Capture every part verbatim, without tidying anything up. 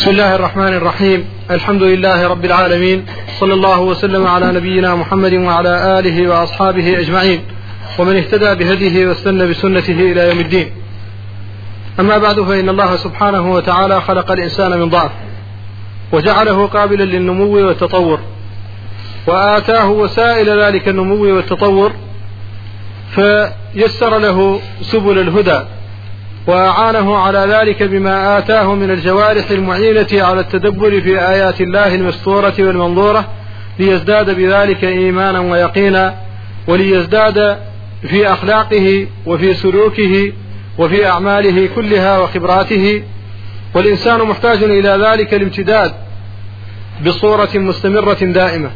بسم الله الرحمن الرحيم. الحمد لله رب العالمين، صلى الله وسلم على نبينا محمد وعلى آله وأصحابه أجمعين، ومن اهتدى بهديه واستنى بسنته إلى يوم الدين. أما بعد، فإن الله سبحانه وتعالى خلق الإنسان من ضعف وجعله قابلا للنمو والتطور، وآتاه وسائل ذلك النمو والتطور، فيسر له سبل الهدى وأعانه على ذلك بما آتاه من الجوارح المعينة على التدبر في آيات الله المسطورة والمنظورة، ليزداد بذلك إيمانا ويقينا، وليزداد في أخلاقه وفي سلوكه وفي أعماله كلها وخبراته. والإنسان محتاج إلى ذلك الامتداد بصورة مستمرة دائمة،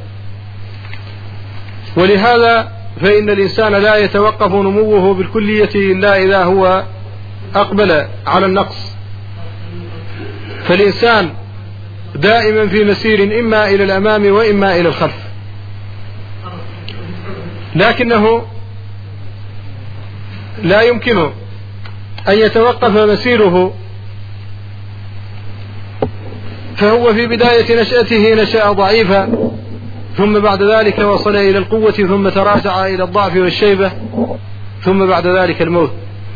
ولهذا فإن الإنسان لا يتوقف نموه بالكلية إلا إذا هو أقبل على النقص. فالإنسان دائما في مسير إما إلى الأمام وإما إلى الخلف، لكنه لا يمكن أن يتوقف مسيره، فهو في بداية نشأته نشأ ضعيفا، ثم بعد ذلك وصل إلى القوة، ثم تراجع إلى الضعف والشيبة، ثم بعد ذلك الموت.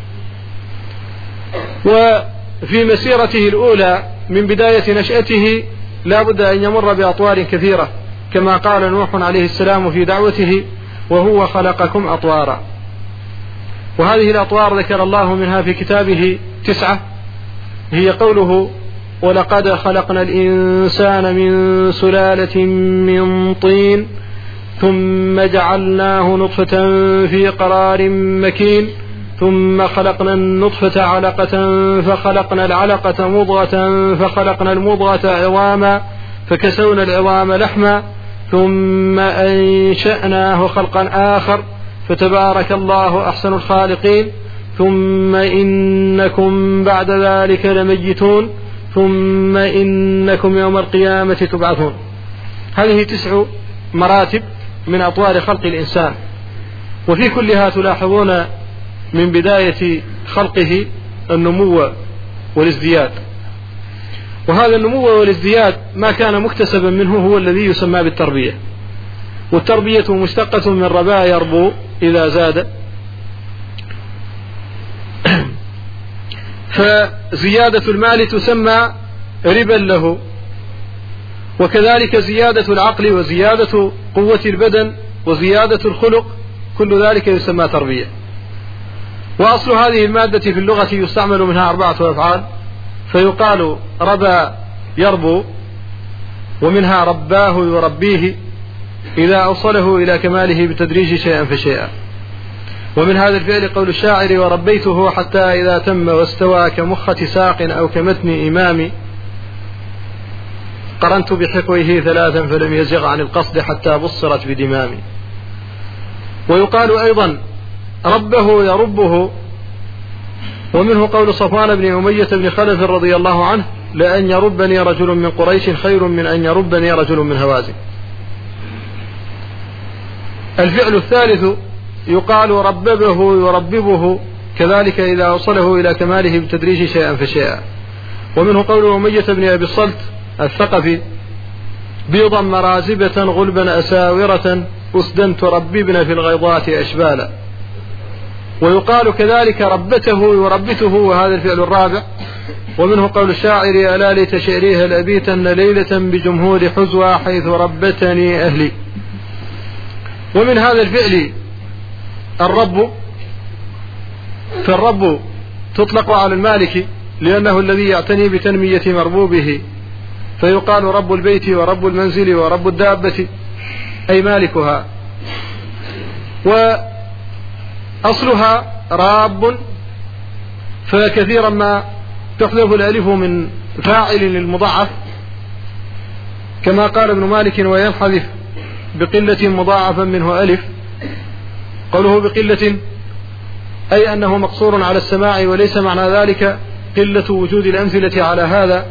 وفي مسيرته الأولى من بداية نشأته لا بد أن يمر بأطوار كثيرة، كما قال نوح عليه السلام في دعوته: وهو خلقكم أطوارا. وهذه الأطوار ذكر الله منها في كتابه تسعة، هي قوله: ولقد خلقنا الإنسان من سلالة من طين ثم جعلناه نطفة في قرار مكين ثم خلقنا النطفة علقة فخلقنا العلقة مضغة فخلقنا المضغة عظاما فكسونا العظام لحما ثم أنشأناه خلقا آخر فتبارك الله أحسن الخالقين ثم إنكم بعد ذلك لميتون ثم إنكم يوم القيامة تبعثون. هذه تسع مراتب من أطوار خلق الإنسان، وفي كلها تلاحظون من بداية خلقه النمو والازدياد. وهذا النمو والازدياد ما كان مكتسبا منه هو الذي يسمى بالتربية، والتربية مشتقة من ربا يربو إذا زاد. فزيادة المال تسمى ربا له، وكذلك زيادة العقل وزيادة قوة البدن وزيادة الخلق، كل ذلك يسمى تربية. وأصل هذه المادة في اللغة يستعمل منها أربعة أفعال، فيقال ربا يربو، ومنها رباه يربيه إذا أوصله إلى كماله بتدريج شيئا فشيئا. ومن هذا الفعل قول الشاعر: وربيته حتى إذا تم واستوى كمخة ساق أو كمتن إمام قرنت بحقوه ثلاثا فلم يزغ عن القصد حتى بصرت بدمامي. ويقال أيضا ربه يربه، ومنه قول صفوان بن أمية بن خلف رضي الله عنه: لأن يربني رجل من قريش خير من أن يربني رجل من هوازن. الفعل الثالث يقال رببه يرببه، كذلك إذا أوصله إلى كماله بتدريج شيئا فشيئا. ومنه قول أمية بن أبي الصلت الثقفي: بيضا مرازبة غلبا أساورة أسدا ترببن في الغيضات أشبالا. ويقال كذلك ربته يربته، وهذا الفعل الرابع. ومنه قول الشاعر: ألا ليت شعريها لأبيتن ليلة بجمهور حزوى حيث ربتني أهلي. ومن هذا الفعل الرب، فالرب تطلق على المالك لأنه الذي يعتني بتنمية مربوبه، فيقال رب البيت ورب المنزل ورب الدابة، أي مالكها. وأصلها راب، فكثيرا ما تحذف الألف من فاعل للمضاعف، كما قال ابن مالك: وينحذف بقلة مضاعفا منه ألف. قوله بقلة أي أنه مقصور على السماع، وليس معنى ذلك قلة وجود الأمثلة على هذا،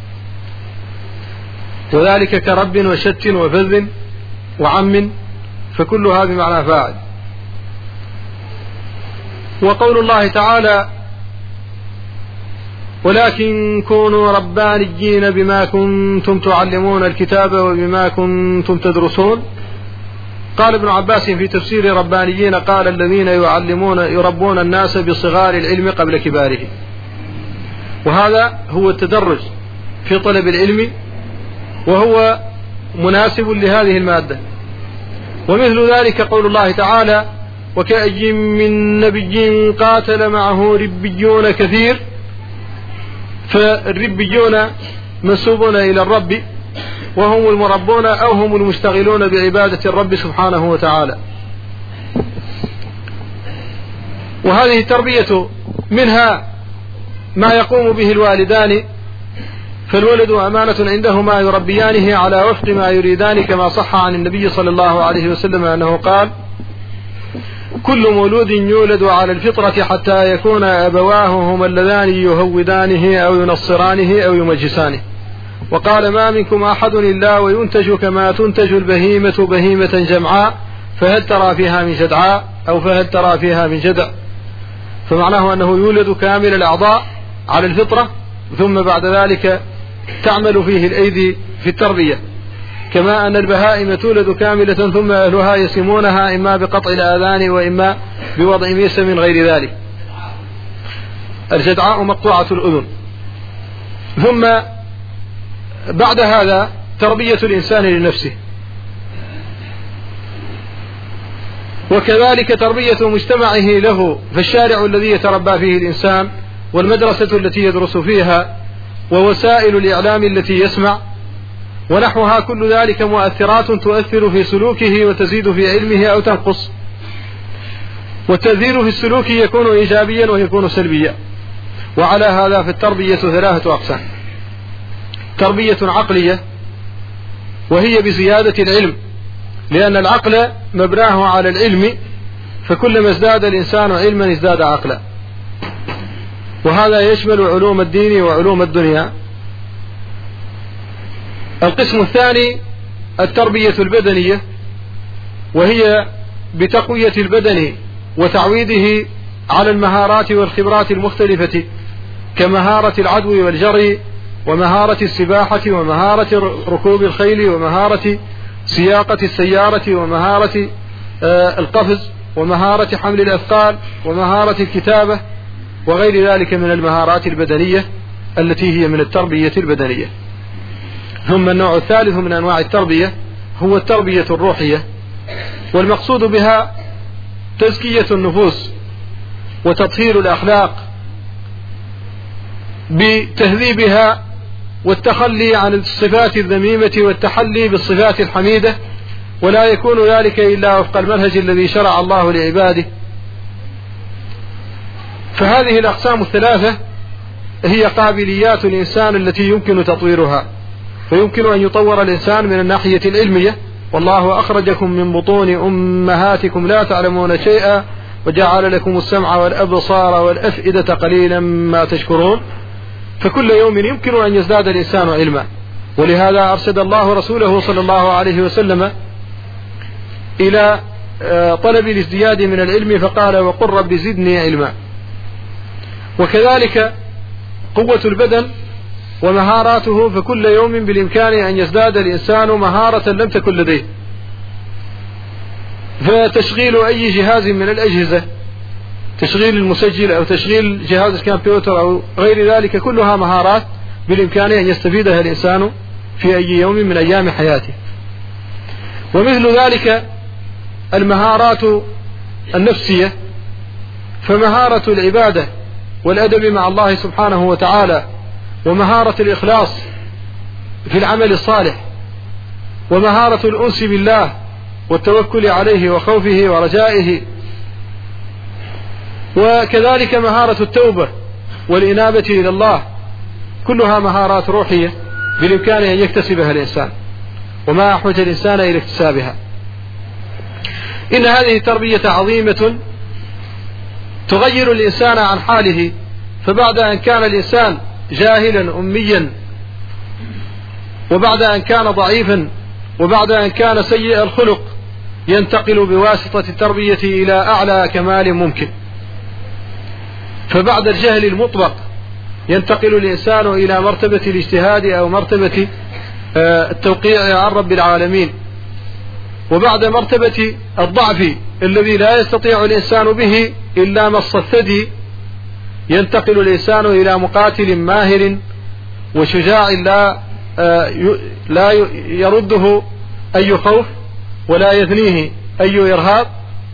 وذلك كرب وشت وفذ وعم، فكلها بمعنى فاعل. وقول الله تعالى: ولكن كونوا ربانيين بما كنتم تعلمون الكتاب وبما كنتم تدرسون. قال ابن عباس في تفسير ربانيين قال الذين يعلمون يربون الناس بصغار العلم قبل كباره. وهذا هو التدرج في طلب العلم، وهو مناسب لهذه المادة. ومثل ذلك قول الله تعالى: وكأي من نبي قاتل معه ربيون كثير. فالربيون منسوبون إلى الرب، وهم المربون أو هم المشتغلون بعبادة الرب سبحانه وتعالى. وهذه التربية منها ما يقوم به الوالدان، فالولد أمانة عندهما يربيانه على وفق ما يريدان، كما صح عن النبي صلى الله عليه وسلم أنه قال: كل مولود يولد على الفطرة حتى يكون أبواه هما اللذان يهودانه أو ينصرانه أو يمجسانه. وقال: ما منكم أحد إلا وينتج كما تنتج البهيمة بهيمة جمعاء، فهل ترى فيها من جدعاء أو فهل ترى فيها من جدع. فمعناه أنه يولد كامل الأعضاء على الفطرة، ثم بعد ذلك تعمل فيه الأيدي في التربية، كما أن البهائم تولد كاملة ثم أهلها يسمونها إما بقطع الآذان وإما بوضع ميس من غير ذلك. الجدعاء مقطوعة الأذن. ثم بعد هذا تربية الإنسان لنفسه، وكذلك تربية مجتمعه له، فالشارع الذي يتربى فيه الإنسان، والمدرسة التي يدرس فيها، ووسائل الإعلام التي يسمع ونحوها، كل ذلك مؤثرات تؤثر في سلوكه وتزيد في علمه أو تنقص. والتأثير في السلوك يكون إيجابيا ويكون سلبيا. وعلى هذا فالتربية ثلاثة أقسام: تربية عقلية، وهي بزيادة العلم، لأن العقل مبناه على العلم، فكلما ازداد الإنسان علما ازداد عقلا، وهذا يشمل علوم الدين وعلوم الدنيا. القسم الثاني التربية البدنية، وهي بتقوية البدن وتعويده على المهارات والخبرات المختلفة، كمهارة العدو والجري، ومهارة السباحة، ومهارة ركوب الخيل، ومهارة سياقة السيارة، ومهارة القفز، ومهارة حمل الأثقال، ومهارة الكتابة، وغير ذلك من المهارات البدنية التي هي من التربية البدنية. ثم النوع الثالث من أنواع التربية هو التربية الروحية، والمقصود بها تزكية النفوس وتطهير الأخلاق بتهذيبها والتخلي عن الصفات الذميمة والتحلي بالصفات الحميدة، ولا يكون ذلك إلا وفق المنهج الذي شرع الله لعباده. فهذه الأقسام الثلاثة هي قابليات الإنسان التي يمكن تطويرها، فيمكن أن يطور الإنسان من الناحية العلمية: والله أخرجكم من بطون أمهاتكم لا تعلمون شيئا وجعل لكم السمع والأبصار والأفئدة قليلا ما تشكرون. فكل يوم يمكن أن يزداد الإنسان علما، ولهذا أرشد الله رسوله صلى الله عليه وسلم إلى طلب الازدياد من العلم، فقال: وقل رب زدني علما. وكذلك قوة البدن ومهاراته، فكل يوم بالإمكان أن يزداد الإنسان مهارة لم تكن لديه. فتشغيل أي جهاز من الأجهزة، تشغيل المسجل أو تشغيل جهاز الكمبيوتر أو غير ذلك، كلها مهارات بالإمكان أن يستفيدها الإنسان في أي يوم من أيام حياته. ومثل ذلك المهارات النفسية، فمهارة العبادة والأدب مع الله سبحانه وتعالى، ومهارة الإخلاص في العمل الصالح، ومهارة الأنس بالله والتوكل عليه وخوفه ورجائه، وكذلك مهارة التوبة والإنابة إلى الله، كلها مهارات روحية بالإمكان أن يكتسبها الإنسان، وما أحوج الإنسان إلى اكتسابها. إن هذه تربية عظيمة تغير الإنسان عن حاله، فبعد أن كان الإنسان جاهلا أميا، وبعد أن كان ضعيفا، وبعد أن كان سيء الخلق، ينتقل بواسطة التربية إلى أعلى كمال ممكن. فبعد الجهل المطبق ينتقل الإنسان إلى مرتبة الاجتهاد أو مرتبة التوقيع عن رب العالمين. وبعد مرتبة الضعف الذي لا يستطيع الإنسان به إلا مص الثدي ينتقل الإنسان إلى مقاتل ماهر وشجاع لا لا يرده أي خوف ولا يثنيه أي إرهاب.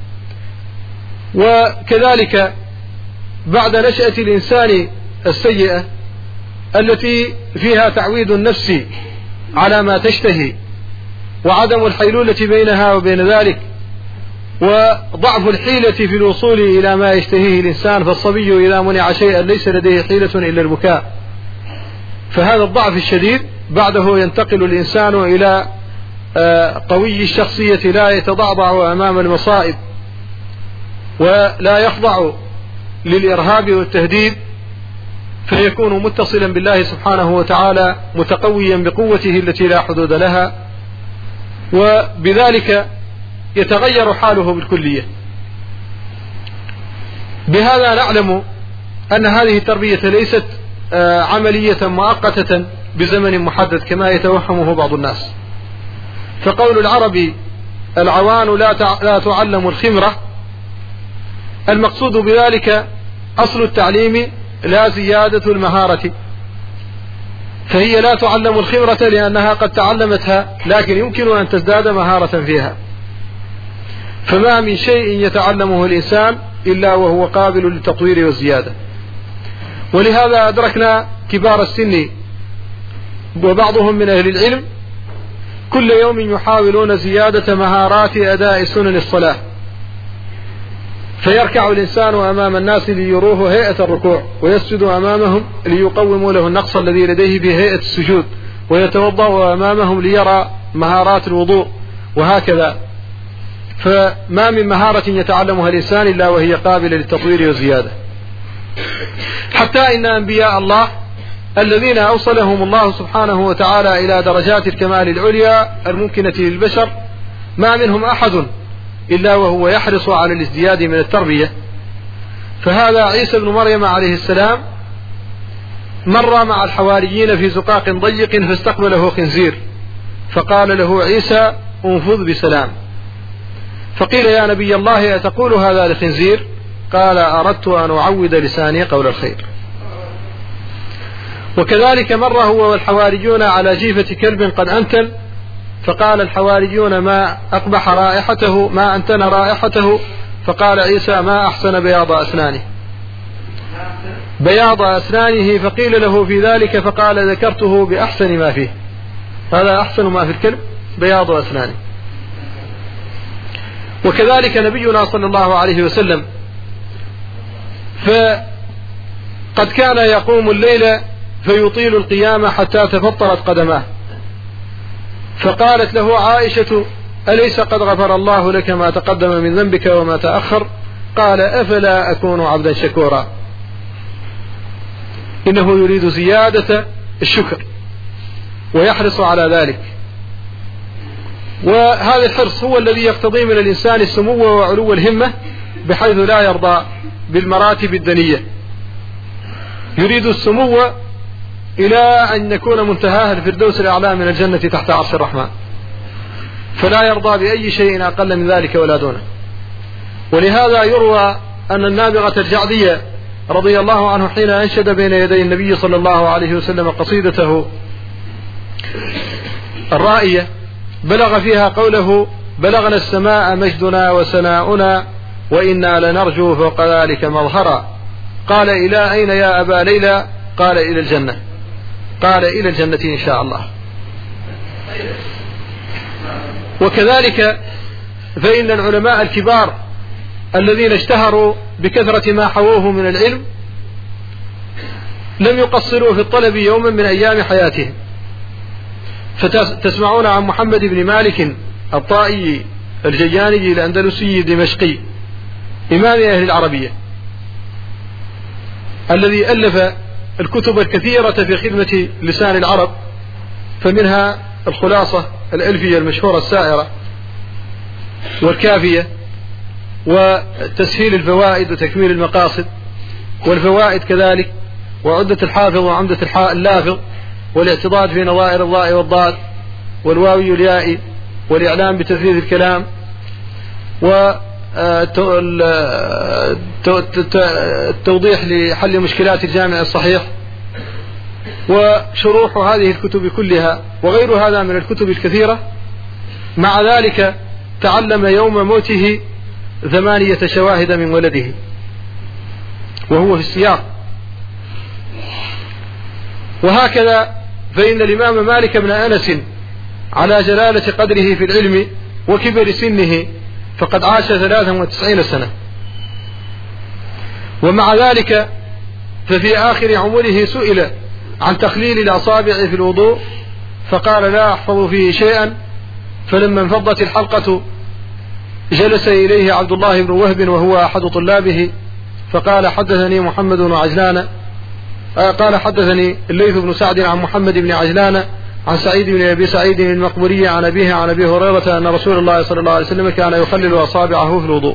وكذلك بعد نشأة الإنسان السيئة التي فيها تعويد النفس على ما تشتهي وعدم الحيلولة بينها وبين ذلك وضعف الحيلة في الوصول إلى ما يشتهيه الإنسان، فالصبي إذا منع شيئا ليس لديه حيلة إلا البكاء. فهذا الضعف الشديد بعده ينتقل الإنسان إلى قوي الشخصية لا يتضعضع أمام المصائب ولا يخضع للإرهاب والتهديد، فيكون متصلا بالله سبحانه وتعالى متقويا بقوته التي لا حدود لها، وبذلك يتغير حاله بالكلية. بهذا نعلم أن هذه التربية ليست عملية مؤقتة بزمن محدد كما يتوهمه بعض الناس. فقول العرب العوان لا تعلم الخمرة، المقصود بذلك أصل التعليم لا زيادة المهارة، فهي لا تعلم الخمرة لأنها قد تعلمتها لكن يمكن أن تزداد مهارة فيها. فما من شيء يتعلمه الإنسان إلا وهو قابل للتطوير والزيادة. ولهذا أدركنا كبار السن وبعضهم من أهل العلم كل يوم يحاولون زيادة مهارات أداء سنن الصلاة، فيركع الإنسان أمام الناس ليروه هيئة الركوع ويسجد أمامهم ليقوموا له النقص الذي لديه بهيئة السجود، ويتوضأ أمامهم ليرى مهارات الوضوء، وهكذا. فما من مهارة يتعلمها الإنسان إلا وهي قابلة للتطوير والزيادة. حتى إن أنبياء الله الذين أوصلهم الله سبحانه وتعالى إلى درجات الكمال العليا الممكنة للبشر ما منهم أحد إلا وهو يحرص على الازدياد من التربية. فهذا عيسى بن مريم عليه السلام مر مع الحواريين في زقاق ضيق فاستقبله خنزير فقال له عيسى انفذ بسلام، فقيل يا نبي الله أتقول هذا لخنزير؟ قال أردت أن أعود لساني قول الخير. وكذلك مر هو والحواريون على جيفة كلب قد أنتن فقال الحواريون ما أقبح رائحته ما أنتن رائحته، فقال عيسى ما أحسن بياض أسنانه بياض أسنانه فقيل له في ذلك فقال ذكرته بأحسن ما فيه، هذا أحسن ما في الكلب بياض أسنانه. وكذلك نبينا صلى الله عليه وسلم فقد كان يقوم الليل فيطيل القيام حتى تفطرت قدماه، فقالت له عائشة أليس قد غفر الله لك ما تقدم من ذنبك وما تأخر؟ قال أفلا أكون عبدا شكورا. إنه يريد زيادة الشكر ويحرص على ذلك، وهذا الحرص هو الذي يقتضي من الإنسان السمو وعلو الهمة بحيث لا يرضى بالمراتب الدنية، يريد السمو إلى أن يكون منتهاه الفردوس الأعلى من الجنة تحت عرش الرحمن، فلا يرضى بأي شيء أقل من ذلك ولا دونه. ولهذا يروى أن النابغة الجعدية رضي الله عنه حين أنشد بين يدي النبي صلى الله عليه وسلم قصيدته الرائية بلغ فيها قوله بلغنا السماء مجدنا وسناؤنا وإنا لنرجو فوق ذلك مظهرا. قال إلى أين يا أبا ليلى؟ قال إلى الجنة. قال إلى الجنة إن شاء الله. وكذلك فإن العلماء الكبار الذين اشتهروا بكثرة ما حووه من العلم لم يقصروا في الطلب يوما من أيام حياتهم. فتسمعون عن محمد بن مالك الطائي الجياني الأندلسي الدمشقي إمام أهل العربية الذي ألف الكتب الكثيرة في خدمة لسان العرب، فمنها الخلاصة الألفية المشهورة السائرة والكافية وتسهيل الفوائد وتكميل المقاصد والفوائد كذلك وعدة الحافظ وعمدة اللافظ، والاعتضاد في نظائر الضاء والضاد والواوي والياء، والإعلام بتثليث الكلام، والتوضيح لحل مشكلات الجامع الصحيح، وشروح هذه الكتب كلها وغير هذا من الكتب الكثيرة. مع ذلك تعلم يوم موته ثمانية شواهد من ولده وهو في السياق. وهكذا فإن الإمام مالك بن أنس على جلالة قدره في العلم وكبر سنه فقد عاش ثلاثا وتسعين سنة، ومع ذلك ففي آخر عمره سئل عن تخليل الأصابع في الوضوء فقال لا أحفظ فيه شيئا. فلما انفضت الحلقة جلس إليه عبد الله بن وهب وهو أحد طلابه فقال حدثني محمد بن عجلان قال حدثني الليث بن سعد عن محمد بن عجلان عن سعيد بن أبي سعيد المقبوري عن أبيه عن أبي هريرة أن رسول الله صلى الله عليه وسلم كان يخلل أصابعه في الوضوء.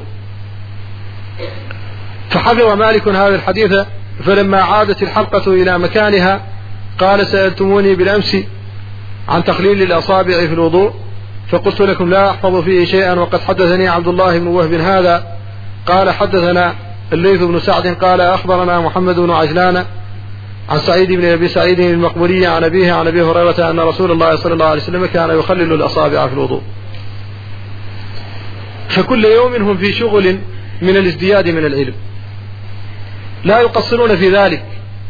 فحفظ مالك هذا الحديث، فلما عادت الحلقة إلى مكانها قال سألتموني بالأمس عن تخليل الأصابع في الوضوء فقلت لكم لا أحفظ فيه شيئا وقد حدثني عبد الله بن وهب هذا. قال حدثنا الليث بن سعد قال أخبرنا محمد بن عجلان عن سعيد بن أبي سعيد المقبوري عن أبيه عن أبي هريرة أن رسول الله صلى الله عليه وسلم كان يخلل الأصابع في الوضوء. فكل يوم هم في شغل من الازدياد من العلم، لا يقصرون في ذلك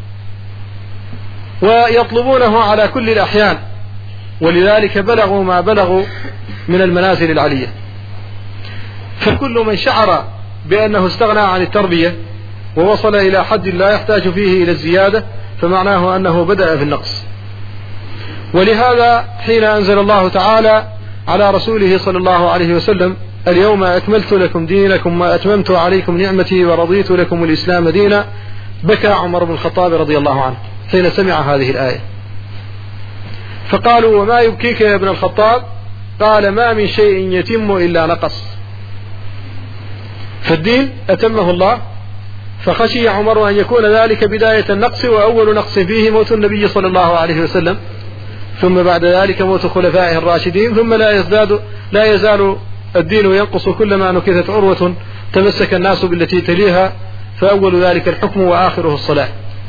ويطلبونه على كل الأحيان، ولذلك بلغوا ما بلغوا من المنازل العلية. فكل من شعر بأنه استغنى عن التربية ووصل إلى حد لا يحتاج فيه إلى الزيادة فمعناه أنه بدأ في النقص. ولهذا حين أنزل الله تعالى على رسوله صلى الله عليه وسلم اليوم أكملت لكم دينكم وأتممت عليكم نعمتي ورضيت لكم الإسلام دينا، بكى عمر بن الخطاب رضي الله عنه حين سمع هذه الآية. فقالوا وما يبكيك يا ابن الخطاب؟ قال ما من شيء يتم إلا نقص. فالدين أتمه الله، فخشي عمر أن يكون ذلك بداية النقص وأول نقص فيه موت النبي صلى الله عليه وسلم، ثم بعد ذلك موت خلفائه الراشدين، ثم لا يزداد لا يزال الدين ينقص كلما نكثت عروة تمسك الناس بالتي تليها، فأول ذلك الحكم وآخره الصلاة.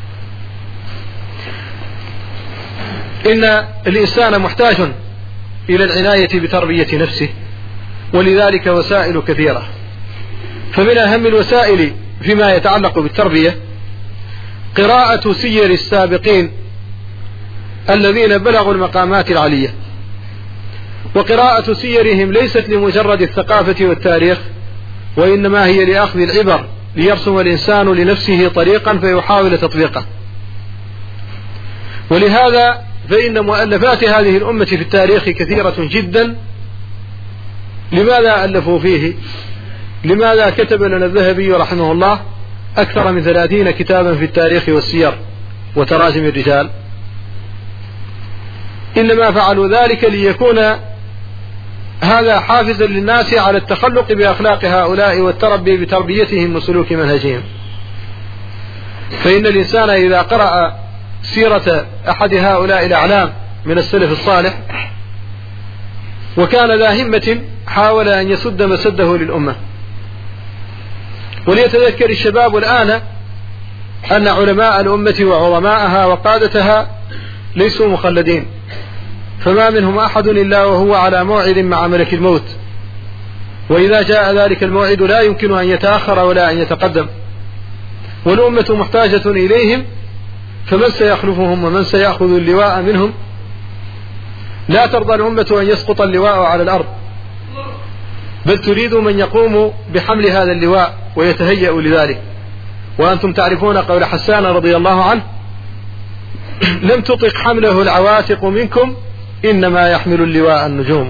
إن الإنسان محتاج إلى العناية بتربية نفسه، ولذلك وسائل كثيرة. فمن أهم الوسائل فيما يتعلق بالتربية قراءة سير السابقين الذين بلغوا المقامات العالية، وقراءة سيرهم ليست لمجرد الثقافة والتاريخ، وإنما هي لأخذ العبر ليرسم الإنسان لنفسه طريقا فيحاول تطبيقه. ولهذا فإن مؤلفات هذه الأمة في التاريخ كثيرة جدا. لماذا ألفوا فيه؟ لماذا كتب لنا الذهبي رحمه الله أكثر من ثلاثين كتابا في التاريخ والسير وتراجم الرجال؟ إنما فعلوا ذلك ليكون هذا حافزا للناس على التخلق بأخلاق هؤلاء والتربي بتربيتهم وسلوك منهجهم. فإن الإنسان إذا قرأ سيرة أحد هؤلاء الأعلام من السلف الصالح وكان ذا همة حاول أن يسد مسده للأمة. وليتذكر الشباب الآن أن علماء الأمة وعظماءها وقادتها ليسوا مخلدين، فما منهم أحد إلا وهو على موعد مع ملك الموت، وإذا جاء ذلك الموعد لا يمكن أن يتأخر ولا أن يتقدم، والأمة محتاجة إليهم، فمن سيخلفهم ومن سيأخذ اللواء منهم؟ لا ترضى الأمة أن يسقط اللواء على الأرض، بل تريد من يقوم بحمل هذا اللواء ويتهيأ لذلك. وأنتم تعرفون قول حسان رضي الله عنه: لم تطق حمله العواتق منكم إنما يحمل اللواء النجوم.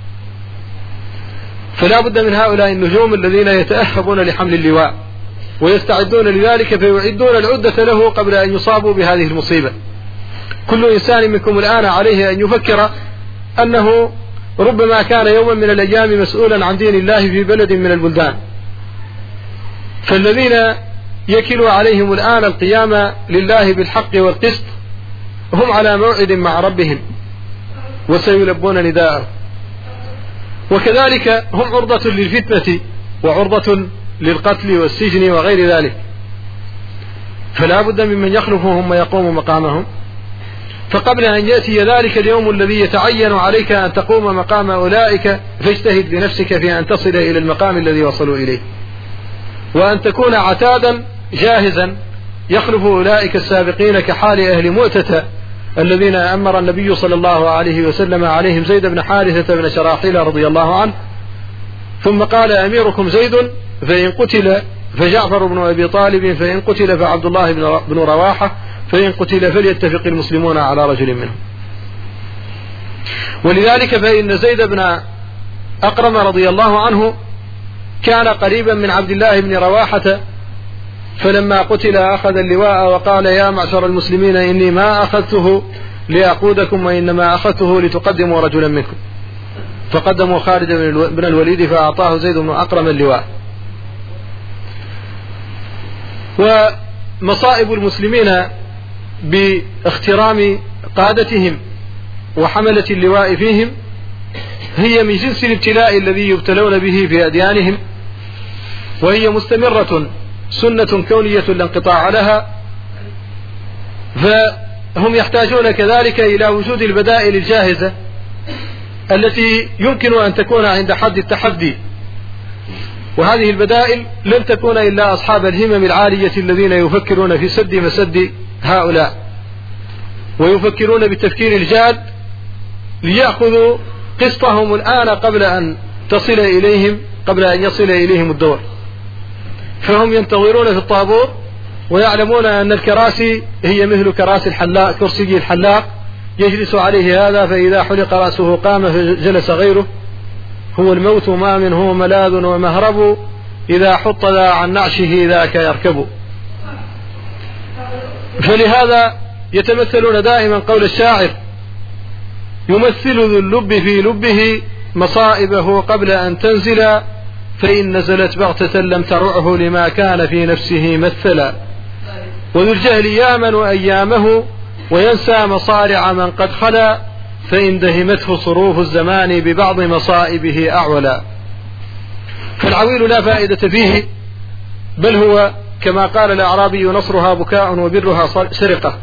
فلا بد من هؤلاء النجوم الذين يتأهبون لحمل اللواء ويستعدون لذلك، فيعدون العدة له قبل أن يصابوا بهذه المصيبة. كل إنسان منكم الآن عليه أن يفكر أنه ربما كان يوما من الأيام مسؤولا عن دين الله في بلد من البلدان، فالذين يكل عليهم الآن القيام لله بالحق والقسط، هم على موعد مع ربهم وسيلبون نداءه. وكذلك هم عرضة للفتنة وعرضة للقتل والسجن وغير ذلك، فلا بد ممن يخلفهم ويقوم مقامهم. فقبل أن يأتي ذلك اليوم الذي يتعين عليك أن تقوم مقام أولئك، فاجتهد بنفسك في أن تصل إلى المقام الذي وصلوا إليه، وأن تكون عتادا جاهزا يخلف أولئك السابقين كحال أهل مؤتة الذين أمر النبي صلى الله عليه وسلم عليهم زيد بن حارثة بن شراحيل رضي الله عنه، ثم قال أميركم زيد فإن قتل فجعفر بن أبي طالب، فإن قتل فعبد الله بن رواحة، فإن قتل فليتفق المسلمون على رجل منهم. ولذلك فإن زيد بن أقرم رضي الله عنه كان قريبا من عبد الله بن رواحة، فلما قتل أخذ اللواء وقال يا معشر المسلمين إني ما أخذته لأقودكم وإنما أخذته لتقدموا رجلا منكم، فقدموا خالد بن الوليد فأعطاه زيد بن أقرم اللواء. ومصائب المسلمين باخترام قادتهم وحملة اللواء فيهم هي من جنس الابتلاء الذي يبتلون به في أديانهم، وهي مستمرة سنة كونية لا انقطاع لها. فهم يحتاجون كذلك إلى وجود البدائل الجاهزة التي يمكن أن تكون عند حد التحدي، وهذه البدائل لن تكون إلا أصحاب الهمم العالية الذين يفكرون في سد مسد هؤلاء، ويفكرون بالتفكير الجاد ليأخذوا قسطهم الآن قبل أن تصل إليهم قبل أن يصل إليهم الدور. فهم ينتظرون في الطابور ويعلمون أن الكراسي هي مثل كراسي الحلاق، كرسي الحلاق يجلس عليه هذا، فإذا حلق رأسه قام فجلس غيره، هو الموت ما منه ملاذ ومهرب، إذا حط ذا عن نعشه ذاك يركب. فلهذا يتمثلون دائما قول الشاعر يمثل ذو اللب في لبه مصائبه قبل أن تنزل، فإن نزلت بغتة لم ترعه لما كان في نفسه مثلا. وذو الجهل يامن أيامه وينسى مصارع من قد خلا، فإن دهمته صروف الزمان ببعض مصائبه أعولا. فالعويل لا فائدة فيه، بل هو كما قال الأعرابي نصرها بكاء وبرها سرقة.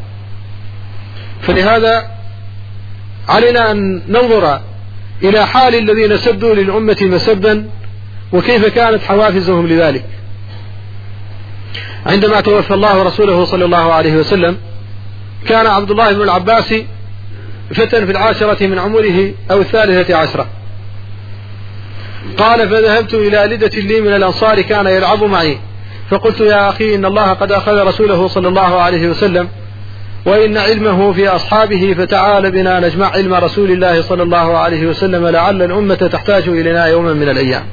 فلهذا علينا أن ننظر إلى حال الذين سدوا للأمة مسدا وكيف كانت حوافزهم لذلك. عندما توفى الله رسوله صلى الله عليه وسلم كان عبد الله بن العباس فتى في العاشرة من عمره أو الثالثة عشرة. قال فذهبت إلى لدة لي من الأنصار كان يلعب معي، فقلت يا أخي إن الله قد أخذ رسوله صلى الله عليه وسلم وإن علمه في أصحابه، فتعال بنا نجمع علم رسول الله صلى الله عليه وسلم لعل الأمة تحتاج إلينا يوما من الأيام.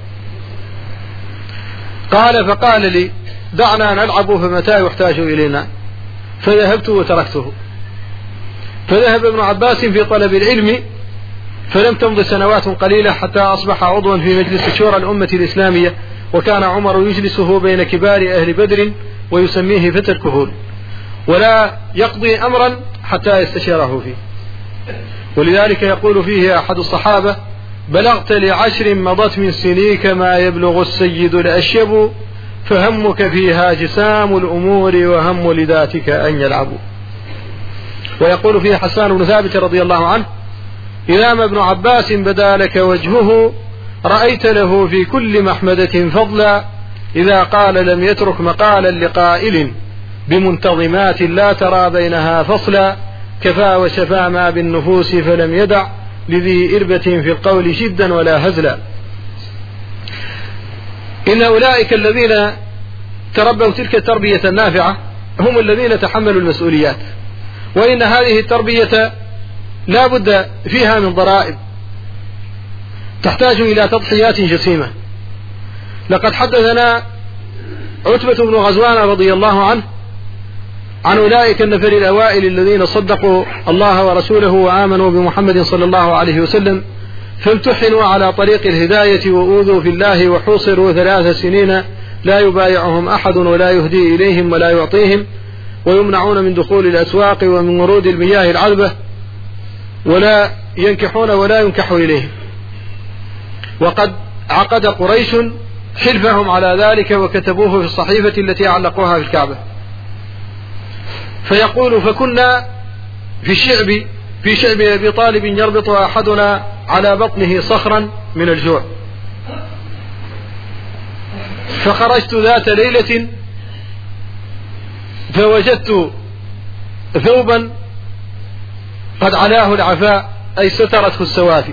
قال فقال لي دعنا نلعب فمتى يحتاج إلينا، فذهبت وتركته. فذهب ابن عباس في طلب العلم، فلم تمض سنوات قليلة حتى أصبح عضوا في مجلس شورى الأمة الإسلامية، وكان عمر يجلسه بين كبار أهل بدر ويسميه فتى الكهول، ولا يقضي أمرا حتى يستشيره فيه. ولذلك يقول فيه أحد الصحابة بلغت لعشر مضت من سنيك ما يبلغ السيد الأشيب، فهمك فيها جسام الأمور وهم لذاتك أن يلعبوا. ويقول فيه حسان بن ثابت رضي الله عنه إذا ما ابن عباس بدا لك وجهه رأيت له في كل محمدة فضلا، إذا قال لم يترك مقالا لقائل بمنتظمات لا ترى بينها فصلا، كفى وشفى ما بالنفوس فلم يدع لذي إربة في القول شدا ولا هزلا. إن أولئك الذين تربوا تلك التربية النافعة هم الذين تحملوا المسؤوليات، وإن هذه التربية لا بد فيها من ضرائب تحتاج إلى تضحيات جسيمة. لقد حدثنا عتبة بن غزوان رضي الله عنه عن أولئك النفر الأوائل الذين صدقوا الله ورسوله وآمنوا بمحمد صلى الله عليه وسلم، فامتحنوا على طريق الهداية وأوذوا في الله وحوصروا ثلاث سنين لا يبايعهم أحد ولا يهدي إليهم ولا يعطيهم، ويمنعون من دخول الأسواق ومن ورود المياه العذبة، ولا ينكحون ولا ينكح إليهم. وقد عقد قريش حلفهم على ذلك وكتبوه في الصحيفة التي علقوها في الكعبة. فيقول: فكنا في الشعب في شعب أبي طالب يربط أحدنا على بطنه صخرا من الجوع، فخرجت ذات ليلة فوجدت ثوبا قد علاه العفاء أي سترته السوافي،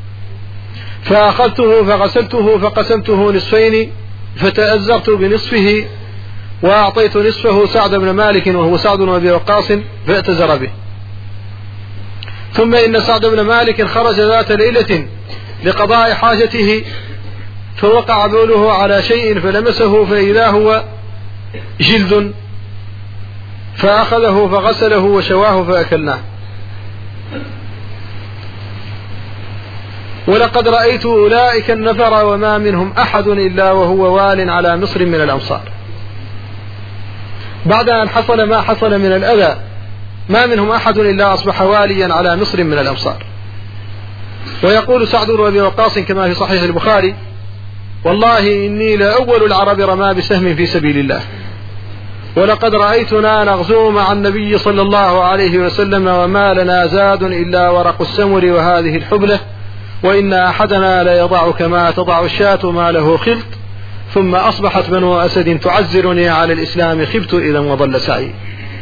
فأخذته فغسلته فقسمته نصفين، فتأزرت بنصفه وأعطيت نصفه سعد بن مالك وهو سعد بن أبي وقاص فاعتذر به. ثم إن سعد بن مالك خرج ذات ليلة لقضاء حاجته، فوقع بوله على شيء فلمسه فإذا هو جلد، فأخذه فغسله وشواه فأكلناه. ولقد رأيت أولئك النفر وما منهم أحد إلا وهو وال على مصر من الأمصار. بعد أن حصل ما حصل من الأذى ما منهم أحد إلا أصبح واليا على مصر من الأمصار. ويقول سعد بن أبي وقاص كما في صحيح البخاري: والله إني لأول العرب رمى بسهم في سبيل الله، ولقد رأيتنا نغزو مع النبي صلى الله عليه وسلم وما لنا زاد إلا ورق السمر وهذه الحبلة، وإن أحدنا ليضع كما تضع الشاة ما له خلط، ثم أصبحت بنو أسد تعزرني على الإسلام، خبت إذا وضل سعي.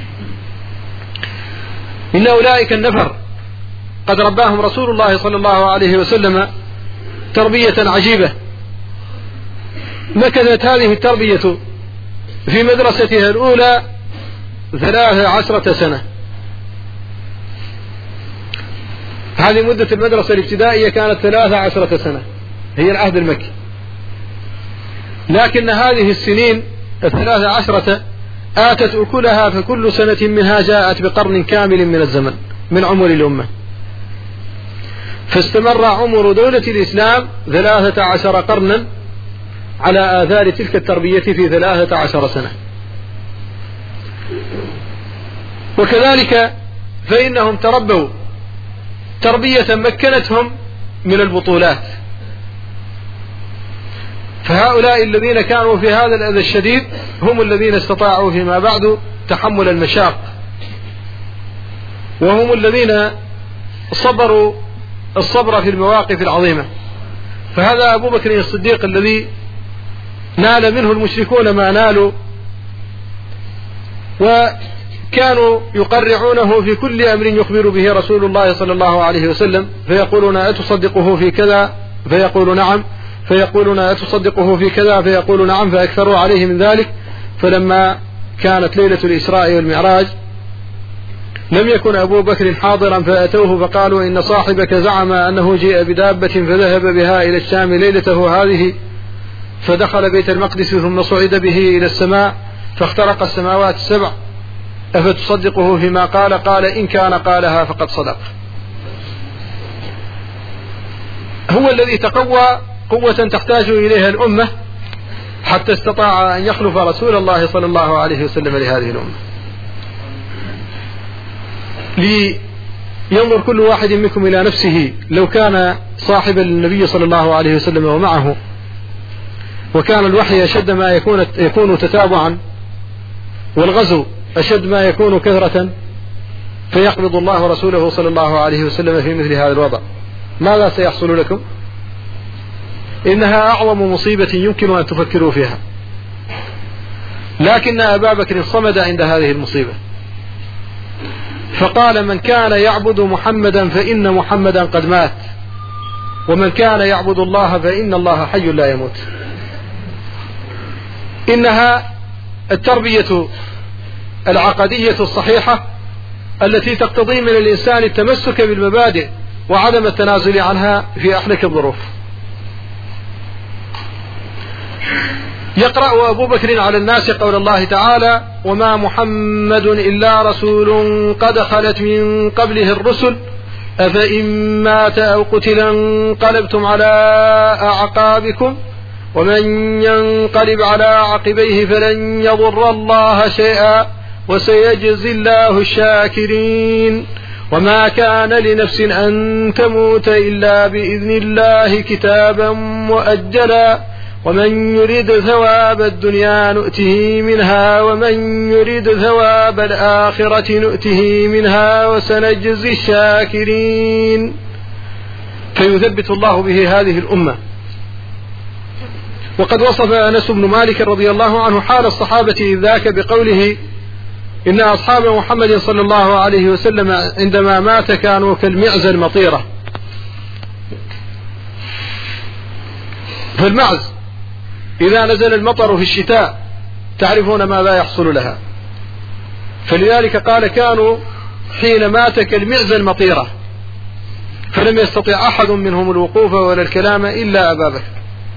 إن أولئك النفر قد رباهم رسول الله صلى الله عليه وسلم تربية عجيبة. مكثت هذه التربية في مدرستها الأولى ثلاث عشرة سنة. هذه مدة المدرسة الابتدائية كانت ثلاث عشرة سنة، هي العهد المكي. لكن هذه السنين الثلاث عشرة آتت أكلها، فكل سنة منها جاءت بقرن كامل من الزمن من عمر الأمة، فاستمر عمر دولة الإسلام ثلاثة عشر قرنا على آثار تلك التربية في ثلاثة عشر سنة. وكذلك فإنهم تربوا تربية مكنتهم من البطولات، فهؤلاء الذين كانوا في هذا الأذى الشديد هم الذين استطاعوا فيما بعد تحمل المشاق، وهم الذين صبروا الصبر في المواقف العظيمة. فهذا أبو بكر الصديق الذي نال منه المشركون ما نالوا، وكانوا يقرعونه في كل أمر يخبر به رسول الله صلى الله عليه وسلم، فيقولون: أتصدقه في كذا؟ فيقول: نعم. فيقولون: أتصدقه في كذا؟ فيقول: نعم. فأكثروا عليه من ذلك. فلما كانت ليلة الإسراء والمعراج لم يكن أبو بكر حاضرا، فأتوه فقالوا: إن صاحبك زعم أنه جيء بدابة فذهب بها إلى الشام ليلته هذه، فدخل بيت المقدس ثم صعد به إلى السماء فاخترق السماوات السبع، أفتصدقه فيما قال؟ قال: إن كان قالها فقد صدق. هو الذي تقوى قوة تحتاج إليها الأمة حتى استطاع أن يخلف رسول الله صلى الله عليه وسلم لهذه الأمة. لينظر كل واحد منكم إلى نفسه، لو كان صاحبا للنبي صلى الله عليه وسلم ومعه، وكان الوحي أشد ما يكون, يكون تتابعا، والغزو أشد ما يكون كثرة، فيقبض الله رسوله صلى الله عليه وسلم في مثل هذا الوضع، ماذا سيحصل لكم؟ إنها أعظم مصيبة يمكن أن تفكروا فيها. لكن أبا بكر صمد عند هذه المصيبة، فقال: من كان يعبد محمدا فإن محمدا قد مات، ومن كان يعبد الله فإن الله حي لا يموت. إنها التربية العقدية الصحيحة التي تقتضي من الإنسان التمسك بالمبادئ وعدم التنازل عنها في أحلك الظروف. يقرأ أبو بكر على الناس قول الله تعالى: وما محمد إلا رسول قد خلت من قبله الرسل أفإن مات أو قتل انقلبتم على أعقابكم ومن ينقلب على عقبيه فلن يضر الله شيئا وسيجزي الله الشاكرين. وما كان لنفس أن تموت إلا بإذن الله كتابا مؤجلا ومن يريد ثواب الدنيا نؤته منها ومن يريد ثواب الآخرة نؤته منها وسنجزي الشاكرين. فيثبت الله به هذه الأمة. وقد وصف أنس بن مالك رضي الله عنه حال الصحابة إذ ذاك بقوله إن أصحاب محمد صلى الله عليه وسلم عندما مات كانوا كالمعز المطيرة. فالمعز إذا نزل المطر في الشتاء تعرفون ماذا يحصل لها، فلذلك قال كانوا حين مات كالمعز المطيرة، فلم يستطع أحد منهم الوقوف ولا الكلام إلا أبا بكر.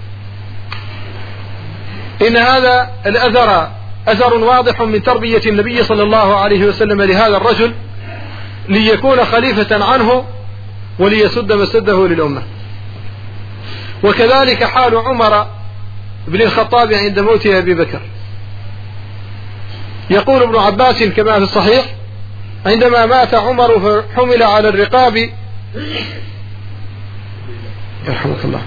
إن هذا الأثر أثر واضح من تربية النبي صلى الله عليه وسلم لهذا الرجل ليكون خليفة عنه وليسد مسده للأمة. وكذلك حال عمر بن الخطاب عند موت أبي بكر. يقول ابن عباس كما في الصحيح عندما مات عمر فحمل على الرقاب يرحمك الله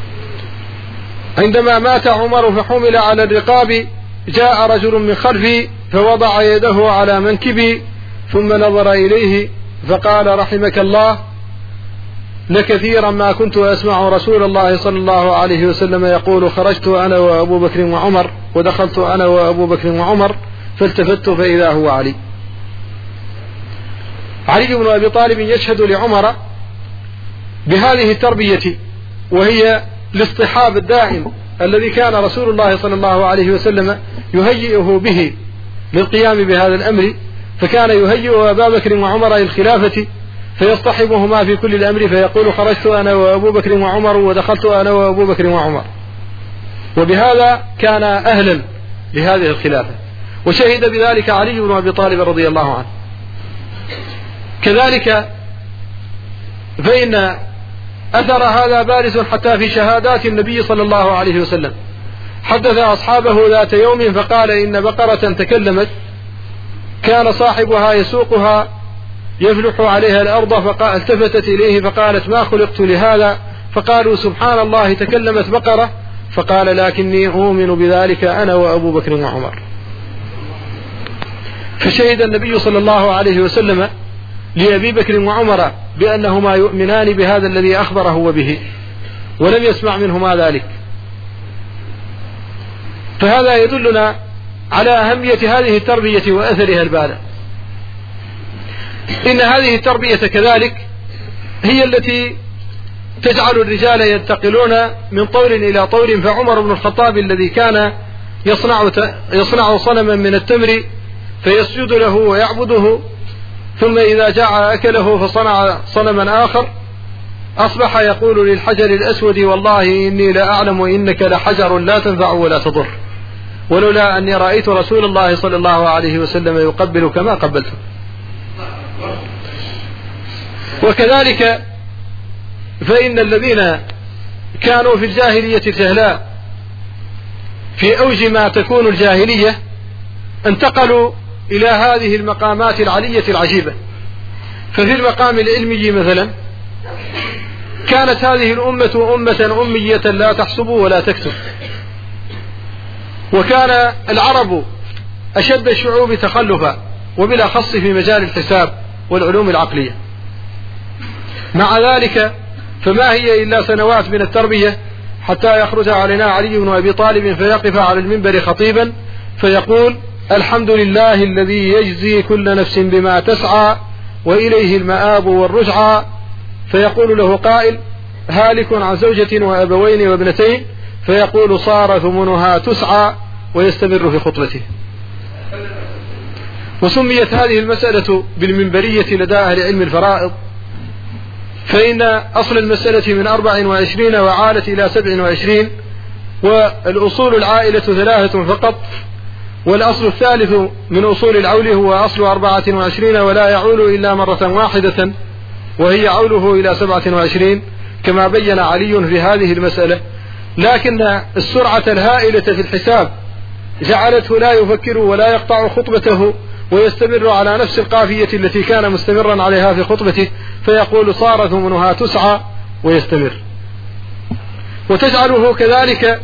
عندما مات عمر فحمل على الرقاب جاء رجل من خلفي فوضع يده على منكبي ثم نظر إليه فقال رحمك الله لكثيرا ما كنت أسمع رسول الله صلى الله عليه وسلم يقول خرجت أنا وأبو بكر وعمر ودخلت أنا وأبو بكر وعمر فالتفت فإذا هو علي. علي بن أبي طالب يشهد لعمر بهذه التربية وهي الاصطحاب الدائم الذي كان رسول الله صلى الله عليه وسلم يهيئه به للقيام بهذا الأمر، فكان يهيئ أبا بكر وعمر للخلافة فيصطحبهما في كل الأمر فيقول خرجت أنا وأبو بكر وعمر ودخلت أنا وأبو بكر وعمر، وبهذا كان أهلا لهذه الخلافة، وشهد بذلك علي بن أبي طالب رضي الله عنه. كذلك فإن أثر هذا بارز حتى في شهادات النبي صلى الله عليه وسلم. حدث أصحابه ذات يوم فقال إن بقرة تكلمت كان صاحبها يسوقها يفلح عليها الأرض، فالتفتت إليه فقالت ما خلقت لهذا، فقالوا سبحان الله تكلمت بقرة، فقال لكني أؤمن بذلك أنا وأبو بكر وعمر. فشهد النبي صلى الله عليه وسلم لأبي بكر وعمر بأنهما يؤمنان بهذا الذي أخبره وبه، ولم يسمع منهما ذلك. فهذا يدلنا على أهمية هذه التربية وأثرها البالغ. إن هذه التربية كذلك هي التي تجعل الرجال ينتقلون من طور إلى طور. فعمر بن الخطاب الذي كان يصنع يصنع صنما من التمر فيسجد له ويعبده، ثم إذا جاء أكله فصنع صنما آخر، أصبح يقول للحجر الأسود والله إني لا أعلم إنك لحجر لا تنفع ولا تضر، ولولا أني رأيت رسول الله صلى الله عليه وسلم يقبلك ما قبلته. وكذلك فإن الذين كانوا في الجاهلية الجهلاء في أوج ما تكون الجاهلية انتقلوا إلى هذه المقامات العلية العجيبة. ففي المقام العلمي مثلا كانت هذه الأمة أمة أمية لا تحسب ولا تكتب، وكان العرب أشد الشعوب تخلفا وبالأخص في مجال الحساب والعلوم العقلية. مع ذلك فما هي إلا سنوات من التربية حتى يخرج علينا علي بن أبي طالب فيقف على المنبر خطيبا فيقول الحمد لله الذي يجزي كل نفس بما تسعى وإليه المآب والرجعى، فيقول له قائل هالك عن زوجة وأبوين وابنتين، فيقول صار ثمنها تسعى، ويستمر في خطبته. وسميت هذه المسألة بالمنبرية لدى أهل علم الفرائض، فإن أصل المسألة من أربع وعشرين وعالت إلى سبع وعشرين، والأصول العائلة ثلاثة فقط، والأصل الثالث من أصول العول هو أصل أربعة وعشرين ولا يعول إلا مرة واحدة، وهي عوله إلى سبعة وعشرين، كما بين علي في هذه المسألة لكن السرعة الهائلة في الحساب جعلته لا يفكر ولا يقطع خطبته ويستمر على نفس القافية التي كان مستمرا عليها في خطبته، فيقول صار ثمنها تسعى ويستمر. وتجعله كذلك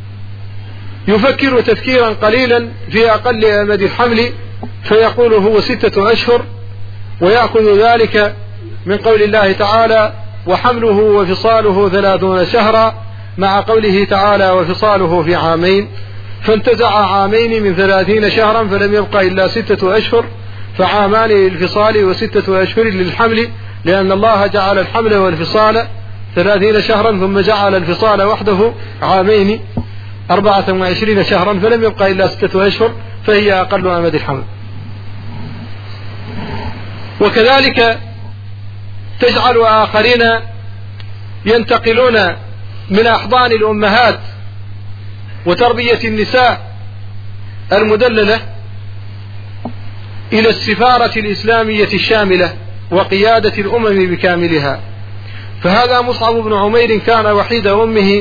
يفكر تفكيرا قليلا في أقل أمد الحمل، فيقول هو ستة أشهر، ويأخذ ذلك من قول الله تعالى وحمله وفصاله ثلاثون شهرا، مع قوله تعالى وفصاله في عامين، فانتزع عامين من ثلاثين شهرا فلم يبقى إلا ستة أشهر، فعامان للفصال وستة أشهر للحمل، لأن الله جعل الحمل والفصال ثلاثين شهرا ثم جعل الفصال وحده عامين أربعة وعشرين شهرا، فلم يبقى إلا ستة أشهر، فهي أقل أمد الحمل. وكذلك تجعل آخرين ينتقلون من أحضان الأمهات وتربية النساء المدللة إلى السفارة الإسلامية الشاملة وقيادة الأمم بكاملها. فهذا مصعب بن عمير كان وحيد أمه،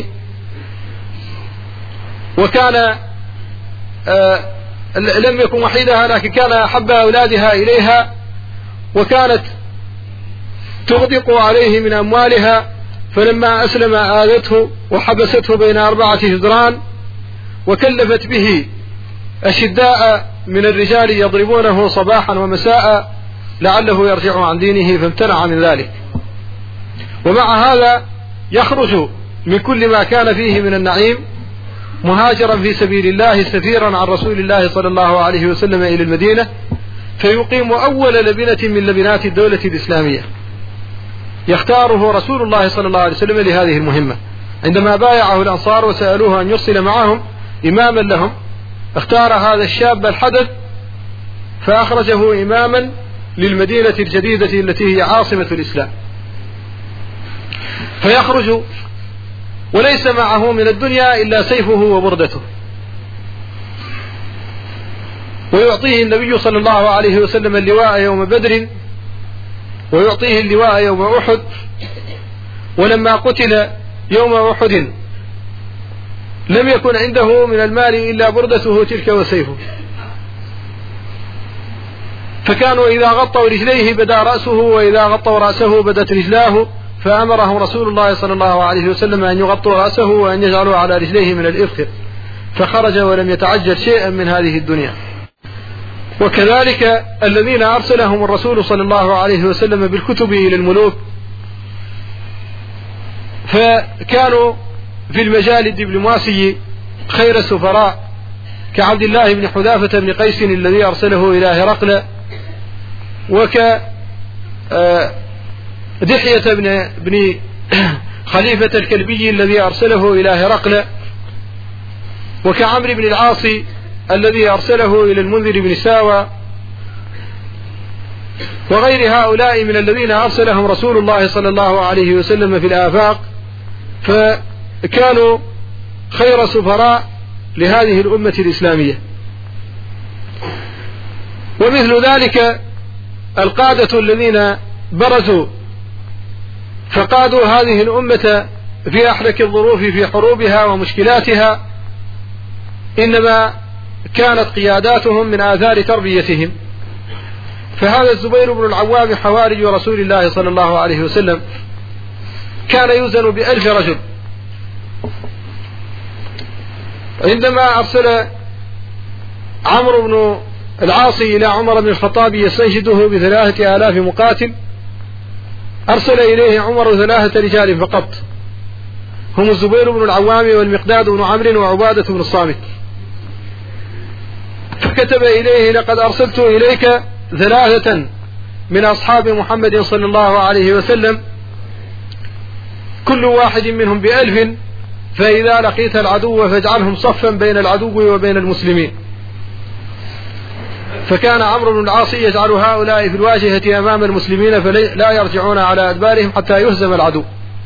وكان آه لم يكن وحيدها لكن كان أحب أولادها إليها، وكانت تغدق عليه من أموالها، فلما أسلم آذته وحبسته بين أربعة جدران، وكلفت به أشداء من الرجال يضربونه صباحا ومساء لعله يرجع عن دينه، فامتنع من ذلك. ومع هذا يخرج من كل ما كان فيه من النعيم مهاجرا في سبيل الله سفيرا عن رسول الله صلى الله عليه وسلم إلى المدينة، فيقيم أول لبنة من لبنات الدولة الإسلامية يختاره رسول الله صلى الله عليه وسلم لهذه المهمة. عندما بايعه الأنصار وسألوه أن يرسل معهم إماما لهم، اختار هذا الشاب الحدث فأخرجه إماما للمدينة الجديدة التي هي عاصمة الإسلام. فيخرج وليس معه من الدنيا إلا سيفه وبردته، ويعطيه النبي صلى الله عليه وسلم اللواء يوم بدر، ويعطيه اللواء يوم أحد. ولما قتل يوم أحد لم يكن عنده من المال إلا بردته تلك وسيفه، فكانوا إذا غطوا رجليه بدا رأسه، وإذا غطوا رأسه بدت رجلاه، فأمره رسول الله صلى الله عليه وسلم أن يغطوا رأسه وأن يجعلوا على رجليه من الإذخر، فخرج ولم يتعجل شيئا من هذه الدنيا. وكذلك الذين أرسلهم الرسول صلى الله عليه وسلم بالكتب إلى الملوك، فكانوا في المجال الدبلوماسي خير السفراء، كعبد الله بن حذافة بن قيس الذي أرسله إلى هرقل، وك دحية بن, بن خليفة الكلبي الذي أرسله إلى هرقل، وكعمر بن العاص الذي أرسله إلى المنذر بن ساوى، وغير هؤلاء من الذين أرسلهم رسول الله صلى الله عليه وسلم في الآفاق، فكانوا خير سفراء لهذه الأمة الإسلامية. ومثل ذلك القادة الذين برزوا فقادوا هذه الأمة في أحرك الظروف في حروبها ومشكلاتها، إنما كانت قياداتهم من آثار تربيتهم. فهذا الزبير بن العوام حواري رسول الله صلى الله عليه وسلم كان يوزن بألف رجل. عندما أرسل عمرو بن العاص إلى عمر بن الخطاب يستنشده بثلاثة آلاف مقاتل، أرسل إليه عمر ثلاثة رجال فقط، هم الزبير بن العوام والمقداد بن عمرو وعبادة بن الصامت، فكتب إليه لقد أرسلت إليك ثلاثة من أصحاب محمد صلى الله عليه وسلم كل واحد منهم بألف، فإذا لقيت العدو فاجعلهم صفا بين العدو وبين المسلمين. فكان عمرو بن العاص يجعل هؤلاء في الواجهة أمام المسلمين فلا يرجعون على أدبارهم حتى يهزم العدو.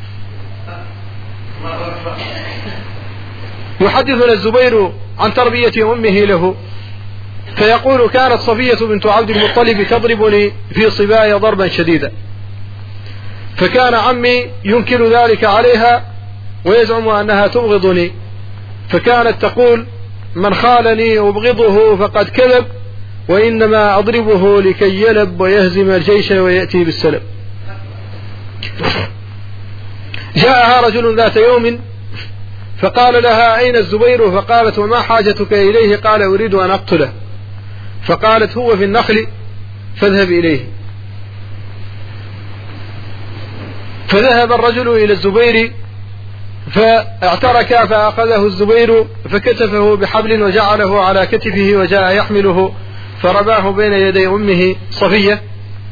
يحدثنا الزبير عن تربية أمه له، فيقول كانت صفية بنت عبد المطلب تضربني في صبايا ضربا شديدا، فكان عمي ينكر ذلك عليها ويزعم أنها تبغضني، فكانت تقول: من خالني أبغضه فقد كذب، وإنما أضربه لكي يلب ويهزم الجيش ويأتي بالسلب. جاءها رجل ذات يوم فقال لها: أين الزبير؟ فقالت: وما حاجتك إليه؟ قال: أريد أن أقتله. فقالت: هو في النخل فاذهب إليه. فذهب الرجل إلى الزبير فاعترك، فأخذه الزبير فكتفه بحبل وجعله على كتفه وجاء يحمله، فرماه بين يدي أمه صفية،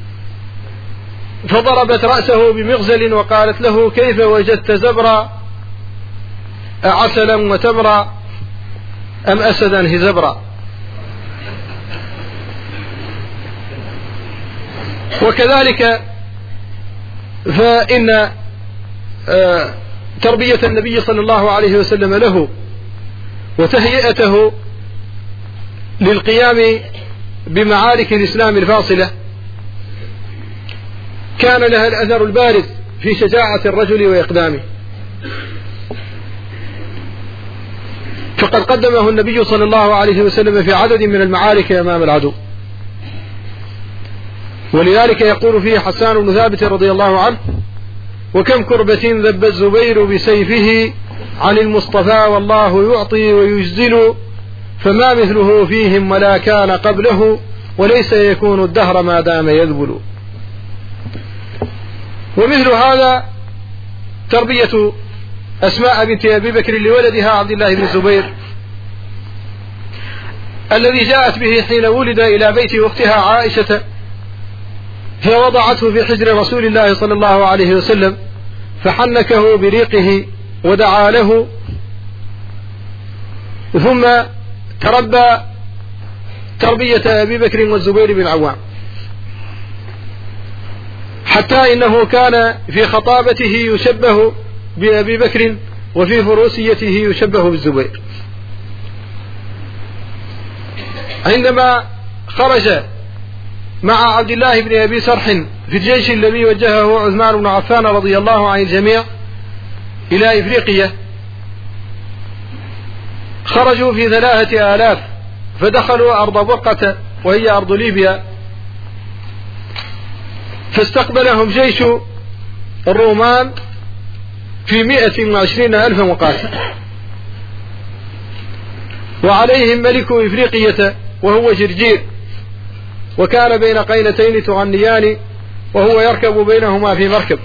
فضربت رأسه بمغزل وقالت له: كيف وجدت زبرا عسلا وتمرا أم أسدا هزبرا؟ وكذلك فإن تربية النبي صلى الله عليه وسلم له وتهيئته للقيام بمعارك الإسلام الفاصلة كان لها الأثر البارز في شجاعة الرجل وإقدامه، فقد قدمه النبي صلى الله عليه وسلم في عدد من المعارك أمام العدو. ولذلك يقول فيه حسان بن ثابت رضي الله عنه: وكم كربة ذب الزبير بسيفه عن المصطفى والله يعطي ويجزل، فما مثله فيهم ولا كان قبله، وليس يكون الدهر ما دام يذبل. ومثل هذا تربية أسماء بنت أبي بكر لولدها عبد الله بن الزبير الذي جاءت به حين ولد إلى بيت أختها عائشة، فوضعته في حجر رسول الله صلى الله عليه وسلم، فحنكه بريقه ودعا له، ثم تربى تربية أبي بكر والزبير بن العوام، حتى إنه كان في خطابته يشبه بأبي بكر وفي فروسيته يشبه بالزبير. عندما خرج مع عبد الله بن أبي سرح في الجيش الذي وجهه عثمان بن عفان رضي الله عن الجميع إلى إفريقيا، خرجوا في ثلاثة آلاف فدخلوا أرض برقة وهي أرض ليبيا، فاستقبلهم جيش الرومان في مئة وعشرين ألف مقاتل، وعليهم ملك إفريقية وهو جرجير، وكان بين قينتين تغنيان وهو يركب بينهما في مركب.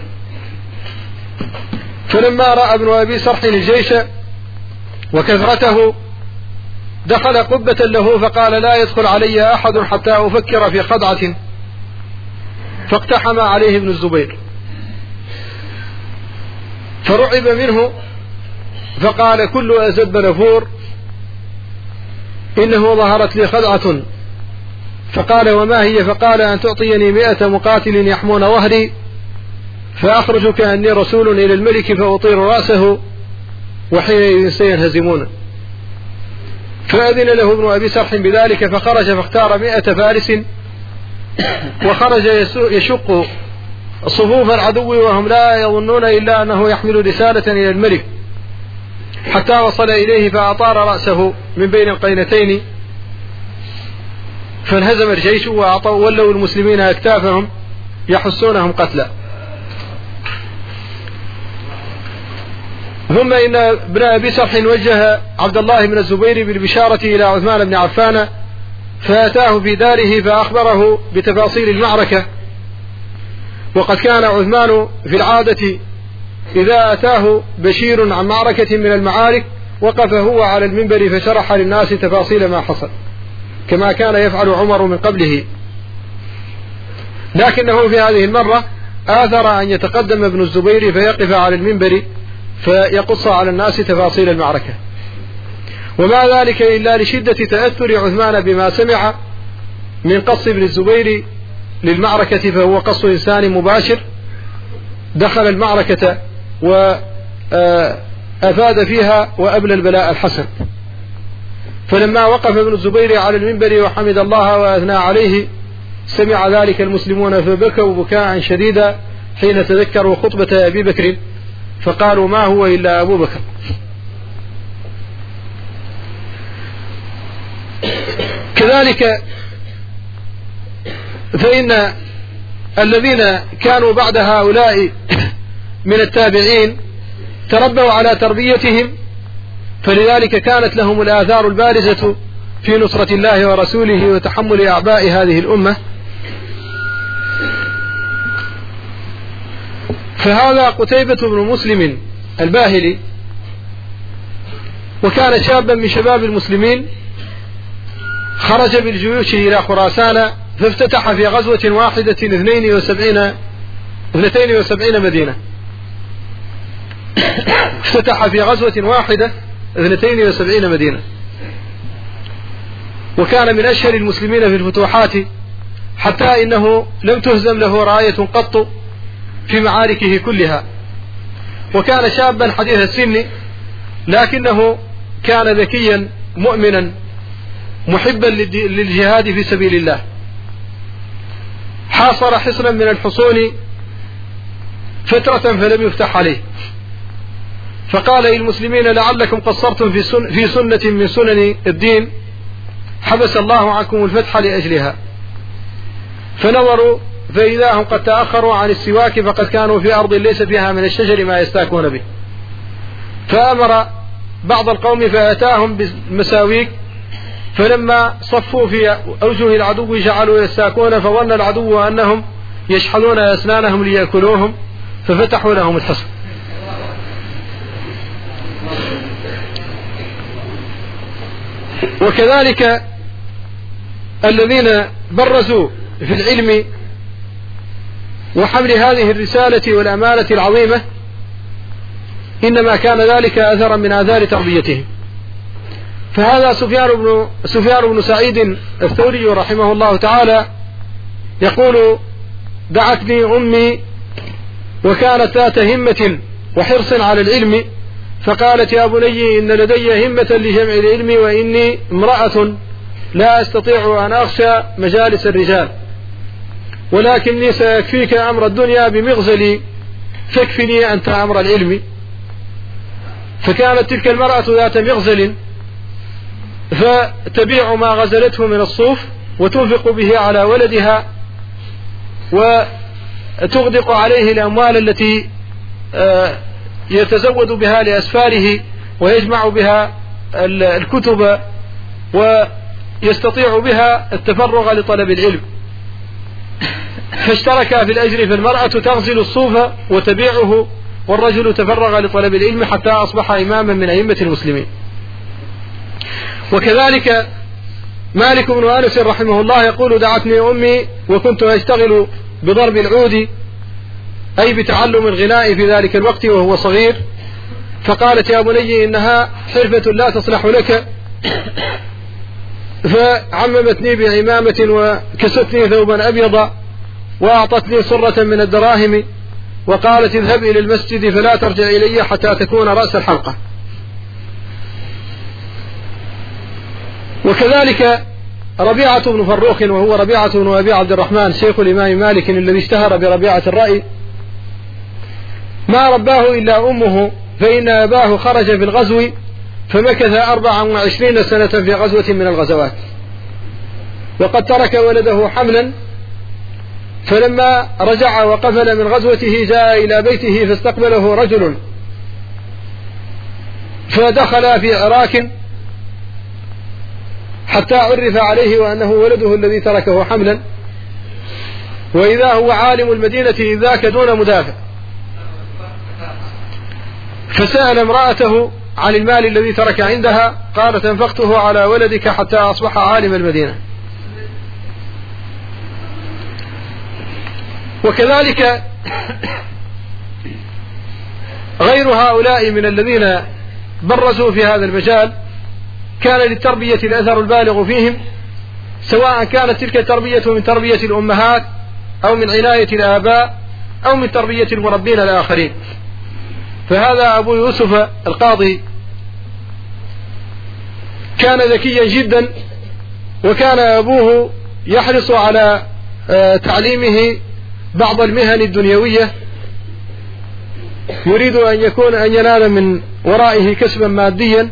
فلما رأى ابن أبي سرح الجيش وكثرته دخل قبة له فقال: لا يدخل علي أحد حتى أفكر في خدعة، فاقتحم عليه ابن الزبير فرعب منه، فقال: كل أزب نفور، إنه ظهرت لي خدعة. فقال: وما هي؟ فقال: أن تعطيني مئة مقاتل يحمون ظهري، فأخرج كأني رسول إلى الملك فأطير رأسه، وحين سينهزمون. فأذن له ابن أبي سرح بذلك، فخرج فاختار مئة فارس، وخرج يشق صفوف العدو وهم لا يظنون إلا أنه يحمل رسالة إلى الملك، حتى وصل إليه فأطار رأسه من بين القينتين، فانهزم الجيش وولوا المسلمين أكتافهم يحسونهم قتلا. ثم إن ابن أبي سرح وجه عبد الله بن الزبير بالبشارة إلى عثمان بن عفان، فأتاه في داره فأخبره بتفاصيل المعركة. وقد كان عثمان في العادة إذا أتاه بشير عن معركة من المعارك وقف هو على المنبر فشرح للناس تفاصيل ما حصل، كما كان يفعل عمر من قبله، لكنه في هذه المرة آثر أن يتقدم ابن الزبير فيقف على المنبر فيقص على الناس تفاصيل المعركة، وما ذلك إلا لشدة تأثر عثمان بما سمع من قص ابن الزبير للمعركة، فهو قص إنسان مباشر دخل المعركة وأفاد فيها وأبلى البلاء الحسن. فلما وقف ابن الزبير على المنبر وحمد الله وأثنى عليه سمع ذلك المسلمون فبكوا بكاء شديدا حين تذكروا خطبة أبي بكر فقالوا ما هو إلا أبو بكر. كذلك فإن الذين كانوا بعد هؤلاء من التابعين تربوا على تربيتهم، فلذلك كانت لهم الآثار البارزة في نصرة الله ورسوله وتحمل أعباء هذه الأمة. فهذا قتيبة بن مسلم الباهلي، وكان شابا من شباب المسلمين، خرج بالجيوش إلى خراسان فافتتح في غزوة واحدة اثنين وسبعين اثنتين وسبعين مدينة افتتح في غزوة واحدة اثنتين وسبعين مدينة، وكان من أشهر المسلمين في الفتوحات، حتى إنه لم تهزم له راية قط في معاركه كلها. وكان شابا حديث السن، لكنه كان ذكيا مؤمنا محبا للجهاد في سبيل الله. حاصر حصنا من الحصون فترة فلم يفتح عليه، فقال للمسلمين لعلكم قصرتم في, سن في سنة من سنن الدين حبس الله عنكم الفتح لأجلها. فنظروا فإذا هم قد تأخروا عن السواك، فقد كانوا في أرض ليس فيها من الشجر ما يستاكون به. فأمر بعض القوم فأتاهم بالمساويك، فلما صفوا في أوجه العدو جعلوا يستاكون، فظن العدو أنهم يشحذون أسنانهم ليأكلوهم، ففتحوا لهم الحصن. وكذلك الذين برزوا في العلم وحمل هذه الرسالة والأمانة العظيمة، إنما كان ذلك أثرا من آثار تربيتهم. فهذا سفيان بن, سفيان بن سعيد الثوري رحمه الله تعالى يقول: دعتني أمي وكانت ذات همة وحرص على العلم، فقالت: يا بني إن لدي همة لجمع العلم، وإني امرأة لا أستطيع أن أخشى مجالس الرجال، ولكني سيكفيك أمر الدنيا بمغزلي، فاكفني أنت أمر العلم. فكانت تلك المرأة ذات مغزل، فتبيع ما غزلته من الصوف وتنفق به على ولدها، وتغدق عليه الأموال التي يتزود بها لأسفاره، ويجمع بها الكتب، ويستطيع بها التفرغ لطلب العلم. فاشترك في الأجر، فالمرأة تغزل الصوف وتبيعه، والرجل تفرغ لطلب العلم حتى أصبح إماما من أئمة المسلمين. وكذلك مالك بن أنس رحمه الله يقول: دعتني أمي وكنت أشتغل بضرب العود، أي بتعلم الغناء في ذلك الوقت وهو صغير، فقالت: يا بني إنها حرفة لا تصلح لك، فعممتني بعمامة وكستني ثوبا أبيض، وأعطتني صرة من الدراهم، وقالت: اذهب إلى المسجد فلا ترجع إلي حتى تكون رأس الحلقة. وكذلك ربيعة بن فروخ، وهو ربيعة بن أبي عبد الرحمن شيخ الإمام مالك الذي اشتهر بربيعة الرأي، ما رباه إلا أمه، فإن أباه خرج في الغزو فمكث أربعا وعشرين سنة في غزوة من الغزوات، وقد ترك ولده حملا، فلما رجع وقفل من غزوته جاء إلى بيته فاستقبله رجل، فدخل في عراك حتى عرف عليه وأنه ولده الذي تركه حملا، وإذا هو عالم المدينة إذ ذاك دون مدافع، فسأل امرأته عن المال الذي ترك عندها، قالت: انفقته على ولدك حتى أصبح عالم المدينة. وكذلك غير هؤلاء من الذين برزوا في هذا المجال كان للتربية الأثر البالغ فيهم، سواء كانت تلك التربية من تربية الأمهات أو من عناية الآباء أو من تربية المربين الآخرين. فهذا أبو يوسف القاضي كان ذكيا جدا، وكان أبوه يحرص على تعليمه بعض المهن الدنيوية، يريد أن يكون أن ينال من ورائه كسبا ماديا،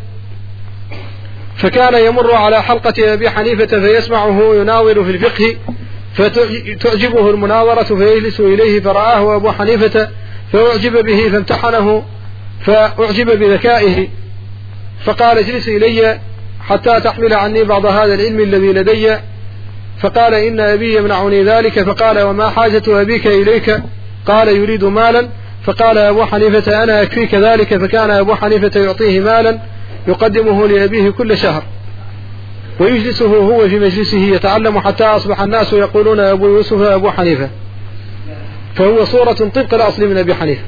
فكان يمر على حلقة أبي حنيفة فيسمعه يناظر في الفقه فتعجبه المناظرة فيجلس إليه، فرآه أبو حنيفة فأعجب به فامتحنه فأعجب بذكائه، فقال اجلس إلي حتى تحمل عني بعض هذا العلم الذي لدي، فقال إن أبي يمنعني ذلك، فقال وما حاجة أبيك إليك؟ قال يريد مالا، فقال أبو حنيفة أنا أكفيك ذلك، فكان أبو حنيفة يعطيه مالا يقدمه لأبيه كل شهر ويجلسه هو في مجلسه يتعلم حتى أصبح الناس يقولون أبو يوسف أبو حنيفة، فهو صورة طبق الأصل من أبي حنيفة.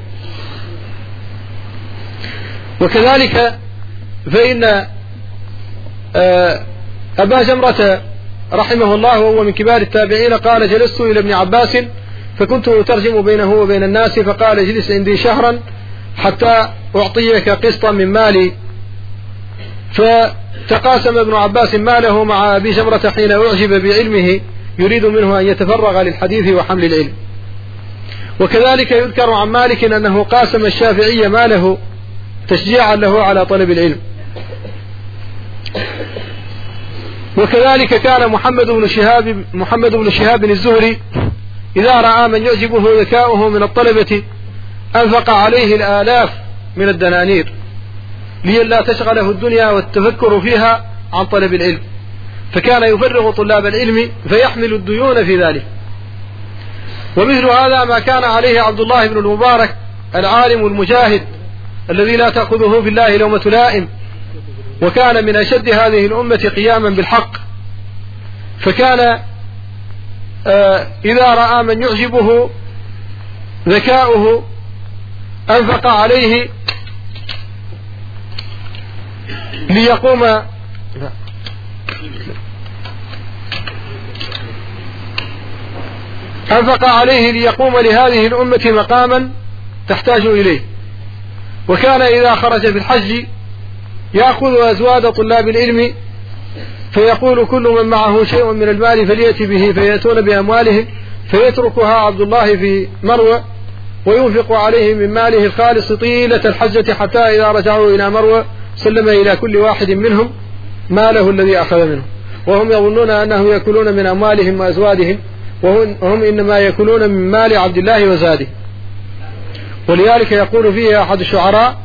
وكذلك فإن أبا جمرة رحمه الله وهو من كبار التابعين قال جلست إلى ابن عباس فكنت أترجم بينه وبين الناس، فقال اجلس عندي شهرا حتى أعطيك قسطا من مالي، فتقاسم ابن عباس ماله مع أبي جمرة حين أعجب بعلمه يريد منه أن يتفرغ للحديث وحمل العلم. وكذلك يذكر عن مالك أنه قاسم الشافعي ماله تشجيعا له على طلب العلم. وكذلك كان محمد بن شهاب محمد بن شهاب الزهري إذا رأى من يعجبه ذكاؤه من الطلبة أنفق عليه الآلاف من الدنانير لئلا تشغله الدنيا والتفكر فيها عن طلب العلم، فكان يفرغ طلاب العلم فيحمل الديون في ذلك. ومثل هذا ما كان عليه عبد الله بن المبارك العالم المجاهد الذي لا تأخذه في الله لومة لائم، وكان من أشد هذه الأمة قياما بالحق، فكان آه إذا رأى من يعجبه ذكاؤه أنفق عليه ليقوم أنفق عليه ليقوم لهذه الأمة مقاما تحتاج إليه. وكان إذا خرج في الحج يأخذ أزواد طلاب العلم فيقول كل من معه شيء من المال فليأتي به، فيأتون بأموالهم فيتركها عبد الله في مروة وينفق عليه من ماله الخالص طيلة الحجة، حتى إذا رجعوا إلى مروة سلم إلى كل واحد منهم ماله الذي أخذ منه، وهم يظنون أنه يأكلون من أموالهم وأزوادهم وهم إنما يأكلون من مال عبد الله وزاده. ولذلك يقول فيه أحد الشعراء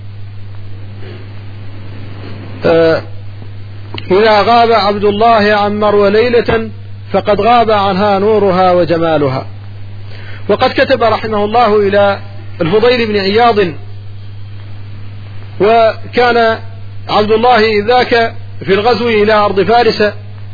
آه إذا غاب عبد الله عن مروة ليلة فقد غاب عنها نورها وجمالها. وقد كتب رحمه الله إلى الفضيل بن عياض، وكان عبد الله ذاك في الغزو إلى أرض فارس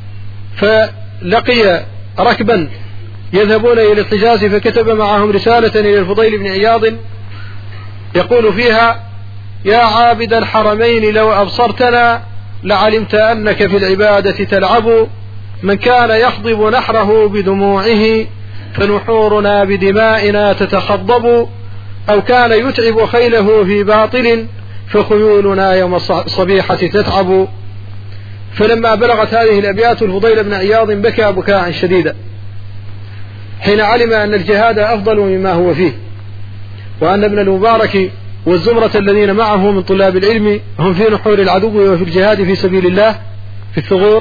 فلقي ركبا يذهبون إلى الحجاز، فكتب معهم رسالة إلى الفضيل بن عياض يقول فيها يا عابد الحرمين لو أبصرتنا لعلمت أنك في العبادة تلعب، من كان يخضب نحره بدموعه فنحورنا بدمائنا تتخضب، أو كان يتعب خيله في باطل فخيولنا يوم الصبيحة تتعب. فلما بلغت هذه الأبيات الفضيل بن عياض بكى بكاء شديدا حين علم أن الجهاد أفضل مما هو فيه، وأن ابن المبارك والزمرة الذين معه من طلاب العلم هم في نحور العدو وفي الجهاد في سبيل الله في الثغور.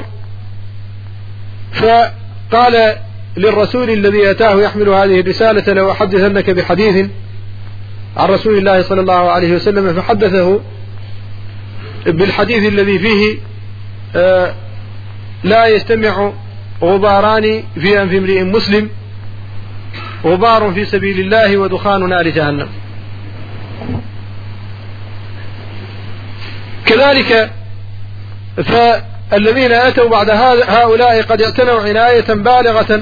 فقال للرسول الذي أتاه يحمل هذه الرسالة لو أحدثنك بحديث عن رسول الله صلى الله عليه وسلم، فحدثه بالحديث الذي فيه آه لا يجتمع غباران في أنف امرئ مسلم، غبار في سبيل الله ودخان نار جهنم. كذلك فالذين أتوا بعد هؤلاء قد اعتنوا عناية بالغة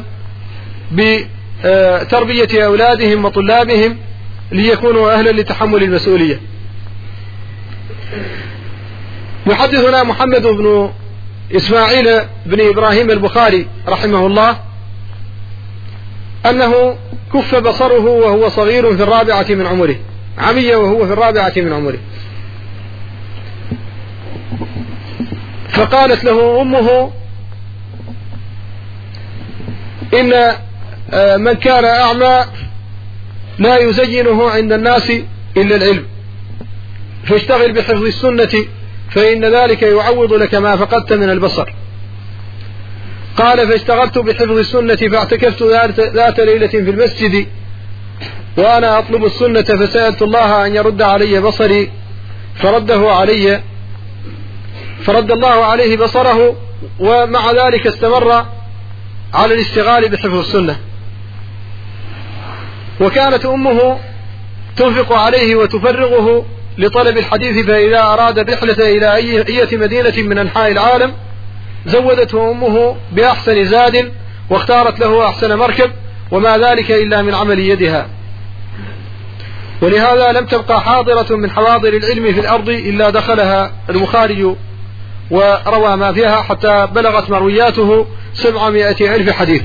بتربية أولادهم وطلابهم ليكونوا أهلا لتحمل المسؤولية. يحدثنا محمد بن إسماعيل بن إبراهيم البخاري رحمه الله أنه كف بصره وهو صغير في الرابعة من عمره، عمي وهو في الرابعة من عمره، فقالت له أمه إن من كان أعمى لا يزينه عند الناس إلا العلم، فاشتغل بحفظ السنة فإن ذلك يعوض لك ما فقدت من البصر. قال: فاشتغلت بحفظ السنة فاعتكفت ذات ليلة في المسجد وأنا أطلب السنة، فسألت الله أن يرد علي بصري فرده علي، فرد الله عليه بصره، ومع ذلك استمر على الاشتغال بحفظ السنة. وكانت أمه تنفق عليه وتفرغه لطلب الحديث، فإذا أراد الرحلة إلى أي مدينة من أنحاء العالم زودته أمه بأحسن زاد واختارت له أحسن مركب، وما ذلك إلا من عمل يدها. ولهذا لم تبقى حاضرة من حواضر العلم في الأرض إلا دخلها البخاري وروى ما فيها، حتى بلغت مروياته سبعمائة ألف حديث.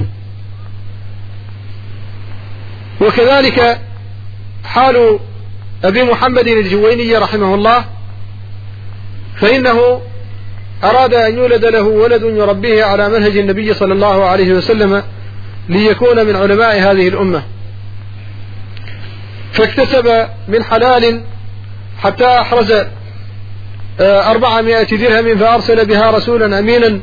وكذلك حال أبي محمد الجويني رحمه الله، فإنه أراد أن يولد له ولد يربيه على منهج النبي صلى الله عليه وسلم ليكون من علماء هذه الأمة، فاكتسب من حلال حتى أحرز أربعمائة درهم، فأرسل بها رسولا أمينا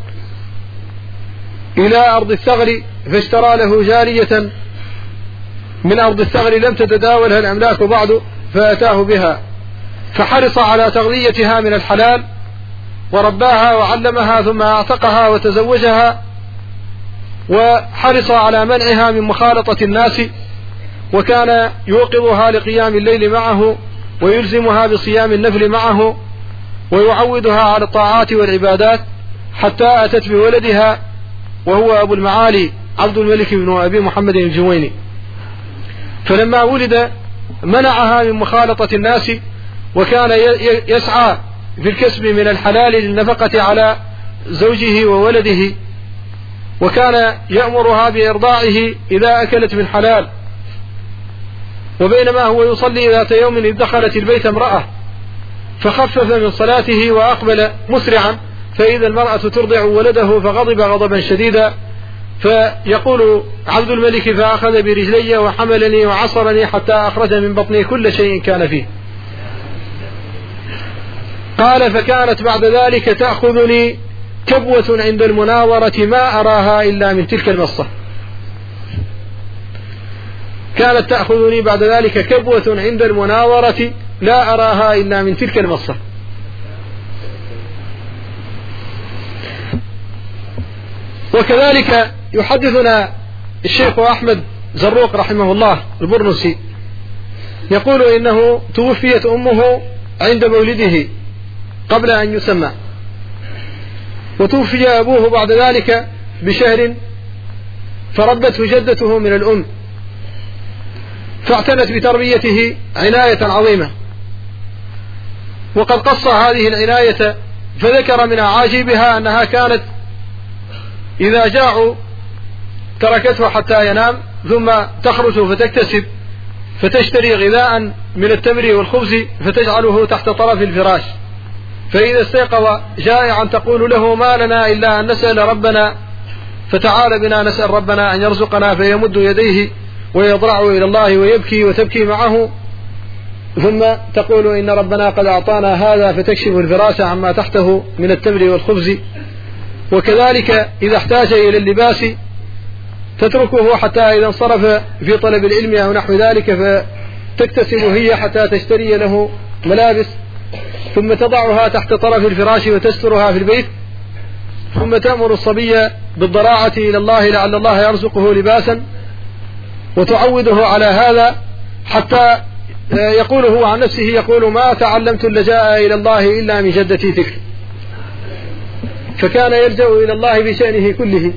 إلى أرض الثغر، فاشترى له جارية من أرض الثغر لم تتداولها الأملاك بعد، فأتاه بها، فحرص على تغذيتها من الحلال ورباها وعلمها، ثم اعتقها وتزوجها، وحرص على منعها من مخالطة الناس، وكان يوقظها لقيام الليل معه ويلزمها بصيام النفل معه ويعودها على الطاعات والعبادات، حتى أتت بولدها وهو أبو المعالي عبد الملك بن أبي محمد الجويني. فلما ولد منعها من مخالطة الناس، وكان يسعى في الكسب من الحلال للنفقة على زوجه وولده، وكان يأمرها بإرضاعه إذا أكلت من حلال. وبينما هو يصلي ذات يوم إذ دخلت البيت امرأة، فخفف من صلاته وأقبل مسرعا، فإذا المرأة ترضع ولده، فغضب غضبا شديدا، فيقول عبد الملك: فأخذ برجلي وحملني وعصرني حتى أخرج من بطني كل شيء كان فيه. قال: فكانت بعد ذلك تأخذني كبوة عند المناورة ما أراها إلا من تلك المصة. كانت تأخذني بعد ذلك كبوة عند المناورة لا أراها إلا من تلك المصة. وكذلك يحدثنا الشيخ أحمد زروق رحمه الله البرنسي، يقول إنه توفيت أمه عند مولده قبل أن يسمى، وتوفي أبوه بعد ذلك بشهر، فربته جدته من الأم، فاعتنت بتربيته عناية عظيمة. وقد قص هذه العناية فذكر من عاجيبها أنها كانت إذا جاعوا تركته حتى ينام، ثم تخرج فتكتسب فتشتري غذاء من التمر والخبز فتجعله تحت طرف الفراش، فإذا استيقظ جائعا تقول له: ما لنا إلا أن نسأل ربنا، فتعال بنا نسأل ربنا أن يرزقنا، فيمد يديه ويضرع إلى الله ويبكي وتبكي معه، ثم تقول: إن ربنا قد أعطانا هذا، فتكشف الفراش عما تحته من التمر والخبز. وكذلك إذا احتاج إلى اللباس تتركه حتى إذا انصرف في طلب العلم أو نحو ذلك، فتكتسب هي حتى تشتري له ملابس، ثم تضعها تحت طرف الفراش وتسترها في البيت، ثم تأمر الصبي بالضراعة إلى الله لعل الله يرزقه لباسا، وتعوده على هذا، حتى يقول هو عن نفسه، يقول: ما تعلمت اللجاء إلى الله إلا من جدتي تلك. فكان يلجأ إلى الله بشأنه كله.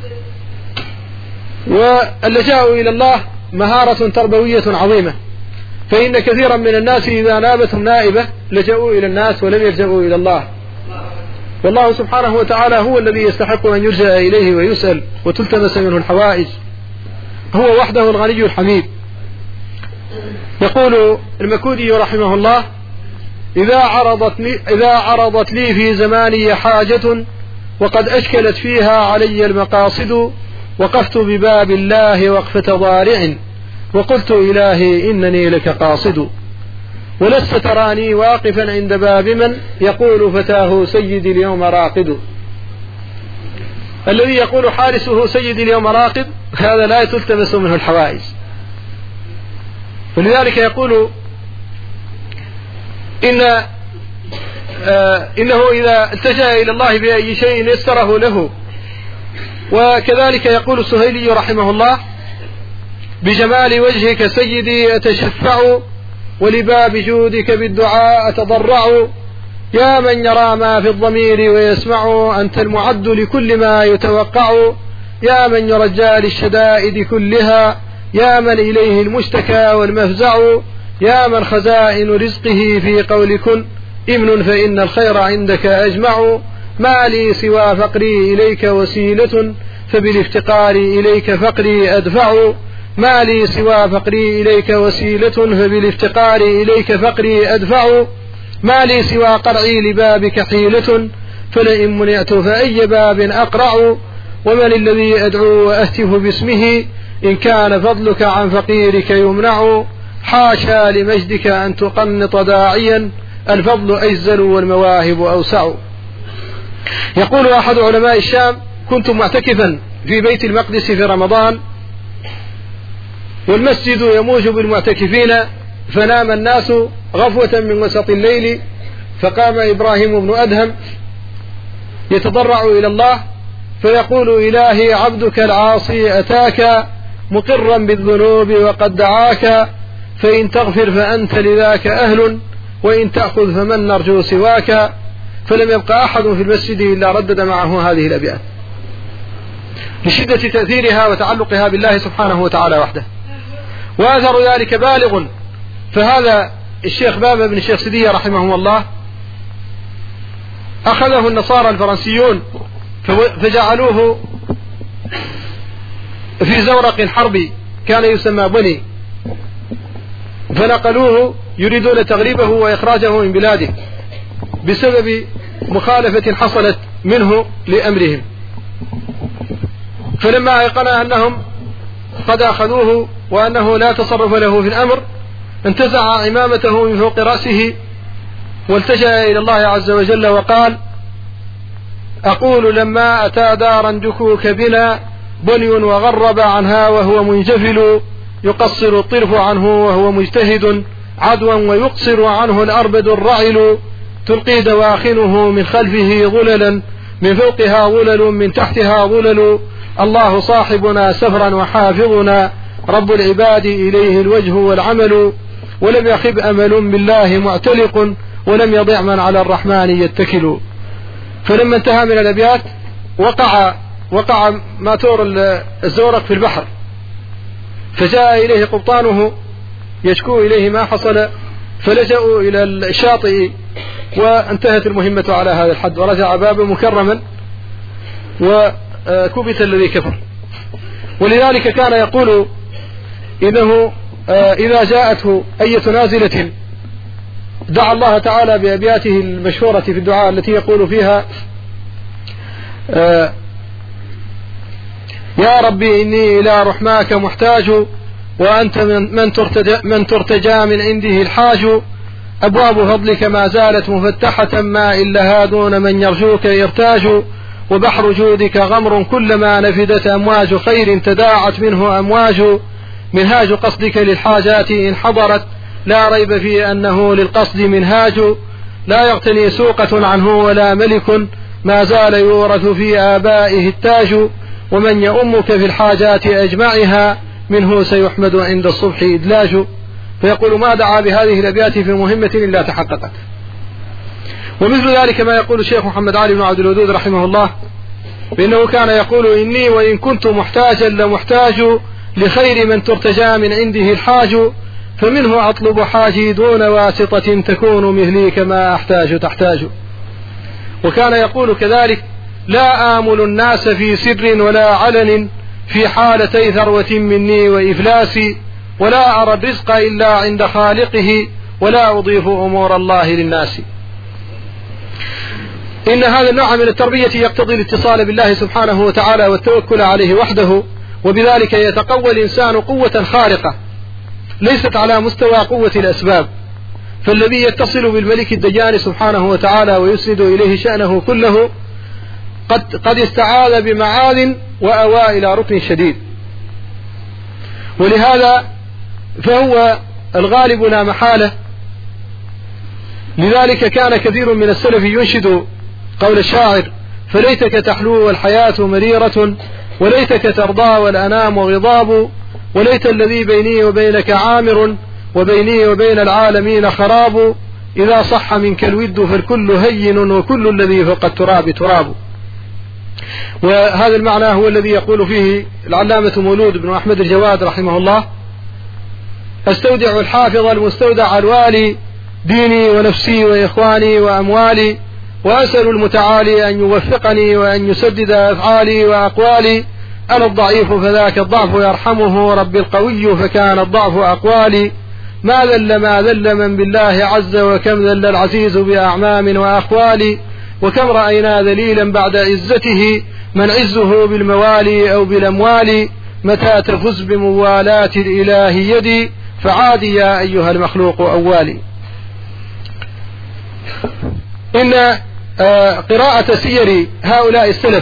واللجاء إلى الله مهارة تربوية عظيمة، فإن كثيرا من الناس إذا نابتهم نائبة لجأوا إلى الناس ولم يلجأوا إلى الله. والله سبحانه وتعالى هو الذي يستحق أن يرجع إليه ويسأل وتلتمس منه الحوائج، هو وحده الغني الحميد. يقول المكودي رحمه الله: إذا عرضت لي, إذا عرضت لي في زماني حاجة وقد أشكلت فيها علي المقاصد، وقفت بباب الله وقفة ضارع، وقلت: إلهي إنني لك قاصد. ولست تراني واقفا عند باب من يقول فتاه سيدي اليوم راقد. الذي يقول حارسه سيدي اليوم راقد هذا لا تلتمس منه الحوائز. ولذلك يقول إن آه إنه إذا التجأ إلى الله بأي شيء يسره له. وكذلك يقول السهيلي رحمه الله: بجمال وجهك سيدي أتشفع، ولباب جودك بالدعاء أتضرع، يا من يرى ما في الضمير ويسمع، أنت المعد لكل ما يتوقع، يا من يرجى للشدائد كلها، يا من إليه المشتكى والمفزع، يا من خزائن رزقه في قول كن إمن فإن الخير عندك أجمع، ما لي سوى فقري إليك وسيلة، فبالافتقار إليك فقري أدفع، ما لي سوى فقري إليك وسيلة، فبالافتقار إليك فقري أدفع، ما لي سوى قرعي لبابك حيلة، فلئن منعت فأي باب أقرع، ومن الذي أدعو وأهتف باسمه، إن كان فضلك عن فقيرك يمنع، حاشا لمجدك أن تقنط داعيا، الفضل أجزل والمواهب أوسع. يقول أحد علماء الشام: كنت معتكفا في بيت المقدس في رمضان، والمسجد يموج بالمعتكفين، فنام الناس غفوة من وسط الليل، فقام إبراهيم بن أدهم يتضرع إلى الله فيقول: إلهي عبدك العاصي أتاك مقرا بالذنوب وقد دعاك، فإن تغفر فأنت لذاك أهل، وإن تأخذ فمن نرجو سواك. فلم يبقى أحد في المسجد إلا ردد معه هذه الأبيات لشدة تأثيرها وتعلقها بالله سبحانه وتعالى وحده، وأثر ذلك بالغ. فهذا الشيخ بابا بن الشيخ سدية رحمه الله أخذه النصارى الفرنسيون فجعلوه في زورق حربي كان يسمى بني، فنقلوه يريدون تغريبه وإخراجه من بلاده بسبب مخالفة حصلت منه لأمرهم. فلما أيقن أنهم قد أخذوه وأنه لا تصرف له في الأمر، انتزع عمامته من فوق رأسه والتجأ إلى الله عز وجل وقال: أقول لما أتى دارا جكوك بنا بني وغرب عنها وهو منجفل، يقصر الطرف عنه وهو مجتهد عدوا، ويقصر عنه الأربد الرعل، تلقي دواخنه من خلفه ظللا، من فوقها ظلل من تحتها ظلل، الله صاحبنا سفرا وحافظنا، رب العباد إليه الوجه والعمل، ولم يخب أمل بالله معتلق، ولم يضع من على الرحمن يتكل. فلما انتهى من الأبيات وقع وقع ماتور الزورق في البحر، فجاء إليه قبطانه يشكو إليه ما حصل، فلجأوا إلى الشاطئ، وانتهت المهمة على هذا الحد، ورجع بابا مكرما وكبت الذي كفر. ولذلك كان يقول إنه إذا جاءته أية نازلة دعا الله تعالى بأبياته المشهورة في الدعاء التي يقول فيها: يا ربي إني إلى رحماك محتاج، وأنت من ترتجى, من ترتجى من عنده الحاج، أبواب فضلك ما زالت مفتحة، ما إلا دون من يرجوك يرتاج، وبحر جودك غمر كلما نفدت أمواج خير تداعت منه أمواج، منهاج قصدك للحاجات إن حضرت، لا ريب في أنه للقصد منهاج، لا يغتني سوقة عنه ولا ملك، ما زال يورث في آبائه التاج، ومن يؤمك في الحاجات أجمعها، منه سيحمد عند الصبح إدلاج. فيقول: ما دعا بهذه الأبيات في مهمة إلا تحققت. ومثل ذلك ما يقول الشيخ محمد علي بن عبد الودود رحمه الله، بأنه كان يقول: إني وإن كنت محتاجا لمحتاج، لخير من ترتجى من عنده الحاج، فمنه أطلب حاجي دون واسطة، تكون مثلي كما أحتاج تحتاج. وكان يقول كذلك: لا آمل الناس في سر ولا علن، في حالتي ثروة مني وإفلاسي، ولا أرى الرزق إلا عند خالقه، ولا أضيف أمور الله للناس. إن هذا النوع من التربية يقتضي الاتصال بالله سبحانه وتعالى والتوكل عليه وحده، وبذلك يتقوى الإنسان قوة خارقة ليست على مستوى قوة الأسباب، فالذي يتصل بالملك الديان سبحانه وتعالى ويسند إليه شأنه كله قد, قد استعاذ بمعاذ وأوى إلى ركن شديد. ولهذا فهو الغالب لا محالة. لذلك كان كثير من السلف ينشد قول الشاعر: فليتك تحلو والحياة مريرة، وليتك ترضى والأنام غضاب، وليت الذي بيني وبينك عامر، وبيني وبين العالمين خراب، إذا صح منك الود فالكل هين، وكل الذي فوق التراب تراب. وهذا المعنى هو الذي يقول فيه العلامة مولود بن أحمد الجواد رحمه الله: أستودع الحافظ المستودع الوالي ديني ونفسي وإخواني وأموالي، وأسأل المتعالي أن يوفقني وأن يسدد أفعالي وأقوالي. أنا الضعيف فذاك الضعف يرحمه ربي القوي، فكان الضعف أقوالي. ما ذل ما ذل من بالله عز، وكم ذل العزيز بأعمام وأخوالي. وكم رأينا ذليلا بعد عزته، من عزه بالموالي أو بالأموال. متى تفز بموالاة الإله يدي، فعادي يا أيها المخلوق أولي. إن قراءة سير هؤلاء السلف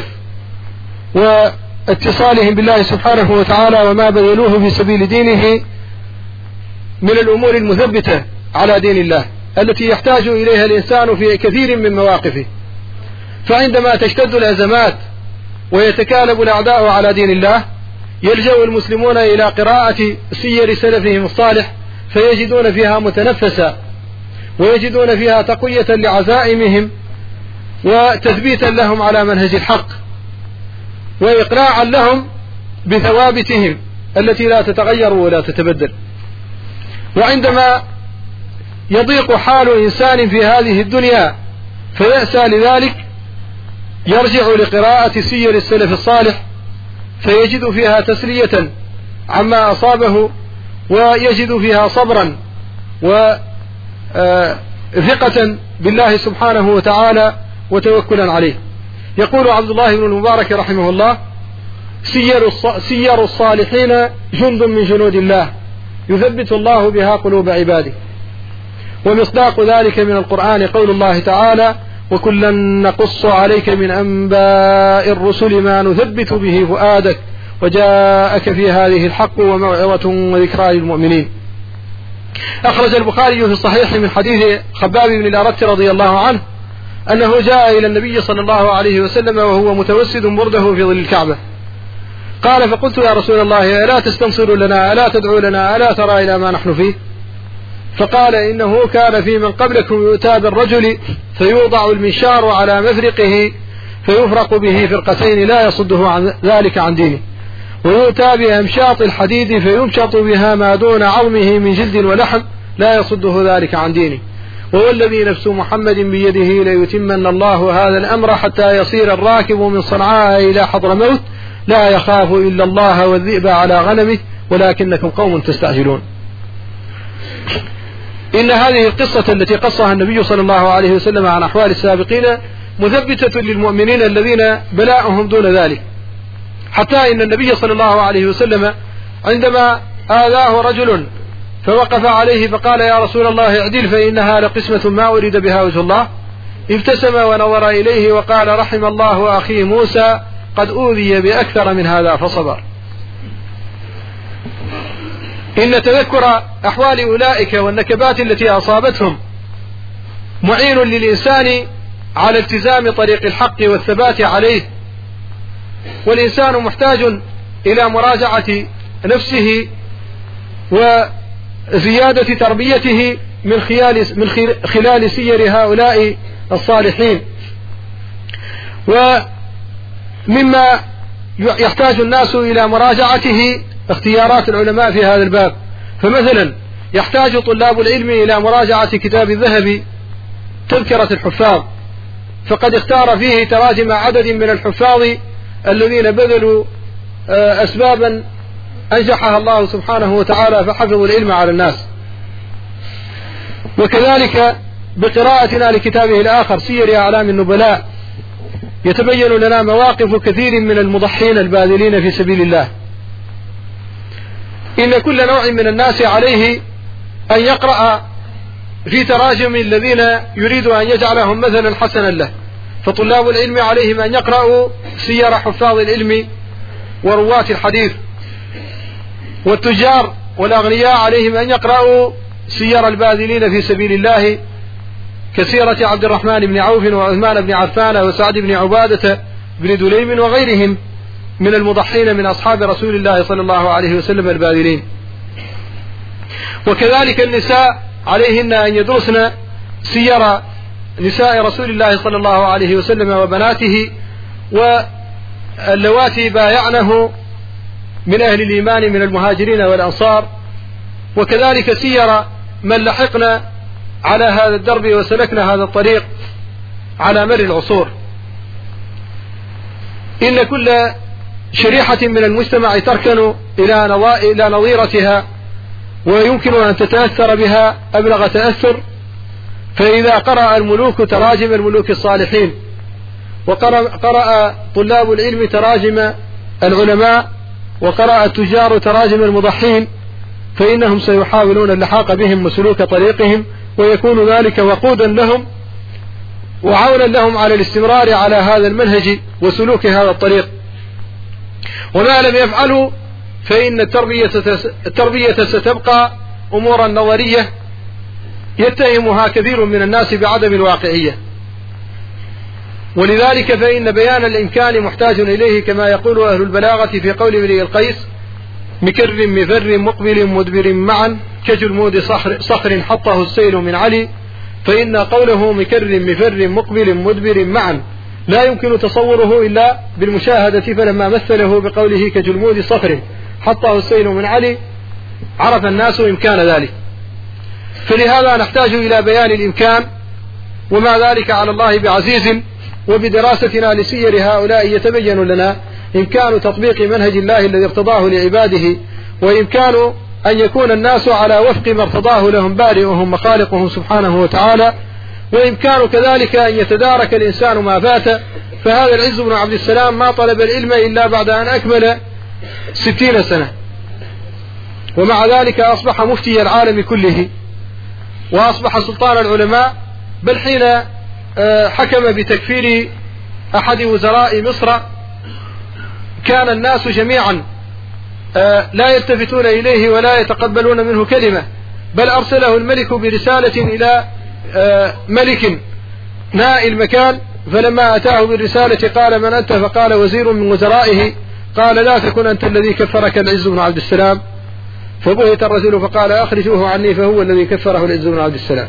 واتصالهم بالله سبحانه وتعالى وما بذلوه في سبيل دينه من الأمور المثبتة على دين الله التي يحتاج إليها الإنسان في كثير من مواقفه. فعندما تشتد الأزمات ويتكالب الأعداء على دين الله، يلجأ المسلمون إلى قراءة سير سلفهم الصالح، فيجدون فيها متنفسا، ويجدون فيها تقوية لعزائمهم، وتثبيتا لهم على منهج الحق، وإقناعا لهم بثوابتهم التي لا تتغير ولا تتبدل. وعندما يضيق حال إنسان في هذه الدنيا فيأسى لذلك، يرجع لقراءة سير السلف الصالح، فيجد فيها تسلية عما أصابه، ويجد فيها صبرا وثقة بالله سبحانه وتعالى وتوكلا عليه. يقول عبد الله بن المبارك رحمه الله: سير الصالحين جند من جنود الله، يثبت الله بها قلوب عباده. ومصداق ذلك من القرآن قول الله تعالى: وكلا نقص عليك من أنباء الرسل ما نثبت به فؤادك، وجاءك في هذه الحق وموعظة وذكرى للمؤمنين. أخرج البخاري في الصحيح من حديث خباب بن الأرت رضي الله عنه أنه جاء إلى النبي صلى الله عليه وسلم وهو متوسد برده في ظل الكعبة، قال: فقلت يا رسول الله ألا تستنصر لنا، ألا تدعو لنا، ألا ترى إلى ما نحن فيه؟ فقال: إنه كان في من قبلكم يؤتى بالرجل فيوضع المنشار على مفرقه فيفرق به فرقتين لا يصده عن ذلك عن دينه، ويؤتى بأمشاط الحديد فيمشط بها ما دون عظمه من جلد ولحم لا يصده ذلك عن دينه، ووالذي نفس محمد بيده ليتمن الله هذا الأمر حتى يصير الراكب من صنعاء إلى حضرموت لا يخاف إلا الله والذئب على غنمه ولكنكم قوم تستعجلون. إن هذه القصة التي قصها النبي صلى الله عليه وسلم عن أحوال السابقين مثبتة للمؤمنين الذين بلاؤهم دون ذلك، حتى إن النبي صلى الله عليه وسلم عندما آذاه رجل فوقف عليه فقال: يا رسول الله اعدل فإنها لقسمة ما أريد بها وجه الله، ابتسم ونظر إليه وقال: رحم الله أخي موسى قد أوذي بأكثر من هذا فصبر. إن تذكر أحوال أولئك والنكبات التي أصابتهم معين للإنسان على التزام طريق الحق والثبات عليه، والإنسان محتاج إلى مراجعة نفسه وزيادة تربيته من خلال من خلال سير هؤلاء الصالحين. ومما يحتاج الناس إلى مراجعته اختيارات العلماء في هذا الباب. فمثلا يحتاج طلاب العلم إلى مراجعة كتاب الذهبي تذكرة الحفاظ، فقد اختار فيه تراجم عدد من الحفاظ الذين بذلوا أسبابا أنجحها الله سبحانه وتعالى فحفظوا العلم على الناس. وكذلك بقراءتنا لكتابه الآخر سير أعلام النبلاء يتبين لنا مواقف كثير من المضحين الباذلين في سبيل الله. إن كل نوع من الناس عليه أن يقرأ في تراجم الذين يريد أن يجعلهم مثلا حسنا له. فطلاب العلم عليهم أن يقرأوا سير حفاظ العلم ورواة الحديث، والتجار والأغنياء عليهم أن يقرأوا سير الباذلين في سبيل الله كسيرة عبد الرحمن بن عوف وعثمان بن عفان وسعد بن عبادة بن دليم وغيرهم من المضحين من أصحاب رسول الله صلى الله عليه وسلم الباذلين. وكذلك النساء عليهن أن يدرسن سير نساء رسول الله صلى الله عليه وسلم وبناته واللواتي بايعنه من أهل الإيمان من المهاجرين والأنصار، وكذلك سير من لحقنا على هذا الدرب وسلكنا هذا الطريق على مر العصور. إن كل شريحة من المجتمع تركن إلى نظيرتها ويمكن أن تتأثر بها أبلغ تأثر. فإذا قرأ الملوك تراجم الملوك الصالحين، وقرأ طلاب العلم تراجم العلماء، وقرأ التجار تراجم المضحين، فإنهم سيحاولون اللحاق بهم وسلوك طريقهم، ويكون ذلك وقودا لهم وعونا لهم على الاستمرار على هذا المنهج وسلوك هذا الطريق. وما لم يفعلوا فإن التربية, التربية ستبقى أمورا نظرية يتهمها كثير من الناس بعدم الواقعية. ولذلك فإن بيان الإمكان محتاج إليه، كما يقول أهل البلاغة في قول امرئ القيس: مكر مفر مقبل مدبر معا كجلمود صخر, صخر حطه السيل من علي. فإن قوله مكر مفر مقبل مدبر معا لا يمكن تصوره إلا بالمشاهدة، فلما مثله بقوله كجلمود صخر حطه السيل من علي عرف الناس إمكان ذلك. فلهذا نحتاج إلى بيان الإمكان، وما ذلك على الله بعزيز. وبدراستنا لسير هؤلاء يتبين لنا إمكان تطبيق منهج الله الذي ارتضاه لعباده، وإمكان أن يكون الناس على وفق ما ارتضاه لهم بارئهم وخالقهم سبحانه وتعالى، وإمكان كذلك أن يتدارك الإنسان ما فات. فهذا العز بن عبد السلام ما طلب العلم إلا بعد أن أكمل ستين سنة، ومع ذلك أصبح مفتي العالم كله وأصبح سلطان العلماء. بل حين حكم بتكفير أحد وزراء مصر كان الناس جميعا لا يلتفتون إليه ولا يتقبلون منه كلمة، بل أرسله الملك برسالة إلى ملك نائي المكان، فلما أتاه بالرسالة قال: من أنت؟ فقال: وزير من وزرائه. قال: لا تكن أنت الذي كفرك العز بن عبد السلام. فبهت الرجل فقال: أخرجوه عني فهو الذي كفره العز بن عبد السلام.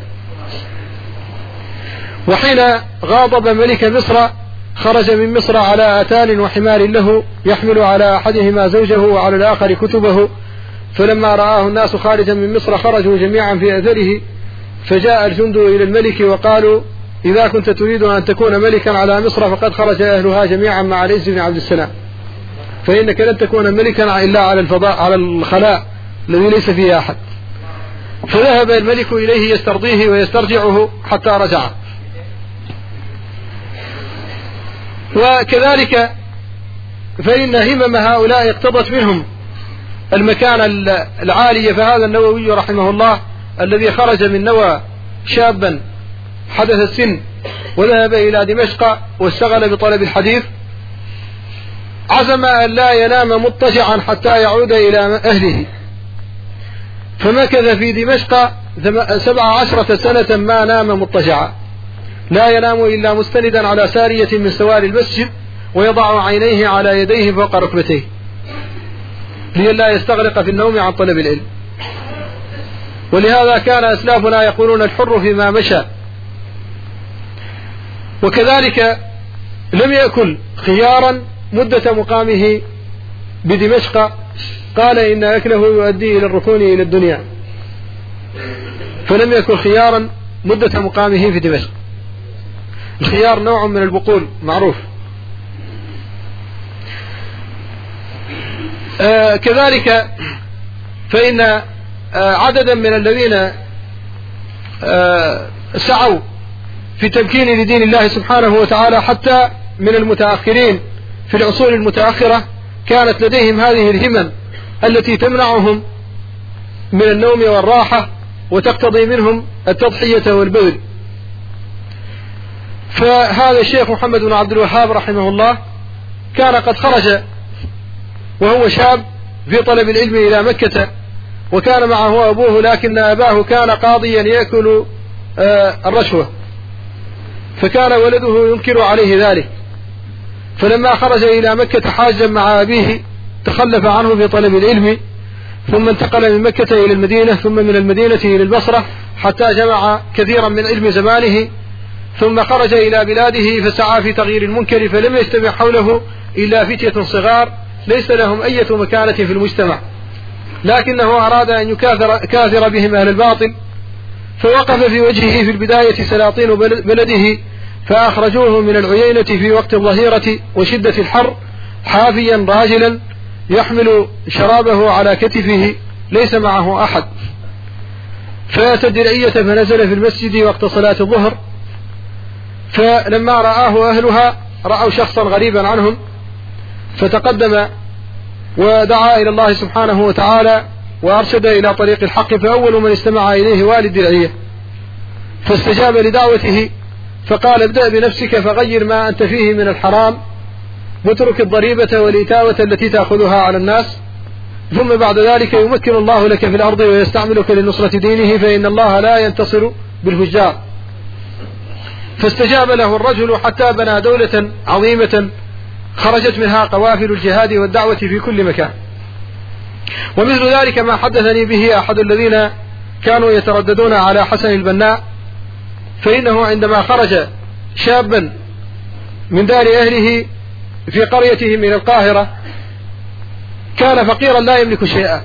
وحين غاضب ملك مصر خرج من مصر على آتان وحمار له يحمل على أحدهما زوجه وعلى الآخر كتبه، فلما رآه الناس خارجا من مصر خرجوا جميعا في أثره. فجاء الجند إلى الملك وقالوا: إذا كنت تريد أن تكون ملكا على مصر فقد خرج أهلها جميعا مع العز بن عبد السلام، فإنك لن تكون ملكا إلا على الفضاء على الخلاء الذي ليس فيه أحد. فذهب الملك إليه يسترضيه ويسترجعه حتى رجع. وكذلك فإن همم هؤلاء اقتضت منهم المكان العالي. فهذا النووي رحمه الله الذي خرج من نوى شابا حدث السن وذهب إلى دمشق واشتغل بطلب الحديث، عزم أن لا ينام مضطجعا حتى يعود إلى أهله، فمكث في دمشق سبع عشرة سنة ما نام مضطجعا، لا ينام إلا مستندا على سارية من سوار المسجد، ويضع عينيه على يديه فوق ركبتيه لئلا يستغرق في النوم عن طلب العلم. ولهذا كان أسلافنا يقولون: الحر فيما مشى. وكذلك لم يأكل خيارا مدة مقامه بدمشق، قال: إن أكله يؤدي إلى الركون إلى الدنيا، فلم يأكل خيارا مدة مقامه في دمشق. الخيار نوع من البقول معروف. آه كذلك فإن آه عددا من الذين آه سعوا في تمكين لدين الله سبحانه وتعالى حتى من المتأخرين في العصور المتأخرة كانت لديهم هذه الهمم التي تمنعهم من النوم والراحة وتقتضي منهم التضحية والبذل. فهذا الشيخ محمد بن عبد الوهاب رحمه الله كان قد خرج وهو شاب في طلب العلم إلى مكة، وكان معه أبوه، لكن أباه كان قاضيا يأكل الرشوة، فكان ولده ينكر عليه ذلك. فلما خرج إلى مكة حاجا مع أبيه تخلف عنه في طلب العلم، ثم انتقل من مكة إلى المدينة، ثم من المدينة إلى البصرة، حتى جمع كثيرا من علم زمانه، ثم خرج إلى بلاده فسعى في تغيير المنكر، فلم يجتمع حوله إلا فتية صغار ليس لهم أي مكانة في المجتمع، لكنه أراد أن يكاثر كاثر بهم أهل الباطل، فوقف في وجهه في البداية سلاطين بلده فأخرجوه من العيينة في وقت الظهيرة وشدة الحر حافيا راجلا يحمل شرابه على كتفه ليس معه أحد، فأتى الدرعية فنزل في المسجد وقت صلاة الظهر، فلما رآه أهلها رأوا شخصا غريبا عنهم، فتقدم ودعا إلى الله سبحانه وتعالى وأرشد إلى طريق الحق، فأول من استمع إليه والي الدرعية، فاستجاب لدعوته فقال: ابدأ بنفسك فغير ما أنت فيه من الحرام، واترك الضريبة والإتاوة التي تأخذها على الناس، ثم بعد ذلك يمكن الله لك في الأرض ويستعملك لنصرة دينه، فإن الله لا ينتصر بالفجار. فاستجاب له الرجل حتى بنى دولة عظيمة خرجت منها قوافل الجهاد والدعوة في كل مكان. ومثل ذلك ما حدثني به أحد الذين كانوا يترددون على حسن البناء، فإنه عندما خرج شابا من دار أهله في قريته من القاهرة كان فقيرا لا يملك شيئا،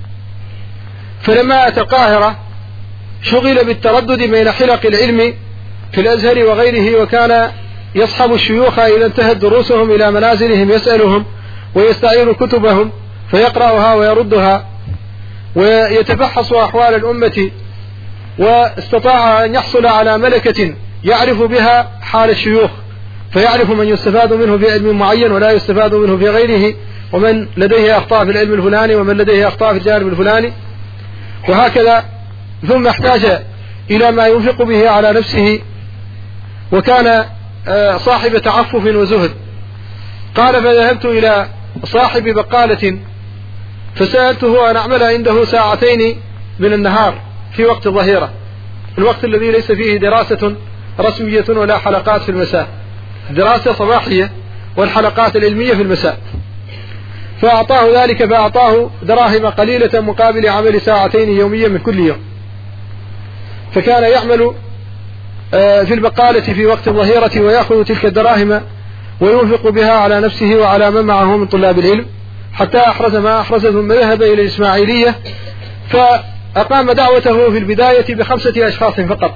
فلما أتى القاهرة شغل بالتردد بين حلق العلم في الأزهر وغيره، وكان يصحب الشيوخ إذا انتهت دروسهم إلى منازلهم يسألهم ويستعير كتبهم فيقرأها ويردها ويتفحص أحوال الأمة، واستطاع أن يحصل على ملكة يعرف بها حال الشيوخ، فيعرف من يستفاد منه في علم معين ولا يستفاد منه في غيره، ومن لديه أخطاء في العلم الفلاني ومن لديه أخطاء في الجانب الفلاني، وهكذا. ثم احتاج إلى ما ينفق به على نفسه، وكان صاحب تعفف وزهد. قال: فذهبت إلى صاحب بقالة فسألته أن أعمل عنده ساعتين من النهار في وقت الظهيرة، الوقت الذي ليس فيه دراسة رسمية ولا حلقات في المساء، دراسة صباحية والحلقات العلمية في المساء. فأعطاه ذلك، فأعطاه دراهم قليلة مقابل عمل ساعتين يوميا من كل يوم، فكان يعمل في البقالة في وقت الظهيرة ويأخذ تلك الدراهم وينفق بها على نفسه وعلى من معه من طلاب العلم، حتى أحرز ما أحرز، ثم ذهب إلى الإسماعيلية فأقام دعوته في البداية بخمسة أشخاص فقط.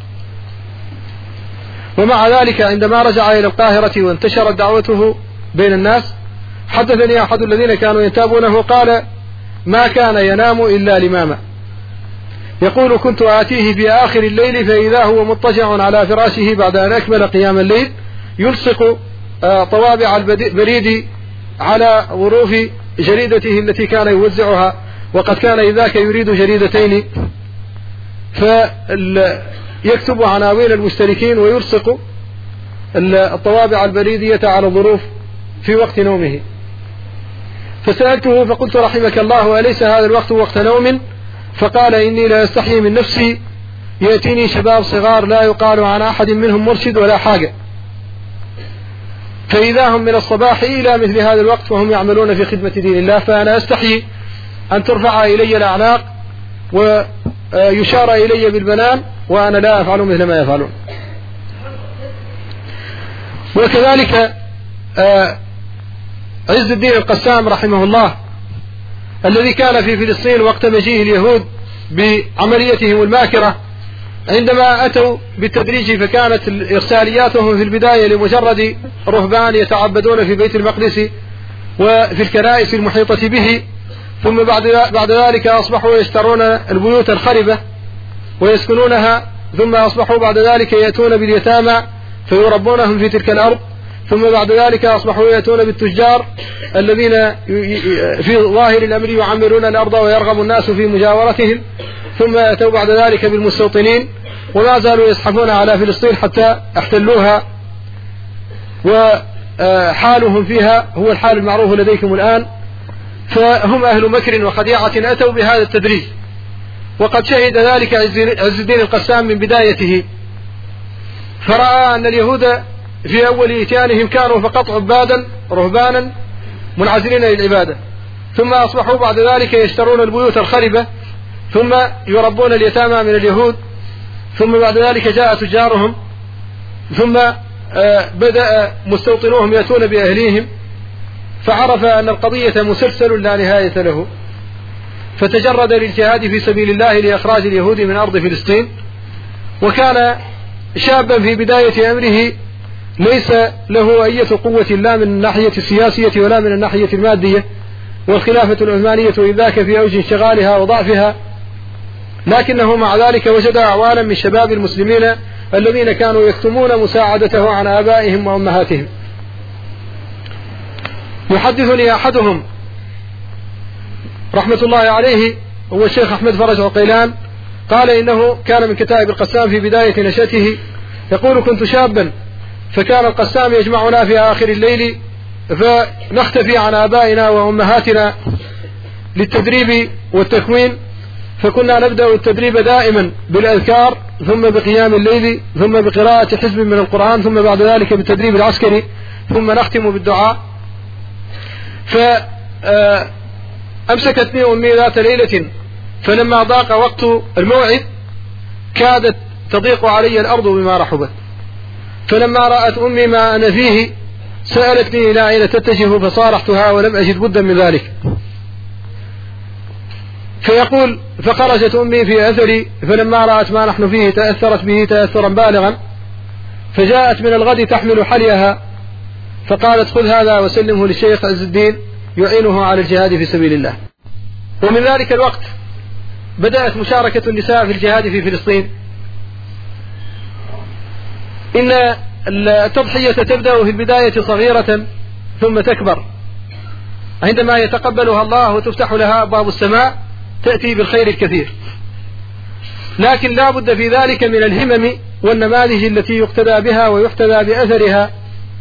ومع ذلك عندما رجع إلى القاهرة وانتشرت دعوته بين الناس حدثني أحد الذين كانوا ينتابونه قال: ما كان ينام إلا لماما، يقول: كنت آتيه في آخر الليل فإذا هو مضطجع على فراشه بعد أن أكمل قيام الليل يلصق طوابع البريد على ظروف جريدته التي كان يوزعها، وقد كان إذاك يريد جريدتين، فيكتب عناوين المشتركين ويلصق الطوابع البريدية على الظروف في وقت نومه. فسألته فقلت: رحمك الله، أليس هذا الوقت وقت نوم؟ فقال: إني لا أستحي من نفسي، يأتيني شباب صغار لا يقال عن أحد منهم مرشد ولا حاجة، فإذا هم من الصباح إلى مثل هذا الوقت وهم يعملون في خدمة دين الله، فأنا أستحي أن ترفع إلي الأعناق ويشار إلي بالبنان وأنا لا أفعل مثل ما يفعلون. وكذلك عز الدين القسام رحمه الله الذي كان في فلسطين وقت مجيء اليهود بعمليتهم الماكرة، عندما أتوا بالتدريج فكانت إرسالياتهم في البداية لمجرد رهبان يتعبدون في بيت المقدس وفي الكنائس المحيطة به، ثم بعد بعد ذلك أصبحوا يشترون البيوت الخربة ويسكنونها، ثم أصبحوا بعد ذلك يأتون باليتامى فيربونهم في تلك الأرض، ثم بعد ذلك أصبحوا يأتون بالتجار الذين في ظاهر الأمر يعمرون الأرض ويرغب الناس في مجاورتهم، ثم أتوا بعد ذلك بالمستوطنين، وما زالوا يزحفون على فلسطين حتى احتلوها، وحالهم فيها هو الحال المعروف لديكم الآن. فهم أهل مكر وخديعة أتوا بهذا التدريج، وقد شهد ذلك عز الدين القسام من بدايته، فرأى أن اليهود في أول إتيانهم كانوا فقط عبادا رهبانا منعزلين للعبادة، ثم أصبحوا بعد ذلك يشترون البيوت الخربة، ثم يربون اليتامى من اليهود، ثم بعد ذلك جاء تجارهم، ثم بدأ مستوطنوهم يأتون بأهليهم، فعرف أن القضية مسلسل لا نهاية له، فتجرد للجهاد في سبيل الله لإخراج اليهود من أرض فلسطين. وكان شابا في بداية أمره ليس له أي قوة لا من الناحية السياسية ولا من الناحية المادية، والخلافة العثمانية إذاك في أوج انشغالها وضعفها، لكنه مع ذلك وجد أعوانا من شباب المسلمين الذين كانوا يكتمون مساعدته عن آبائهم وأمهاتهم. يحدثني أحدهم رحمة الله عليه هو الشيخ أحمد فرج عقيلان، قال إنه كان من كتائب القسام في بداية نشأته، يقول: كنت شابا فكان القسام يجمعنا في آخر الليل فنختفي عن آبائنا وأمهاتنا للتدريب والتكوين، فكنا نبدأ التدريب دائما بالأذكار، ثم بقيام الليل، ثم بقراءة حزب من القرآن، ثم بعد ذلك بالتدريب العسكري، ثم نختم بالدعاء. فأمسكتني أمي ذات ليلة، فلما ضاق وقت الموعد كادت تضيق علي الأرض بما رحبت، فلما رأت أمي ما أنا فيه سألتني إلى أين تتجه، فصارحتها ولم أجد بدا من ذلك. فيقول: فخرجت أمي في أثري، فلما رأت ما نحن فيه تأثرت به تأثرا بالغا، فجاءت من الغد تحمل حليها، فقالت: خذ هذا وسلمه للشيخ عز الدين يعينه على الجهاد في سبيل الله. ومن ذلك الوقت بدأت مشاركة النساء في الجهاد في فلسطين. إن التضحية تبدأ في البداية صغيرة ثم تكبر، عندما يتقبلها الله وتفتح لها أبواب السماء تأتي بالخير الكثير، لكن لا بد في ذلك من الهمم والنماذج التي يقتدى بها ويحتذى بأثرها.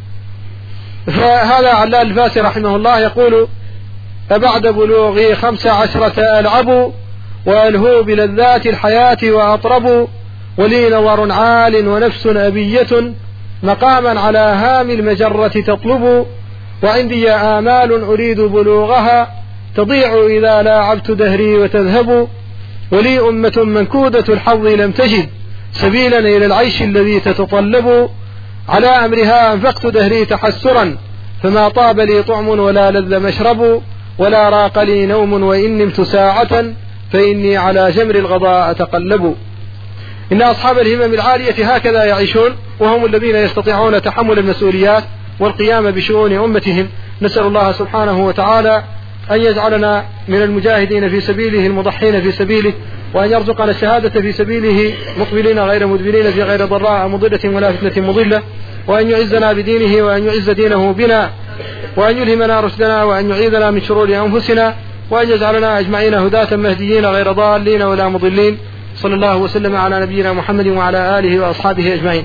فهذا علال الفاسي رحمه الله يقول: أبعد بلوغي خمس عشرة ألعب وألهو بلذات الحياة وأطرب، ولي نظر عال ونفس أبية مقاما على هام المجرة تطلب، وعندي آمال أريد بلوغها تضيع إذا لاعبت دهري وتذهب، ولي أمة منكودة الحظ لم تجد سبيلا إلى العيش الذي تتطلب، على أمرها أنفقت دهري تحسرا فما طاب لي طعم ولا لذ مشرب، ولا راق لي نوم وإن نمت ساعة فإني على جمر الغضاء أتقلب. إن أصحاب الهمم العالية هكذا يعيشون، وهم الذين يستطيعون تحمل المسؤوليات والقيام بشؤون أمتهم. نسأل الله سبحانه وتعالى أن يجعلنا من المجاهدين في سبيله المضحين في سبيله، وأن يرزقنا الشهادة في سبيله مقبلين غير مدبرين في غير ضراء مضلة ولا فتنة مضلة، وأن يعزنا بدينه وأن يعز دينه بنا، وأن يلهمنا رشدنا، وأن يعيذنا من شرور أنفسنا، وأن يجعلنا أجمعين هداة مهديين غير ضالين ولا مضلين. صلى الله وسلم على نبينا محمد وعلى آله وأصحابه أجمعين.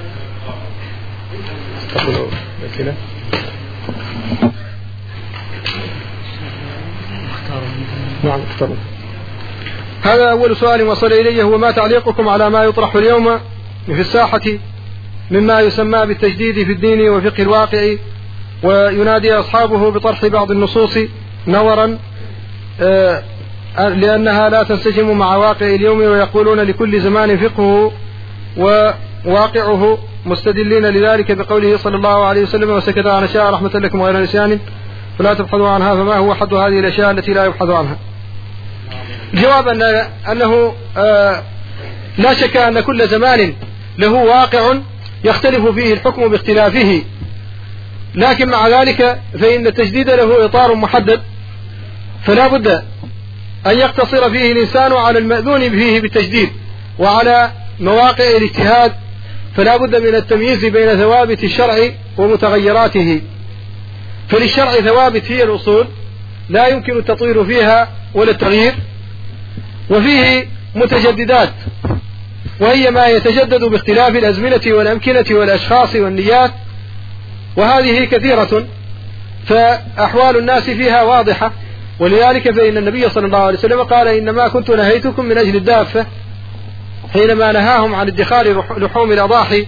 نعم اختاروا. هذا أول سؤال وصل إليه، هو: ما تعليقكم على ما يطرح اليوم في الساحة مما يسمى بالتجديد في الدين وفقه الواقع، وينادي أصحابه بطرح بعض النصوص نورا آه لأنها لا تنسجم مع واقع اليوم، ويقولون لكل زمان فقهه وواقعه، مستدلين لذلك بقوله صلى الله عليه وسلم: وسكت عن أشياء رحمة لكم غير نسيان فلا تبحثوا عنها، فما هو حد هذه الأشياء التي لا يبحث عنها؟ الجواب أن أنه آه لا شك أن كل زمان له واقع يختلف فيه الحكم باختلافه، لكن مع ذلك فإن التجديد له إطار محدد، فلا بد أن يقتصر فيه الإنسان على المأذون فيه بالتجديد، وعلى مواقع الاجتهاد فلا بد من التمييز بين ثوابت الشرع ومتغيراته. فللشرع ثوابت هي الأصول لا يمكن التطوير فيها ولا التغيير، وفيه متجددات وهي ما يتجدد باختلاف الأزمنة والأمكنة والأشخاص والنيات، وهذه كثيرة فأحوال الناس فيها واضحة. ولذلك فإن النبي صلى الله عليه وسلم قال إنما كنت نهيتكم من أجل الدافة حينما نهاهم عن ادخار لحوم الأضاحي.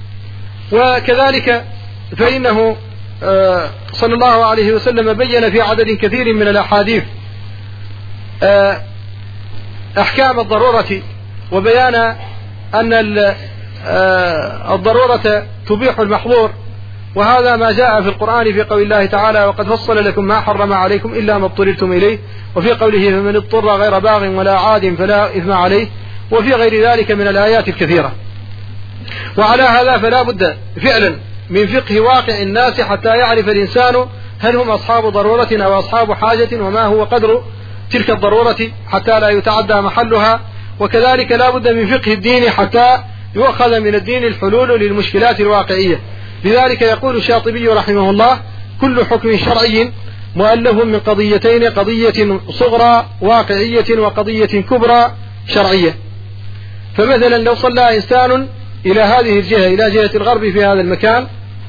وكذلك فإنه صلى الله عليه وسلم بين في عدد كثير من الأحاديث أحكام الضرورة وبيان أن الضرورة تبيح المحظور، وهذا ما جاء في القرآن في قول الله تعالى وقد فصل لكم ما حرم عليكم إلا ما اضطررتم إليه، وفي قوله فمن اضطر غير باغ ولا عاد فلا إثم عليه، وفي غير ذلك من الآيات الكثيرة. وعلى هذا فلا بد فعلا من فقه واقع الناس حتى يعرف الإنسان هل هم أصحاب ضرورة أو أصحاب حاجة، وما هو قدر تلك الضرورة حتى لا يتعدى محلها. وكذلك لا بد من فقه الدين حتى يؤخذ من الدين الحلول للمشكلات الواقعية. لذلك يقول الشاطبي رحمه الله كل حكم شرعي مؤلف من قضيتين، قضية صغرى واقعية وقضية كبرى شرعية. فمثلا لو صلى إنسان إلى هذه الجهة إلى جهة الغرب في هذا المكان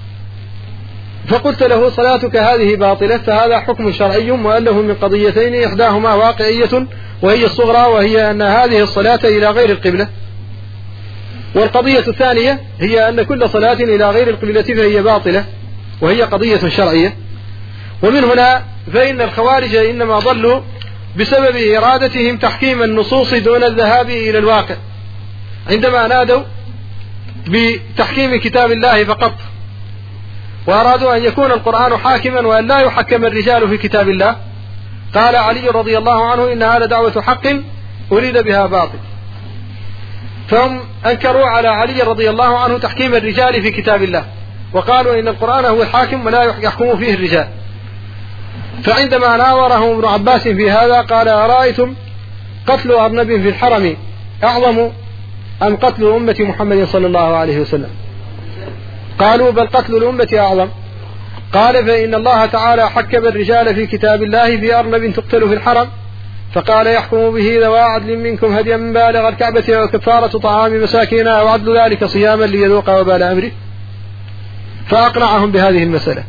فقلت له صلاتك هذه باطلة، فهذا حكم شرعي مؤلف من قضيتين إحداهما واقعية وهي الصغرى وهي أن هذه الصلاة إلى غير القبلة، والقضية الثانية هي أن كل صلاة إلى غير القبلة فهي باطلة وهي قضية شرعية. ومن هنا فإن الخوارج إنما ضلوا بسبب إرادتهم تحكيم النصوص دون الذهاب إلى الواقع، عندما نادوا بتحكيم كتاب الله فقط وأرادوا أن يكون القرآن حاكما وأن لا يحكم الرجال في كتاب الله. قال علي رضي الله عنه إنها لدعوة حق أريد بها باطل، فهم أنكروا على علي رضي الله عنه تحكيم الرجال في كتاب الله وقالوا إن القرآن هو الحاكم ولا يحكم فيه الرجال. فعندما ناورهم ابن عباس في هذا قال أرأيتم قتل أرنب في الحرم أعظم أم قتل أمة محمد صلى الله عليه وسلم؟ قالوا بل قتل الأمة أعظم. قال فإن الله تعالى حكم الرجال في كتاب الله في أرنب تقتل في الحرم، فقال يحكم به ذوى عدل منكم هديا بالغ الكعبة وكفارة طعام مساكينها وعدل ذلك صياما ليذوق وبال أمره. فأقنعهم بهذه المسألة.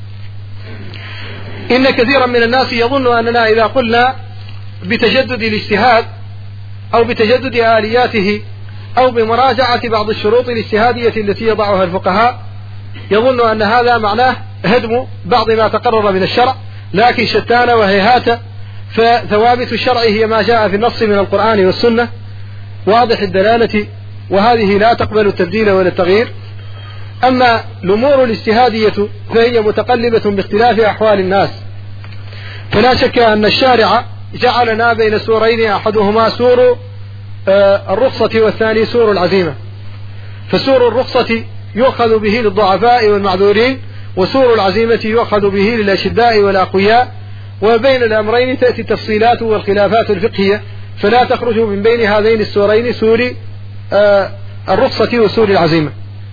إن كثيرا من الناس يظن أننا إذا قلنا بتجدد الاجتهاد أو بتجدد آلياته أو بمراجعة بعض الشروط الاجتهادية التي يضعها الفقهاء يظن أن هذا معناه هدم بعض ما تقرر من الشرع، لكن شتان وهيهات. فثوابت الشرع هي ما جاء في النص من القرآن والسنة واضح الدلالة، وهذه لا تقبل التبديل ولا التغيير. أما الأمور الاجتهادية فهي متقلبة باختلاف أحوال الناس، فلا شك أن الشارع جعلنا بين سورين أحدهما سور الرخصة والثاني سور العزيمة. فسور الرخصة يؤخذ به للضعفاء والمعذورين، وسور العزيمة يؤخذ به للأشداء والأقوياء، وبين الأمرين تأتي التفصيلات والخلافات الفقهية، فلا تخرج من بين هذين السورين سور الرخصة وسور العزيمة.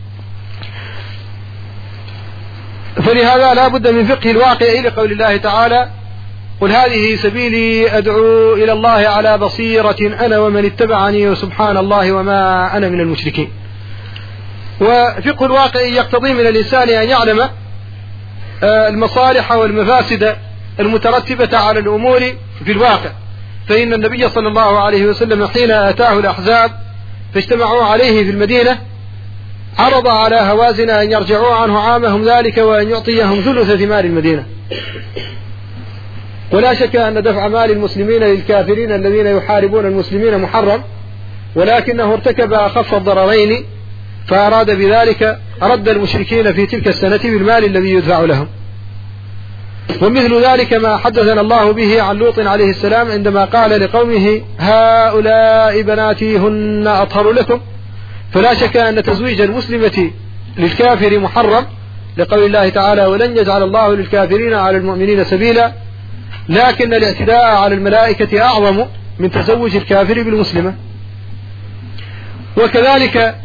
فلهذا لا بد من فقه الواقع لقول الله تعالى قل هذه سبيلي أدعو إلى الله على بصيرة أنا ومن اتبعني وسبحان الله وما أنا من المشركين. وفقه الواقع يقتضي من الإنسان أن يعلم المصالح والمفاسد المترتبة على الأمور في الواقع. فإن النبي صلى الله عليه وسلم حين أتاه الأحزاب فاجتمعوا عليه في المدينة عرض على هوازن أن يرجعوا عنه عامهم ذلك وأن يعطيهم ثلث ثمار المدينة. ولا شك أن دفع مال المسلمين للكافرين الذين يحاربون المسلمين محرم، ولكنه ارتكب أخف الضررين فأراد بذلك رد المشركين في تلك السنة بالمال الذي يدفع لهم. ومثل ذلك ما حدثنا الله به عن لوط عليه السلام عندما قال لقومه هؤلاء بناتي هن أطهر لكم. فلا شك أن تزويج المسلمة للكافر محرم لقول الله تعالى ولن يجعل الله للكافرين على المؤمنين سبيلا، لكن الاعتداء على الملائكة أعظم من تزوج الكافر بالمسلمة. وكذلك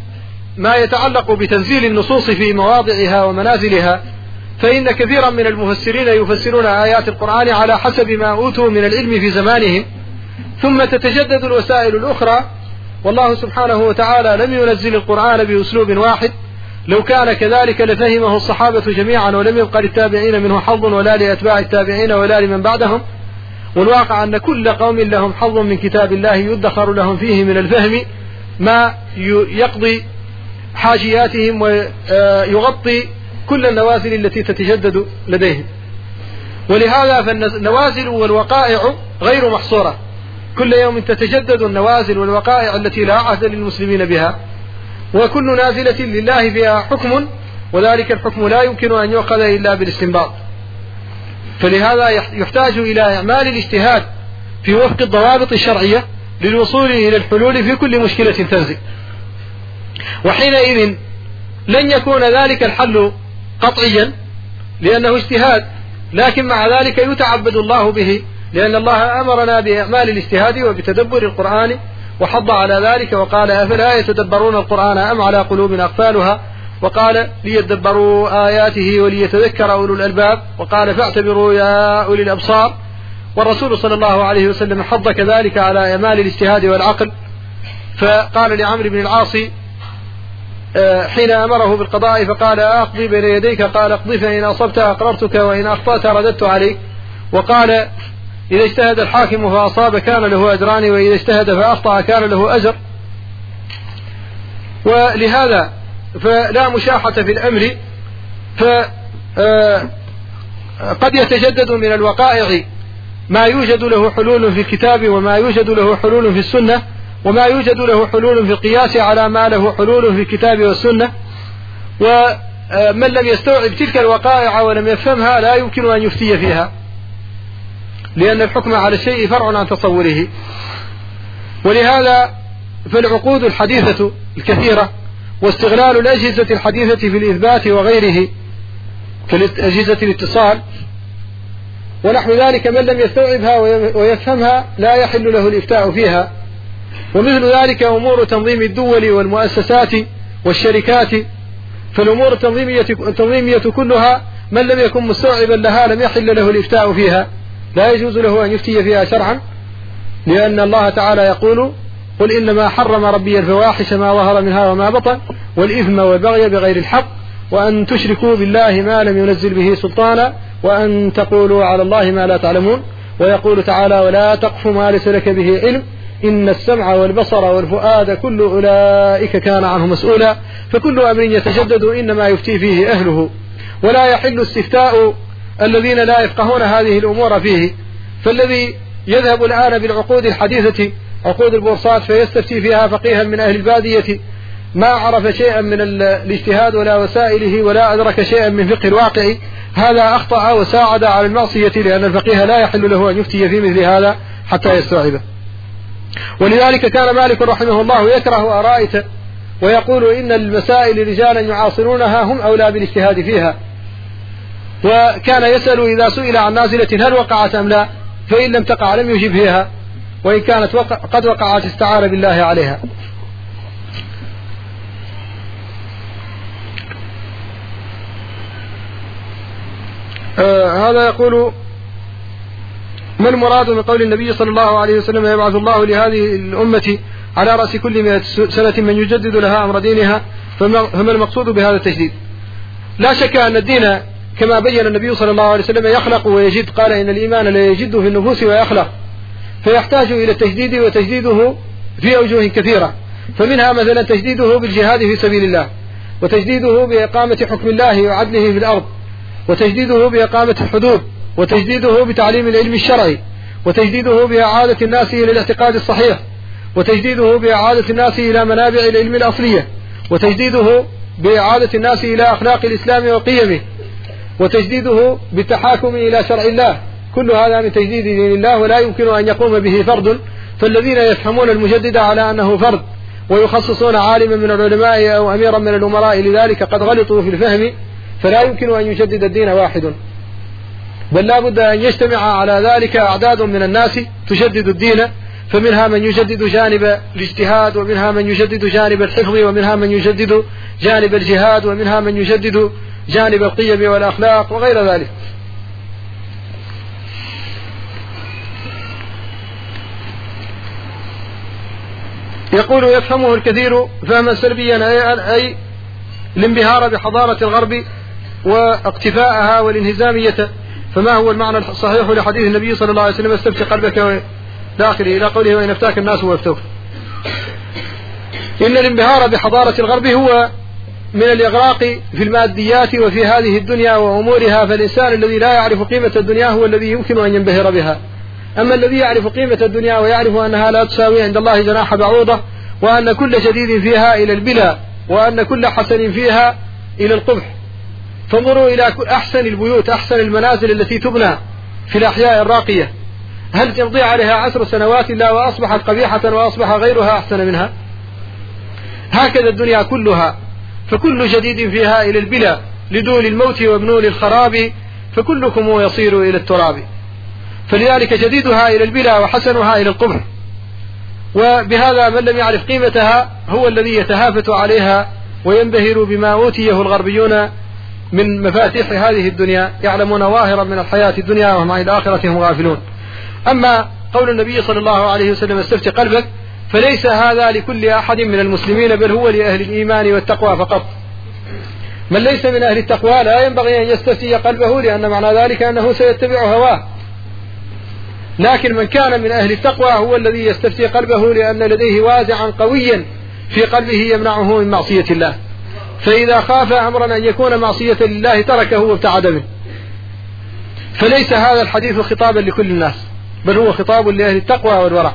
ما يتعلق بتنزيل النصوص في مواضعها ومنازلها، فإن كثيرا من المفسرين يفسرون آيات القرآن على حسب ما أوتوا من العلم في زمانهم، ثم تتجدد الوسائل الأخرى، والله سبحانه وتعالى لم ينزل القرآن بأسلوب واحد، لو كان كذلك لفهمه الصحابة جميعا ولم يبقى للتابعين منه حظ ولا لأتباع التابعين ولا لمن بعدهم. والواقع أن كل قوم لهم حظ من كتاب الله يدخر لهم فيه من الفهم ما يقضي حاجياتهم ويغطي كل النوازل التي تتجدد لديهم. ولهذا فالنوازل والوقائع غير محصورة، كل يوم تتجدد النوازل والوقائع التي لا عهد للمسلمين بها، وكل نازلة لله فيها حكم، وذلك الحكم لا يمكن أن يؤخذ إلا بالاستنباط. فلهذا يحتاج إلى إعمال الاجتهاد في وفق الضوابط الشرعية للوصول إلى الحلول في كل مشكلة تنزل، وحينئذ لن يكون ذلك الحل قطعيا لأنه اجتهاد، لكن مع ذلك يتعبد الله به، لأن الله أمرنا بإعمال الاجتهاد وبتدبر القرآن وحض على ذلك، وقال أفلا يتدبرون القرآن أم على قلوب أقفالها، وقال ليتدبروا آياته وليتذكر أولو الألباب، وقال فاعتبروا يا أولي الأبصار. والرسول صلى الله عليه وسلم حض كذلك على إعمال الاجتهاد والعقل، فقال لعمرو بن العاص حين أمره بالقضاء فقال أقضي بين يديك، قال اقضي فإن أصبت أقررتك وإن أخطأت رددت عليك. وقال إذا اجتهد الحاكم فأصاب كان له أجران، وإذا اجتهد فأخطأ كان له أجر. ولهذا فلا مشاحة في الأمر، فقد يتجدد من الوقائع ما يوجد له حلول في الكتاب، وما يوجد له حلول في السنة، وما يوجد له حلول في القياس على ما له حلول في الكتاب والسنة. ومن لم يستوعب تلك الوقائع ولم يفهمها لا يمكن أن يفتي فيها، لأن الحكم على الشيء فرع عن تصوره. ولهذا فالعقود الحديثة الكثيرة واستغلال الأجهزة الحديثة في الإثبات وغيره كأجهزة الاتصال ونحو ذلك، من لم يستوعبها ويفهمها لا يحل له الإفتاء فيها. ومثل ذلك أمور تنظيم الدول والمؤسسات والشركات، فالأمور التنظيمية, التنظيمية كلها من لم يكن مستوعبا لها لم يحل له الإفتاء فيها، لا يجوز له أن يفتي فيها شرعا، لأن الله تعالى يقول قل إنما حرم ربي الفواحش ما ظهر منها وما بطن والإثم والبغي بغير الحق وأن تشركوا بالله ما لم ينزل به سلطانا وأن تقولوا على الله ما لا تعلمون. ويقول تعالى ولا تقف ما ليس لك به علم إن السمع والبصر والفؤاد كل أولئك كان عنه مسؤولا. فكل أمر يتجدد إنما يفتي فيه أهله، ولا يحل استفتاء الذين لا يفقهون هذه الأمور فيه. فالذي يذهب الآن بالعقود الحديثة عقود البورصات فيستفتي فيها فقيها من أهل البادية ما عرف شيئا من الاجتهاد ولا وسائله ولا أدرك شيئا من فقه الواقع، هذا أخطأ وساعد على المعصية، لأن الفقيه لا يحل له أن يفتي في مثل هذا حتى يستوعبه. ولذلك كان مالك رحمه الله يكره آرائته ويقول إن المسائل رجالا يعاصرونها هم أولى بالاجتهاد فيها، وكان يسأل إذا سئل عن نازلة هل وقعت أم لا، فإن لم تقع لم يجب فيها، وإن كانت وقع قد وقعت استعان بالله عليها. آه هذا يقول ما المراد من قول النبي صلى الله عليه وسلم يبعث الله لهذه الأمة على رأس كل مئة سنة من يجدد لها أمر دينها، فما المقصود بهذا التجديد؟ لا شك أن الدين كما بين النبي صلى الله عليه وسلم يخلق ويجد، قال إن الإيمان لا يجد في النفوس ويخلق، فيحتاج إلى التجديد، وتجديده في أوجه كثيرة، فمنها مثلا تجديده بالجهاد في سبيل الله، وتجديده بإقامة حكم الله وعدله في الأرض، وتجديده بإقامة الحدود، وتجديده بتعليم العلم الشرعي، وتجديده بإعادة الناس إلى الاعتقاد الصحيح، وتجديده بإعادة الناس إلى منابع العلم الأصلية، وتجديده بإعادة الناس إلى أخلاق الإسلام وقيمه، وتجديده بالتحاكم إلى شرع الله. كل هذا من تجديد دين الله، ولا يمكن أن يقوم به فرد. فالذين يفهمون المجدد على أنه فرد ويخصصون عالما من العلماء أو أميرا من الأمراء لذلك قد غلطوا في الفهم، فلا يمكن أن يجدد الدين واحد، بل لا بد أن يجتمع على ذلك أعداد من الناس تجدد الدين، فمنها من يجدد جانب الاجتهاد، ومنها من يجدد جانب الحفظ، ومنها من يجدد جانب الجهاد، ومنها من يجدد جانب القيم والأخلاق وغير ذلك. يقول يفهمه الكثير فهما سلبيا، أي الانبهار بحضارة الغرب واقتفاءها والانهزامية. فما هو المعنى الصحيح لحديث النبي صلى الله عليه وسلم استفتح قلبك داخلي إلى قوله وإن افتاك الناس ويفتوك؟ إن الانبهار بحضارة الغرب هو من الإغراق في الماديات وفي هذه الدنيا وأمورها، فالإنسان الذي لا يعرف قيمة الدنيا هو الذي يمكن أن ينبهر بها. أما الذي يعرف قيمة الدنيا ويعرف أنها لا تساوي عند الله جناح بعوضة، وأن كل جديد فيها إلى البلا، وأن كل حسن فيها إلى القبح. فانظروا إلى أحسن البيوت، أحسن المنازل التي تبنى في الأحياء الراقية، هل تمضي عليها عشر سنوات إلا وأصبحت قبيحة وأصبح غيرها أحسن منها؟ هكذا الدنيا كلها، فكل جديد فيها إلى البلا لدول الموت وابنول الخراب، فكلكم يصير إلى التراب. فلذلك جديدها إلى البلا وحسنها إلى القبح. وبهذا من لم يعرف قيمتها هو الذي يتهافت عليها وينبهر بما أوتيه الغربيون من مفاتيح هذه الدنيا، يعلمون ظاهرا من الحياة الدنيا وهم عن الآخرة هم غافلون. أما قول النبي صلى الله عليه وسلم استفتح قلبك، فليس هذا لكل أحد من المسلمين، بل هو لأهل الإيمان والتقوى فقط. من ليس من أهل التقوى لا ينبغي أن يستفتي قلبه، لأن معنى ذلك أنه سيتبع هواه. لكن من كان من أهل التقوى هو الذي يستفتي قلبه، لأن لديه وازعا قويا في قلبه يمنعه من معصية الله، فإذا خاف أمرا أن يكون معصية لله تركه وابتعد منه. فليس هذا الحديث خطابا لكل الناس، بل هو خطاب لأهل التقوى والورع.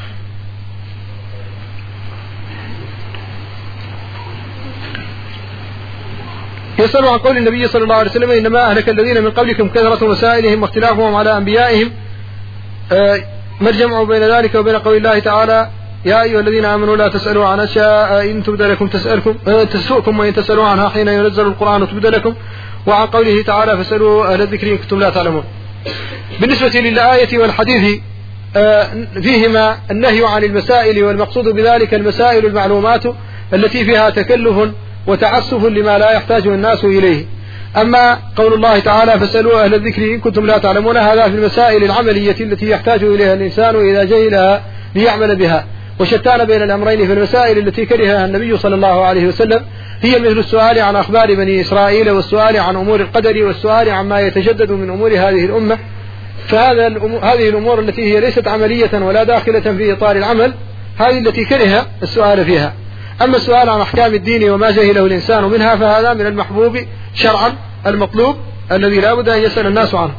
يسأل عن قول النبي صلى الله عليه وسلم إنما أهلك الذين من قبلكم كثرة مسائلهم واختلافهم على أنبيائهم. آه ما الجمع بين ذلك وبين قول الله تعالى يا أيها الذين آمنوا لا تسألوا عن أشياء إن تبد لكم تسألكم آه تسؤكم وإن تسألوا عنها حين ينزل القرآن تبد لكم، وعن قوله تعالى فاسألوا أهل الذكر إن كنتم لا تعلمون. بالنسبة للآية والحديث آه فيهما النهي عن المسائل، والمقصود بذلك المسائل المعلومات التي فيها تكلف وتعسف لما لا يحتاج الناس إليه. أما قول الله تعالى فاسألوا أهل الذكر إن كنتم لا تعلمون، هذا في المسائل العملية التي يحتاج إليها الإنسان إذا جهلها ليعمل بها. وشتان بين الأمرين في المسائل التي كرهها النبي صلى الله عليه وسلم، هي مثل السؤال عن أخبار بني إسرائيل، والسؤال عن أمور القدر، والسؤال عما يتجدد من أمور هذه الأمة. فهذا هذه الأمور التي هي ليست عملية ولا داخلة في إطار العمل، هذه التي كره السؤال فيها. أما السؤال عن أحكام الدين وما جهله الإنسان منها، فهذا من المحبوب شرعا المطلوب الذي لا بد أن يسأل الناس عنه.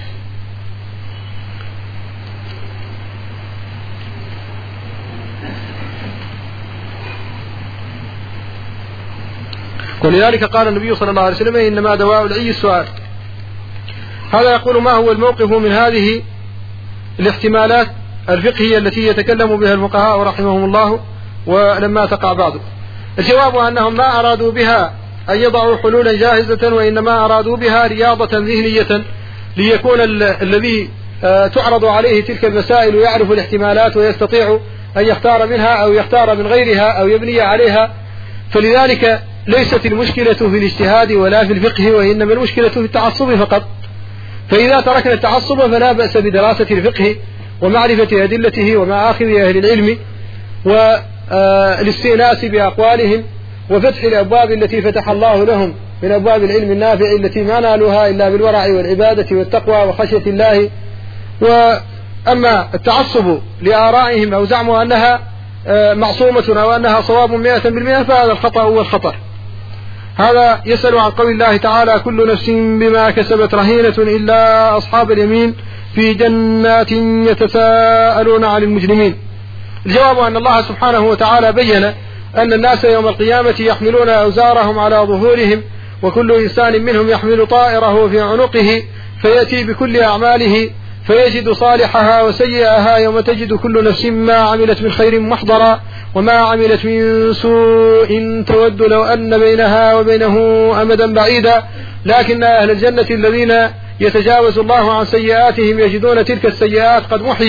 ولذلك قال النبي صلى الله عليه وسلم إنما دواء العي السؤال. هذا يقول ما هو الموقف من هذه الاحتمالات الفقهية التي يتكلم بها الفقهاء رحمهم الله ولما تقع بعض؟ الجواب أنهم ما أرادوا بها أن يضعوا حلولا جاهزة، وإنما أرادوا بها رياضة ذهنية، ليكون الذي تعرض عليه تلك المسائل يعرف الاحتمالات ويستطيع أن يختار منها أو يختار من غيرها أو يبني عليها. فلذلك ليست المشكلة في الاجتهاد ولا في الفقه، وإنما المشكلة في التعصب فقط. فإذا تركنا التعصب فلا بأس بدراسة الفقه ومعرفة أدلته ومآخذ أهل العلم والاستئناس بأقوالهم وفتح الأبواب التي فتح الله لهم من أبواب العلم النافع التي ما نالوها إلا بالورع والعبادة والتقوى وخشية الله. وأما التعصب لآرائهم أو زعموا أنها معصومة أو أنها صواب مئة بالمئة، فهذا الخطأ هو الخطر. هذا يسأل عن قول الله تعالى كل نفس بما كسبت رهينة إلا أصحاب اليمين في جنات يتساءلون عن المجرمين. الجواب أن الله سبحانه وتعالى بين أن الناس يوم القيامة يحملون أوزارهم على ظهورهم، وكل إنسان منهم يحمل طائره في عنقه، فيأتي بكل أعماله فيجد صالحها وسيئها، يوم تجد كل نفس ما عملت من خير محضرا وما عملت من سوء تود لو أن بينها وبينه أمدا بعيدا. لكن أهل الجنة الذين يتجاوز الله عن سيئاتهم يجدون تلك السيئات قد محيت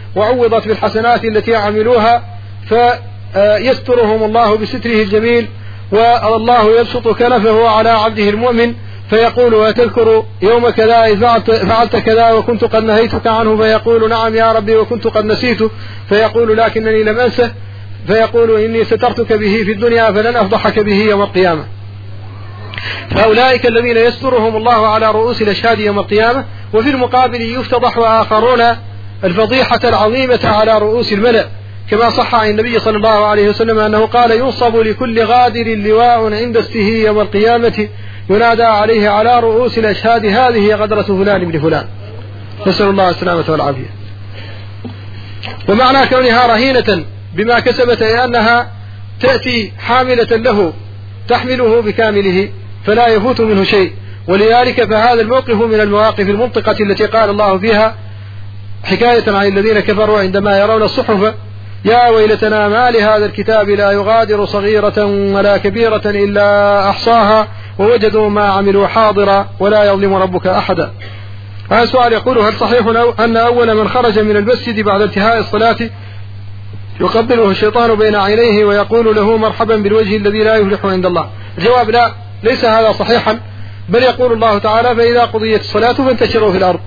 وعوضت بالحسنات التي عملوها، فيسترهم الله بستره الجميل، والله يبسط كنفه على عبده المؤمن فيقول: وتذكر يوم كذا إذ فعلت كذا وكنت قد نهيتك عنه، فيقول: نعم يا ربي وكنت قد نسيته، فيقول: لكنني لم أنسه، فيقول: إني سترتك به في الدنيا فلن أفضحك به يوم القيامة. فأولئك الذين يسترهم الله على رؤوس الأشهاد يوم القيامة، وفي المقابل يفتضح آخرون الفضيحة العظيمة على رؤوس الملأ، كما صح عن النبي صلى الله عليه وسلم أنه قال: ينصب لكل غادر لواء عند استه يوم القيامة ينادى عليه على رؤوس الأشهاد: هذه غدرة فلان بن فلان. نسأل الله السلامة والعافية. ومعنى كونها رهينة بما كسبت أي أنها تأتي حاملة له تحمله بكامله فلا يفوت منه شيء. ولذلك فهذا الموقف من المواقف المنطقة التي قال الله فيها حكاية عن الذين كفروا عندما يرون الصحف: يا ويلتنا ما لهذا الكتاب لا يغادر صغيرة ولا كبيرة إلا أحصاها ووجدوا ما عملوا حاضرا ولا يظلم ربك أحدا. هذا سؤال يقول: هل صحيح أن أول من خرج من المسجد بعد انتهاء الصلاة يقبله الشيطان بين عينيه ويقول له: مرحبا بالوجه الذي لا يفلح عند الله؟ الجواب: لا، ليس هذا صحيحا، بل يقول الله تعالى: فإذا قضيت الصلاة فانتشروا في الأرض.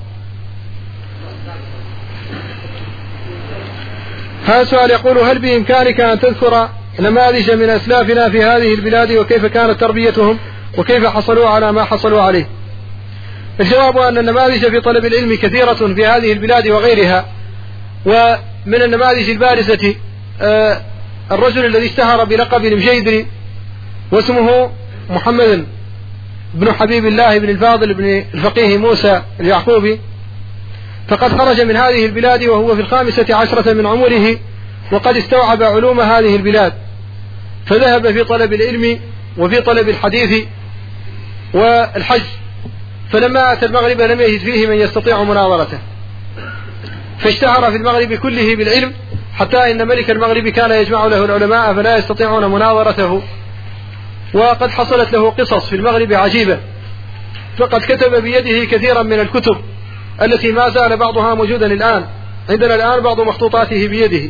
هذا سؤال يقول: هل بإمكانك أن تذكر نماذج من أسلافنا في هذه البلاد وكيف كانت تربيتهم وكيف حصلوا على ما حصلوا عليه؟ الجواب أن النماذج في طلب العلم كثيرة في هذه البلاد وغيرها، ومن النماذج البارزة الرجل الذي اشتهر بلقب المجيدري واسمه محمد بن حبيب الله بن الفاضل بن الفقيه موسى اليعقوبي، فقد خرج من هذه البلاد وهو في الخامسة عشرة من عمره وقد استوعب علوم هذه البلاد، فذهب في طلب العلم وفي طلب الحديث والحج، فلما أتى المغرب لم يجد فيه من يستطيع مناظرته، فاشتهر في المغرب كله بالعلم حتى إن ملك المغرب كان يجمع له العلماء فلا يستطيعون مناظرته. وقد حصلت له قصص في المغرب عجيبة، فقد كتب بيده كثيرا من الكتب التي ما زال بعضها موجودا الآن عندنا الآن، بعض مخطوطاته بيده.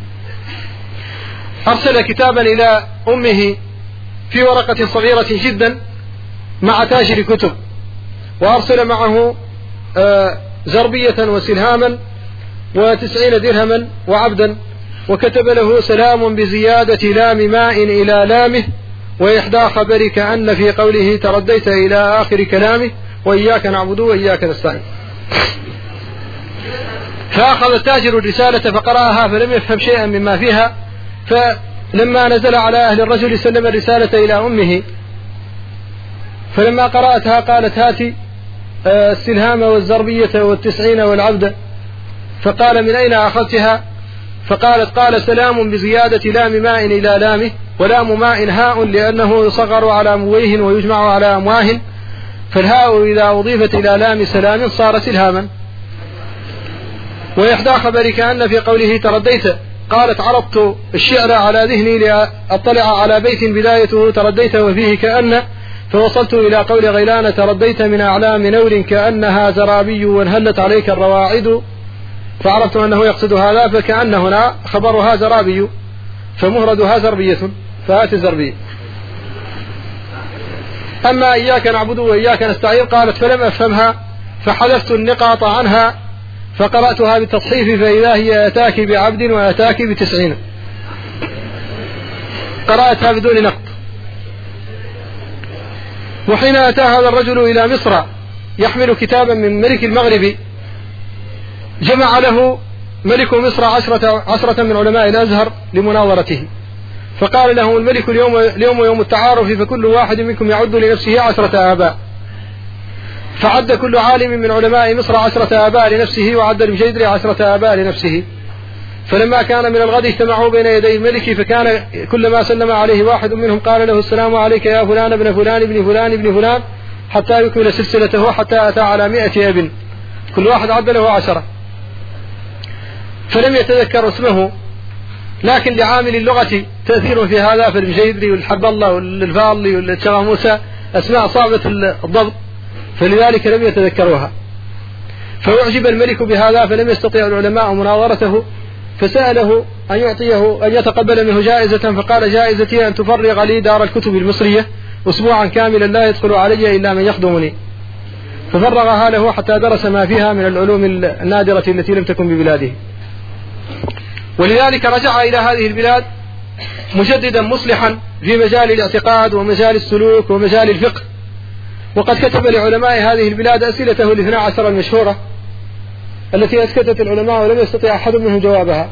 أرسل كتابا إلى أمه في ورقة صغيرة جدا مع تاجر كتب، وأرسل معه زربية وسلهاما وتسعين درهما وعبدا، وكتب له: سلام بزيادة لام ماء إلى لامه، وإحدى خبرك أن في قوله ترديت إلى آخر كلامه، وإياك نعبد وإياك نستعين. فأخذ التاجر الرسالة فقرأها فلم يفهم شيئا مما فيها، فلما نزل على أهل الرجل سلم الرسالة إلى أمه، فلما قرأتها قالت: هاتي السلهام والزربية والتسعين والعبد. فقال: من أين أخذتها؟ فقالت: قال: سلام بزيادة لام ماء إلى لامه، ولام ماء هاء لأنه يصغر على مويه ويجمع على أمواه، فالهاء إذا أضيفت إلى لام سلام صار سلهاما. وإحدى خبرك أن في قوله ترديت، قالت: عرضت الشعر على ذهني لأطلع على بيت بدايته ترديت وفيه كأن، فوصلت إلى قول غيلان: ترديت من أعلام نور كأنها زرابي وانهلت عليك الرواعد، فعرفت أنه يقصد هذا، فكأن هنا خبرها زرابي فمهردها زربية، فهات زربية. أما إياك نعبد وإياك نستعين قالت: فلم أفهمها فحذفت النقاط عنها فقرأتها بالتصحيف فإذا هي أتاك بعبد وأتاك بتسعين، قرأتها بدون نقط. وحين أتى هذا الرجل إلى مصر يحمل كتابا من ملك المغرب، جمع له ملك مصر عشرة, عشرة من علماء الأزهر لمناظرته، فقال له الملك: اليوم, اليوم يوم التعارف، فكل واحد منكم يعد لنفسه عشرة آباء. فعد كل عالم من علماء مصر عشرة آباء لنفسه، وعد المجيدري عشرة آباء لنفسه. فلما كان من الغد اجتمعوا بين يدي الملك، فكان كلما سلم عليه واحد منهم قال له: السلام عليك يا فلان ابن فلان ابن فلان ابن فلان، حتى يكمل سلسلته حتى أتى على مئة ابن، كل واحد عد له عشرة. فلم يتذكر اسمه، لكن لعامل اللغة تأثير في هذا، فالمجيدري والحب الله والفاضلي والشغى موسى أسماء صعبة الضبط، فلذلك لم يتذكروها. فأعجب الملك بهذا فلم يستطيع العلماء مناظرته، فسأله أن يعطيه أن يتقبل منه جائزة، فقال جائزتي أن تفرغ لي دار الكتب المصرية أسبوعا كاملا لا يدخل علي إلا من يخدمني، ففرغها له حتى درس ما فيها من العلوم النادرة التي لم تكن ببلاده. ولذلك رجع إلى هذه البلاد مجددا مصلحا في مجال الاعتقاد ومجال السلوك ومجال الفقه، وقد كتب لعلماء هذه البلاد أسئلته الاثنى عشر المشهورة التي أسكتت العلماء ولم يستطيع أحد منهم جوابها.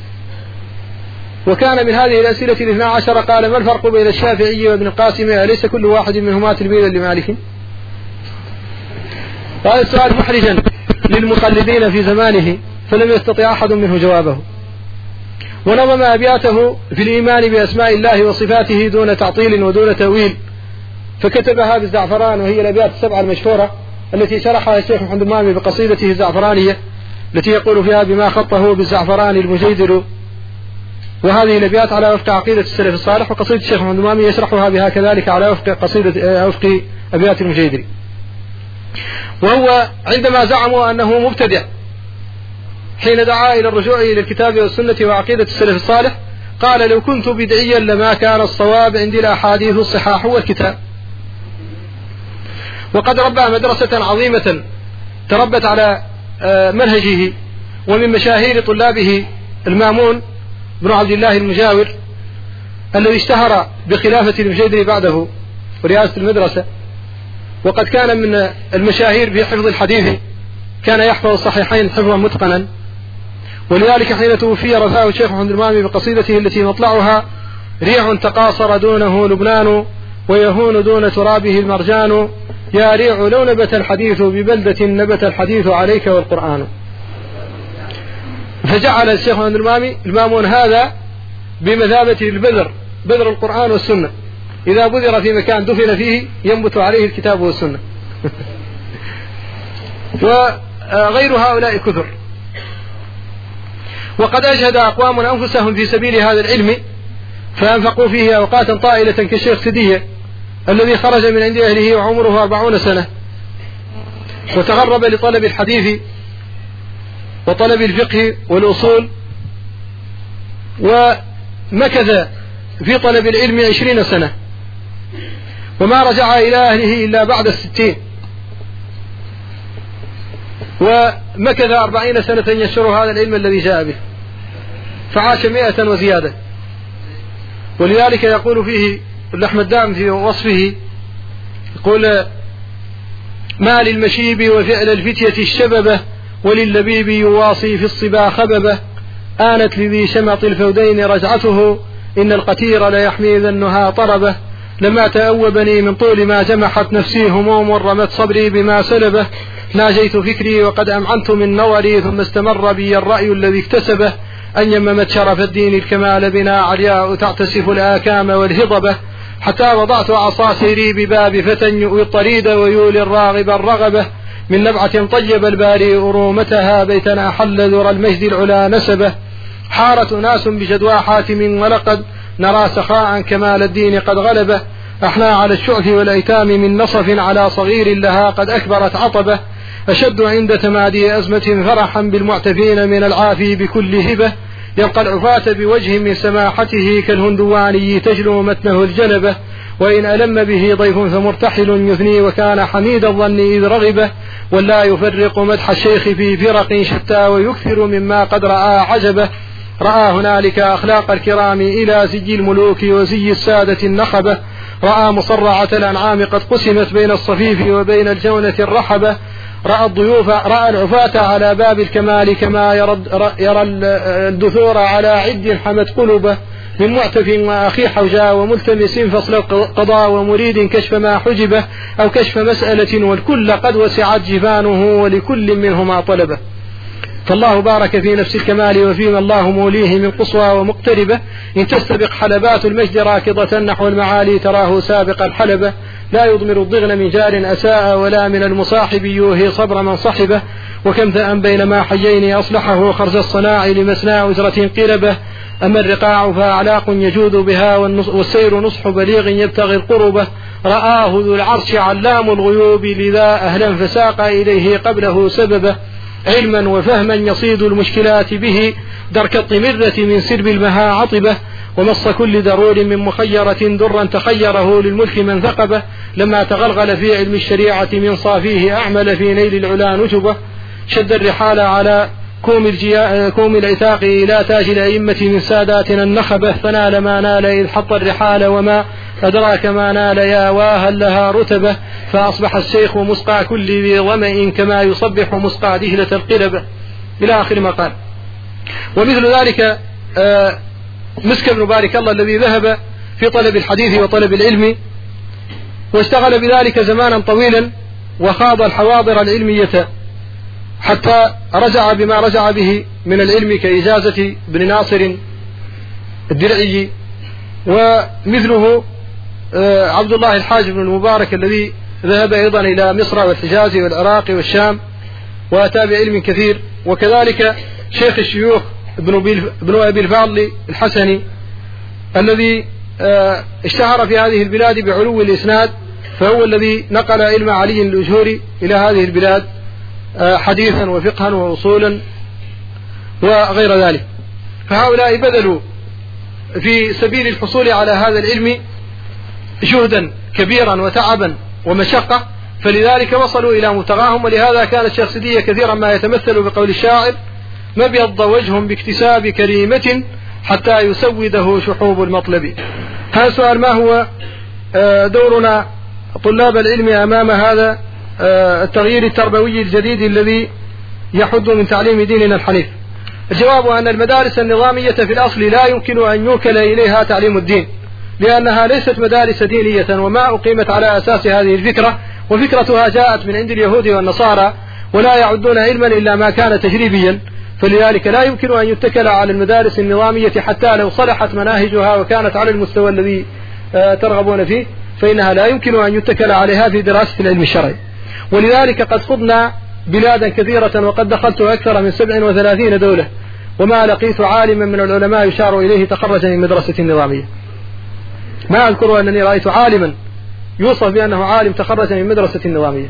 وكان من هذه الأسئلة الاثنى عشر قال: ما الفرق بين الشافعي وابن القاسم؟ أليس كل واحد منهما تلميذا لمالك؟ هذا السؤال محرجا للمقلدين في زمانه، فلم يستطيع أحد منه جوابه. ونظم أبياته في الإيمان بأسماء الله وصفاته دون تعطيل ودون تأويل، فكتبها بالزعفران، وهي الأبيات السبعة المشهورة التي شرحها الشيخ محمد الدمامي بقصيدته الزعفرانية التي يقول فيها: بما خطه بالزعفران المجيدر. وهذه الأبيات على وفق عقيدة السلف الصالح، وقصيدة الشيخ محمد الدمامي يشرحها بها كذلك على وفق قصيدة وفق أبيات المجيدر. وهو عندما زعموا أنه مبتدع حين دعا إلى الرجوع إلى الكتاب والسنة وعقيدة السلف الصالح، قال: لو كنت بدعيا لما كان الصواب عندي الأحاديث الصحاح والكتاب. وقد ربى مدرسة عظيمة تربت على منهجه، ومن مشاهير طلابه المامون بن عبد الله المجاور الذي اشتهر بخلافة المجيدري بعده ورئاسة المدرسة، وقد كان من المشاهير في حفظ الحديث، كان يحفظ الصحيحين حفظا متقنا. ولذلك حين توفي رفعه الشيخ محمد الدمامي بقصيدته التي مطلعها: ريح تقاصر دونه لبنان ويهون دون ترابه المرجان، يا ريع لو نبت الحديث ببلدة نبت الحديث عليك والقرآن. فجعل الشيخ محمد الدمامي المامون هذا بمثابة البذر، بذر القرآن والسنة، إذا بذر في مكان دفن فيه ينبت عليه الكتاب والسنة. وغير هؤلاء كثر. وقد أجهد أقوام أنفسهم في سبيل هذا العلم فأنفقوا فيه أوقاتا طائلة كالشيخ سدية الذي خرج من عند أهله وعمره أربعون سنة، وتغرب لطلب الحديث وطلب الفقه والأصول، ومكث في طلب العلم عشرين سنة، وما رجع إلى أهله إلا بعد الستين، ومكث أربعين سنة ينشر هذا العلم الذي جاء به، فعاش مئة وزيادة. ولذلك يقول فيه الأحمد دام في وصفه، يقول: ما للمشيب وفعل الفتية الشببة ولللبيب يواصي في الصبا خببة، آنت لذي شمط الفودين رجعته إن القتير ليحمي ذا النهى طربه، لما تأوبني من طول ما جمحت نفسي هموم رمت صبري بما سلبه، ناجيت فكري وقد أمعنت من نظري ثم استمر بي الرأي الذي اكتسبه، أن يممت شرف الدين الكمال بنا علياء تعتسف الآكام والهضبة، حتى وضعت عصا سيري بباب فتى يؤوي الطريد ويولي الراغب الرغبة، من نبعة طيب الباري أرومتها بيتنا حل ذر المجد العلا نسبه، حارت ناس بجدوى حاتم ولقد نرى سخاء كمال الدين قد غلبه، احنا على الشعث والأيتام من نصف على صغير لها قد أكبرت عطبه، أشد عند تمادي أزمة فرحا بالمعتفين من العافي بكل هبة، يلقى العفاة بوجه من سماحته كالهندواني تجلو متنه الجلبة، وإن ألم به ضيف فمرتحل يثني وكان حميد الظن إذ رغبه، ولا يفرق مدح الشيخ في فرق شتى ويكثر مما قد رأى عجبه، رأى هنالك أخلاق الكرام إلى زي الملوك وزي السادة النخبة، رأى مصرعة الأنعام قد قسمت بين الصفيف وبين الجونة الرحبة، رأى الضيوف رأى العفاة على باب الكمال كما يرى, يرى الدثور على عد حمت قلوبه، من معتف وأخي حوجا وملتمس فصل القضاء ومريد كشف ما حجبه أو كشف مسألة، والكل قد وسعت جفانه ولكل منهما طلبه، فالله بارك في نفس الكمال وفيما الله موليه من قصوى ومقتربة، إن تستبق حلبات المجد راكضة نحو المعالي تراه سابق الحلبة، لا يضمر الضغن من جار أساء ولا من المصاحب يوهي صبر من صحبه، وكم ذأن بينما حيين أصلحه خرج الصناع لمسنى وزرة قربة، أما الرقاع فأعلاق يجود بها والسير نصح بليغ يبتغي القربة، رآه ذو العرش علام الغيوب لذا أهلا فساق إليه قبله سببه علما وفهما يصيد المشكلات به درك الطمرة من سرب المها عطبه ومص كل ضرور من مخيرة درا تخيره للملك من ثقبه لما تغلغل في علم الشريعة من صافيه أعمل في نيل العلا نجبه شد الرحال على كوم, كوم العتاق إلى تاج الأئمة من ساداتنا النخبة فنال ما نال إذ حط الرحال وما أدراك ما نال يا واهل لها رتبة فأصبح الشيخ مسقى كل ذي ظمئ كما يصبح مسقى دهلة القلبة إلى آخر ما قال. ومثل ذلك مسك بن بارك الله الذي ذهب في طلب الحديث وطلب العلم واشتغل بذلك زمانا طويلا وخاض الحواضر العلمية حتى رجع بما رجع به من العلم كإجازة بن ناصر الدرعي ومثله عبد الله الحاج بن المبارك الذي ذهب أيضا إلى مصر والحجاز والعراق والشام وأتى بعلم كثير وكذلك شيخ الشيوخ ابن أبي الفاضل الحسني الذي اشتهر في هذه البلاد بعلو الإسناد فهو الذي نقل علم علي الأجهوري إلى هذه البلاد حديثا وفقها وأصولا وغير ذلك. فهؤلاء بذلوا في سبيل الحصول على هذا العلم جهدا كبيرا وتعبا ومشقة فلذلك وصلوا إلى منتهاهم. ولهذا كان الشيخ سدية كثيرا ما يتمثل بقول الشاعر ما بيض وجه باكتساب كريمة حتى يسوده شحوب المطلب. هذا سؤال: ما هو دورنا طلاب العلم أمام هذا التغيير التربوي الجديد الذي يحد من تعليم ديننا الحنيف؟ الجواب أن المدارس النظامية في الأصل لا يمكن أن يوكل إليها تعليم الدين لأنها ليست مدارس دينية وما أقيمت على أساس هذه الفكرة وفكرتها جاءت من عند اليهود والنصارى ولا يعدون علما إلا ما كان تجريبيا فلذلك لا يمكن أن يتكل على المدارس النظامية حتى لو صلحت مناهجها وكانت على المستوى الذي ترغبون فيه فإنها لا يمكن أن يتكل عليها في دراسة العلم الشرعي. ولذلك قد خضنا بلادا كثيرة وقد دخلت أكثر من سبع وثلاثين دولة وما لقيت عالما من العلماء يشار إليه تخرج من مدرسة نظامية. ما أذكر أنني رأيت عالما يوصف بأنه عالم تخرج من مدرسة نظامية.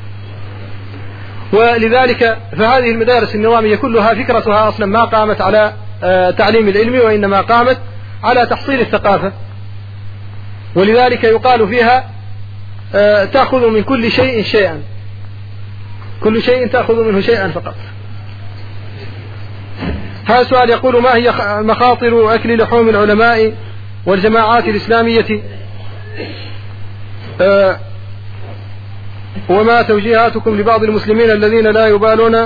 ولذلك فهذه المدارس النظامية كلها فكرتها أصلا ما قامت على تعليم العلم وإنما قامت على تحصيل الثقافة. ولذلك يقال فيها تأخذ من كل شيء شيئا، كل شيء تأخذ منه شيئا فقط. هذا سؤال يقول: ما هي مخاطر أكل لحوم العلماء والجماعات الإسلامية وما توجيهاتكم لبعض المسلمين الذين لا يبالون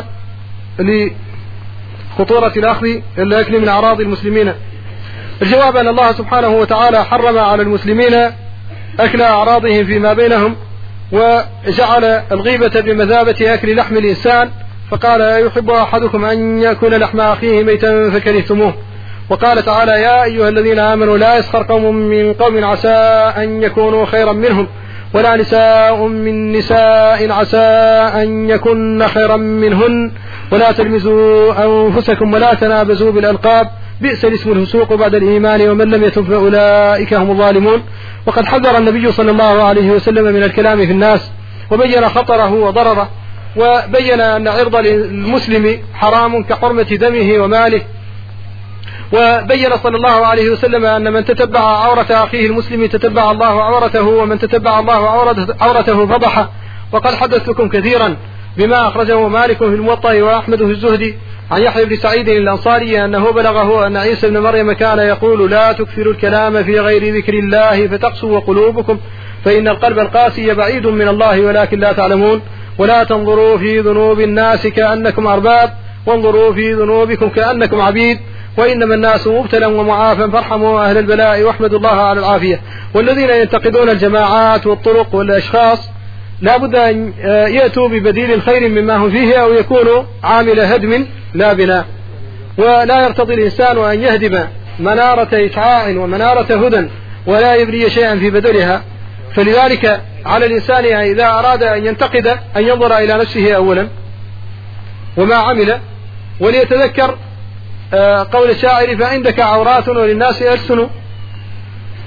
لخطورة الأخذ الأكل من أعراض المسلمين؟ الجواب أن الله سبحانه وتعالى حرم على المسلمين أكل أعراضهم فيما بينهم وجعل الغيبة بمثابة أكل لحم الإنسان فقال: يحب أحدكم أن يأكل لحم أخيه ميتا فكرهتموه. وقال تعالى: يا أيها الذين آمنوا لا يسخر قوم من قوم عسى أن يكونوا خيرا منهم ولا نساء من نساء عسى أن يكن خيرا منهن ولا تلمزوا أنفسكم ولا تنابزوا بالألقاب بئس الاسم الفسوق بعد الإيمان ومن لم يتب فأولئك هم الظالمون. وقد حذر النبي صلى الله عليه وسلم من الكلام في الناس وبين خطره وضرره وبين أن عرض المسلم حرام كحرمة دمه وماله. وبين صلى الله عليه وسلم أن من تتبع عورة أخيه المسلم تتبع الله عورته ومن تتبع الله عورته فضحه. وقد حدثتكم كثيرا بما أخرجه مالك في الموطأ وأحمد في الزهد عن يحيى بن سعيد الأنصاري أنه بلغه أن عيسى بن مريم كان يقول: لا تكثروا الكلام في غير ذكر الله فتقسو قلوبكم فإن القلب القاسي بعيد من الله ولكن لا تعلمون. ولا تنظروا في ذنوب الناس كأنكم أرباب وانظروا في ذنوبكم كأنكم عبيد وإنما الناس مبتلى ومعافى فارحموا أهل البلاء واحمدوا الله على العافية. والذين ينتقدون الجماعات والطرق والأشخاص لا بد أن يأتوا ببديل خير مما هم فيه أو يكونوا عامل هدم لا بناء. ولا يرتضي الإنسان أن يهدم منارة إشعاع ومنارة هدى ولا يبري شيئا في بدلها. فلذلك على الإنسان إذا أراد أن ينتقد أن ينظر إلى نفسه أولا وما عمل وليتذكر قول الشاعر: فعندك عورات وللناس ألسن.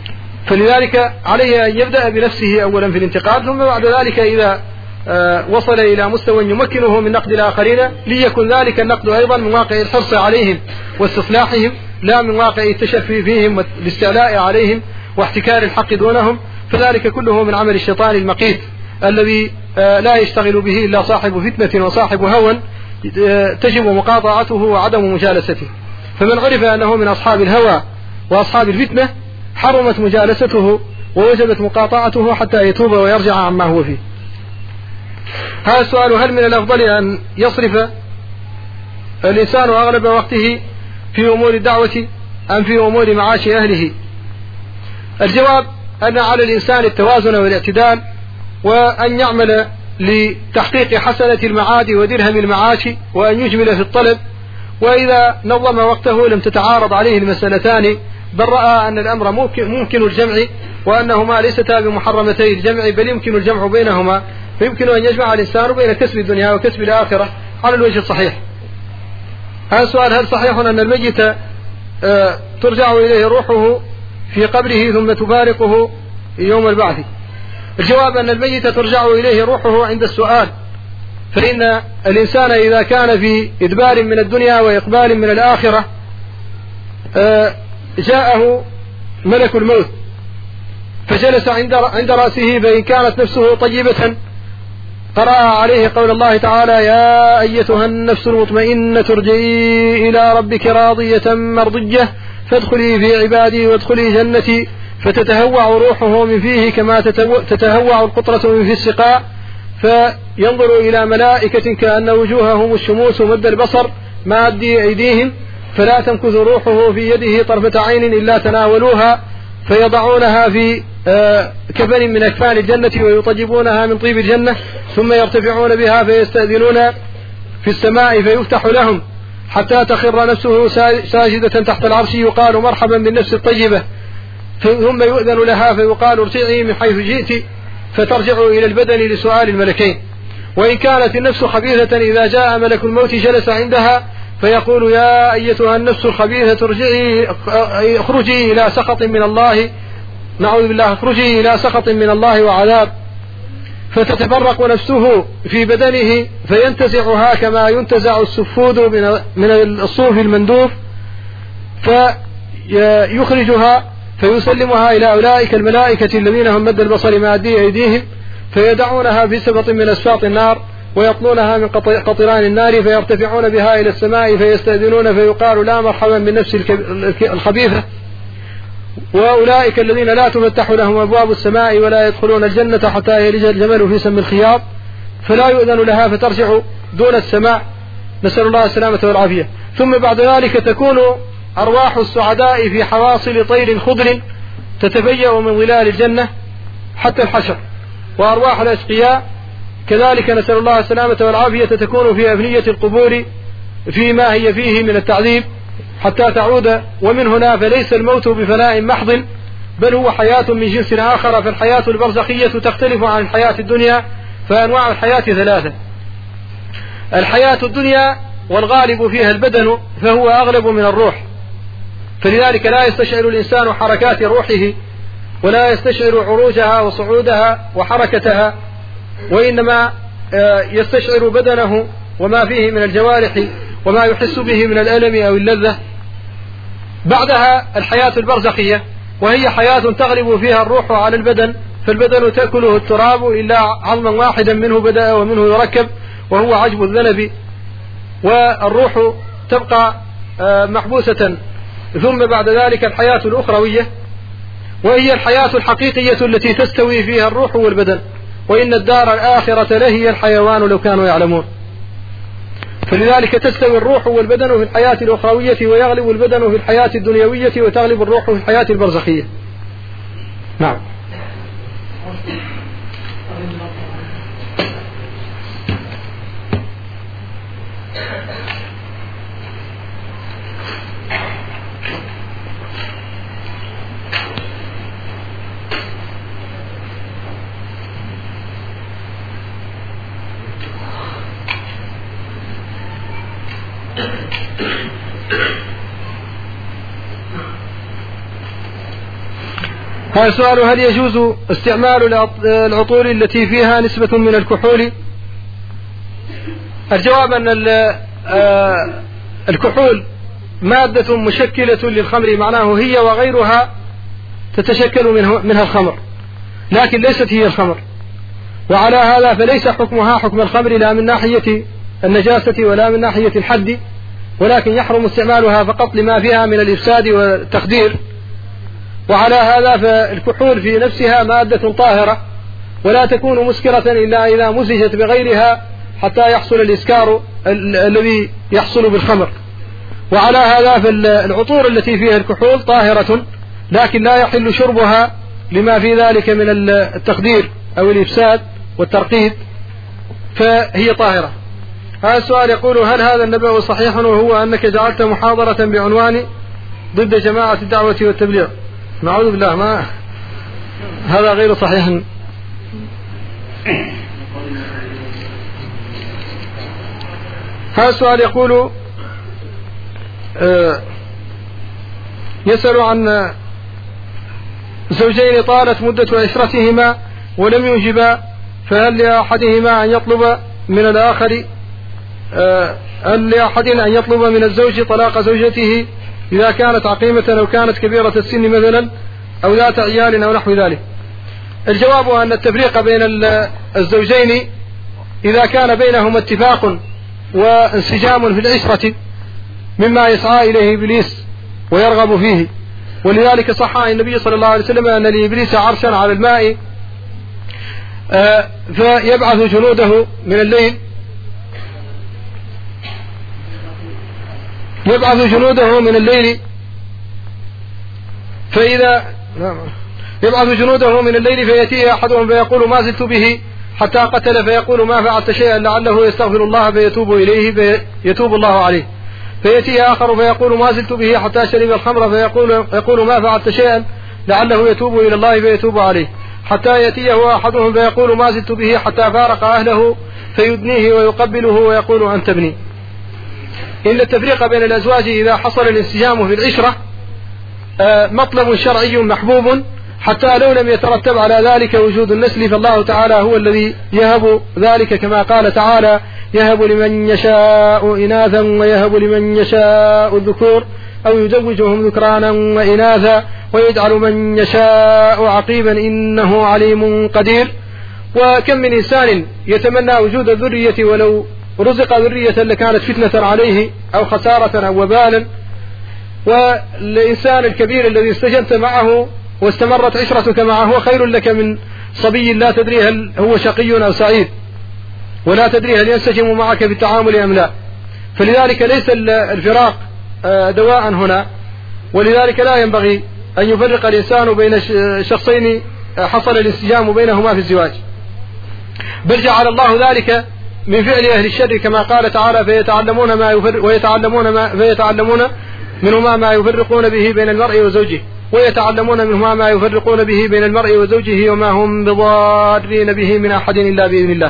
فلذلك عليه أن يبدأ بنفسه أولا في الانتقاد، ثم بعد ذلك إذا وصل إلى مستوى يمكنه من نقد الآخرين ليكن ذلك النقد أيضا من واقع الحرص عليهم واستصلاحهم، لا من واقع التشفي فيهم والاستعلاء عليهم واحتكار الحق دونهم، فذلك كله من عمل الشيطان المقيت الذي لا يشتغل به إلا صاحب فتنة وصاحب هوى تجب مقاطعته وعدم مجالسته. فمن عرف أنه من أصحاب الهوى وأصحاب الفتنة حرمت مجالسته ووجبت مقاطعته حتى يتوب ويرجع عما هو فيه. هذا السؤال: هل من الأفضل أن يصرف الإنسان أغلب وقته في أمور الدعوة أم في أمور معاش أهله؟ الجواب أن على الإنسان التوازن والاعتدال، وأن يعمل لتحقيق حسنة المعاد ودرهم المعاش، وأن يجمل في الطلب، وإذا نظم وقته لم تتعارض عليه المسألتان، بل رأى أن الأمر ممكن, ممكن الجمع، وأنهما ليستا بمحرمتي الجمع بل يمكن الجمع بينهما، فيمكن أن يجمع الإنسان بين كسب الدنيا وكسب الآخرة على الوجه الصحيح. هذا السؤال: هل صحيح أن الميت ترجع إليه روحه في قبره ثم تفارقه يوم البعث؟ الجواب أن الميت ترجع إليه روحه عند السؤال، فإن الإنسان إذا كان في إدبار من الدنيا وإقبال من الآخرة جاءه ملك الموت فجلس عند رأسه، فإن كانت نفسه طيبة قرأ عليه قول الله تعالى: يا أيتها النفس المطمئنة ارجعي إلى ربك راضية مرضية فادخلي في عبادي وادخلي جنتي، فتتهوع روحه من فيه كما تتهوع القطرة من في السقاء، فينظر إلى ملائكة كأن وجوههم الشموس مد البصر ماد أيديهم، فلا تمكث روحه في يده طرفة عين إلا تناولوها فيضعونها في كفن من أكفان الجنة ويطجبونها من طيب الجنة، ثم يرتفعون بها فيستأذنون في السماء فيفتح لهم حتى تخر نفسه ساجدة تحت العرش، يقال: مرحبا بالنفس الطيبة، ثم يؤذن لها فيقال: ارجعي من حيث جئت، فترجع إلى البدن لسؤال الملكين. وإن كانت النفس خبيثة إذا جاء ملك الموت جلس عندها فيقول: يا أيتها النفس الخبيثة ارجعي اخرجي إلى سخط من الله، نعوذ بالله، اخرجي إلى سخط من الله وعذاب، فتتفرق نفسه في بدنه فينتزعها كما ينتزع السفود من الصوف المندوف، فيخرجها فيسلمها إلى أولئك الملائكة الذين هم مد البصر مادي أيديهم، فيدعونها في سبط من أسفاط النار ويطلونها من قطران النار، فيرتفعون بها إلى السماء فيستأذنون فيقال: لا مرحبا بالنفس الخبيثة. وأولئك الذين لا تفتح لهم أبواب السماء ولا يدخلون الجنة حتى يلج الجمل في سم الخياط، فلا يؤذن لها فترجع دون السماء، نسأل الله السلامة والعافية. ثم بعد ذلك تكون أرواح السعداء في حواصل طير خضر تتفيأ من ظلال الجنة حتى الحشر، وأرواح الأشقياء كذلك نسأل الله السلامة والعافية تكون في أبنية القبور فيما هي فيه من التعذيب حتى تعود. ومن هنا فليس الموت بفناء محض، بل هو حياة من جنس آخر، فالحياة البرزخية تختلف عن الحياة الدنيا، فأنواع الحياة ثلاثة: الحياة الدنيا والغالب فيها البدن فهو أغلب من الروح، فلذلك لا يستشعر الإنسان حركات روحه ولا يستشعر عروجها وصعودها وحركتها، وإنما يستشعر بدنه وما فيه من الجوارح وما يحس به من الألم أو اللذة. بعدها الحياة البرزخية، وهي حياة تغلب فيها الروح على البدن، فالبدن تأكله التراب إلا عظما واحدا منه بدأ ومنه يركب وهو عجب الذنب، والروح تبقى محبوسة. ثم بعد ذلك الحياة الأخروية، وهي الحياة الحقيقية التي تستوي فيها الروح والبدن، وإن الدار الآخرة لهي الحيوان لو كانوا يعلمون. فلذلك تستوي الروح والبدن في الحياة الأخروية، ويغلب البدن في الحياة الدنيوية، وتغلب الروح في الحياة البرزخية. نعم. هذا سؤال: هل يجوز استعمال العطور التي فيها نسبة من الكحول؟ الجواب أن الكحول مادة مشكلة للخمر، معناه هي وغيرها تتشكل منها الخمر، لكن ليست هي الخمر. وعلى هذا فليس حكمها حكم الخمر لا من ناحية النجاسة ولا من ناحية الحد، ولكن يحرم استعمالها فقط لما فيها من الإفساد والتخدير. وعلى هذا فالكحول في نفسها مادة طاهرة، ولا تكون مسكرة إلا إذا مزجت بغيرها حتى يحصل الإسكار الذي يحصل بالخمر. وعلى هذا فالعطور التي فيها الكحول طاهرة، لكن لا يحل شربها لما في ذلك من التخدير أو الإفساد والترقيد، فهي طاهرة. هذا السؤال يقول: هل هذا النبأ صحيح، وهو أنك جعلت محاضرة بعنوان ضد جماعة الدعوة والتبليغ؟ نعوذ بالله، ما هذا غير صحيح. هذا السؤال يقول: يسأل عن زوجين طالت مدة عشرتهما ولم ينجبا، فهل لأحدهما أن يطلب من الآخر هل لأحد أن يطلب من الزوج طلاق زوجته إذا كانت عقيمة أو كانت كبيرة السن مثلا أو ذات عيال أو نحو ذلك؟ الجواب أن التفريق بين الزوجين إذا كان بينهما اتفاق وانسجام في العشرة مما يسعى إليه إبليس ويرغب فيه، ولذلك صح عن النبي صلى الله عليه وسلم أن لإبليس عرشا على الماء فيبعث جنوده من الليل يبعث جنوده من الليل فإذا يبعث جنوده من الليل فيأتيه أحدهم فيقول: ما زلت به حتى قتل، فيقول: ما فعلت شيئا، لعله يستغفر الله فيتوب إليه فيتوب الله عليه. فيأتيه آخر فيقول: ما زلت به حتى شرب الخمر، فيقول يقول: ما فعلت شيئا، لعله يتوب إلى الله فيتوب عليه. حتى يأتيه أحدهم فيقول: ما زلت به حتى فارق أهله، فيدنيه ويقبله ويقول: أنت ابني. إن التفريق بين الأزواج إذا حصل الانسجام في العشرة مطلب شرعي محبوب، حتى لو لم يترتب على ذلك وجود النسل، فالله تعالى هو الذي يهب ذلك، كما قال تعالى: يهب لمن يشاء إناثا ويهب لمن يشاء الذكور أو يزوجهم ذكرانا وإناثا ويجعل من يشاء عقيما إنه عليم قدير. وكم من إنسان يتمنى وجود الذرية ولو رزق ذرية لكانت فتنة عليه أو خسارة أو وبالا، والإنسان الكبير الذي استجبت معه واستمرت عشرتك معه هو خير لك من صبي لا تدري هل هو شقي أو سعيد، ولا تدري هل ينسجم معك في التعامل أم لا. فلذلك ليس الفراق دواء هنا، ولذلك لا ينبغي أن يفرق الإنسان بين شخصين حصل الانسجام بينهما في الزواج، بل جعل الله ذلك من فعل أهل الشر، كما قال تعالى: فيتعلمون ما يفرق ويتعلمون ما فيتعلمون منهما ما يفرقون به بين المرء وزوجه ويتعلمون منهما ما يفرقون به بين المرء وزوجه وما هم بضارين به من أحد إلا بإذن الله.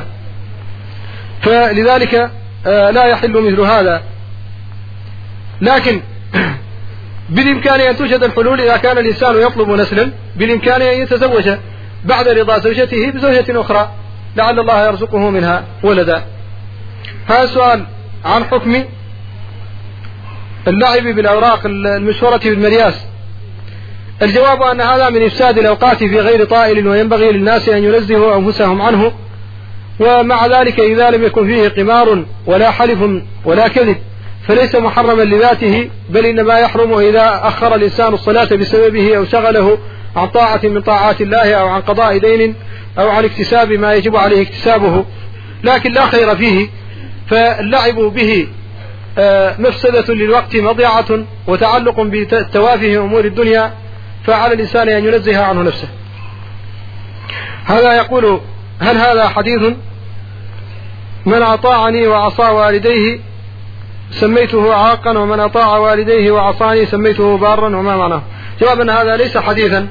فلذلك لا يحل مثل هذا، لكن بالإمكان أن توجد الحلول إذا كان الإنسان يطلب نسلا، بالإمكان أن يتزوج بعد رضا زوجته بزوجة أخرى لعل الله يرزقه منها ولدا. هذا سؤال عن حكم اللعب بالأوراق المشهورة بالمرياس. الجواب أن هذا من إفساد الأوقات في غير طائل، وينبغي للناس أن ينزهوا أنفسهم عنه. ومع ذلك إذا لم يكن فيه قمار ولا حلف ولا كذب فليس محرما لذاته، بل إنما يحرم إذا أخر الإنسان الصلاة بسببه أو شغله عن طاعة من طاعات الله أو عن قضاء دين أو عن اكتساب ما يجب عليه اكتسابه، لكن لا خير فيه. فاللعب به مفسدة للوقت مضيعة وتعلق بتوافه أمور الدنيا، فعلى الإنسان أن ينزه عنه نفسه. هذا يقول: هل هذا حديث من أطاعني وعصى والديه سميته عاقا، ومن أطاع والديه وعصاني سميته بارا، وما معناه؟ جواب أن هذا ليس حديثا،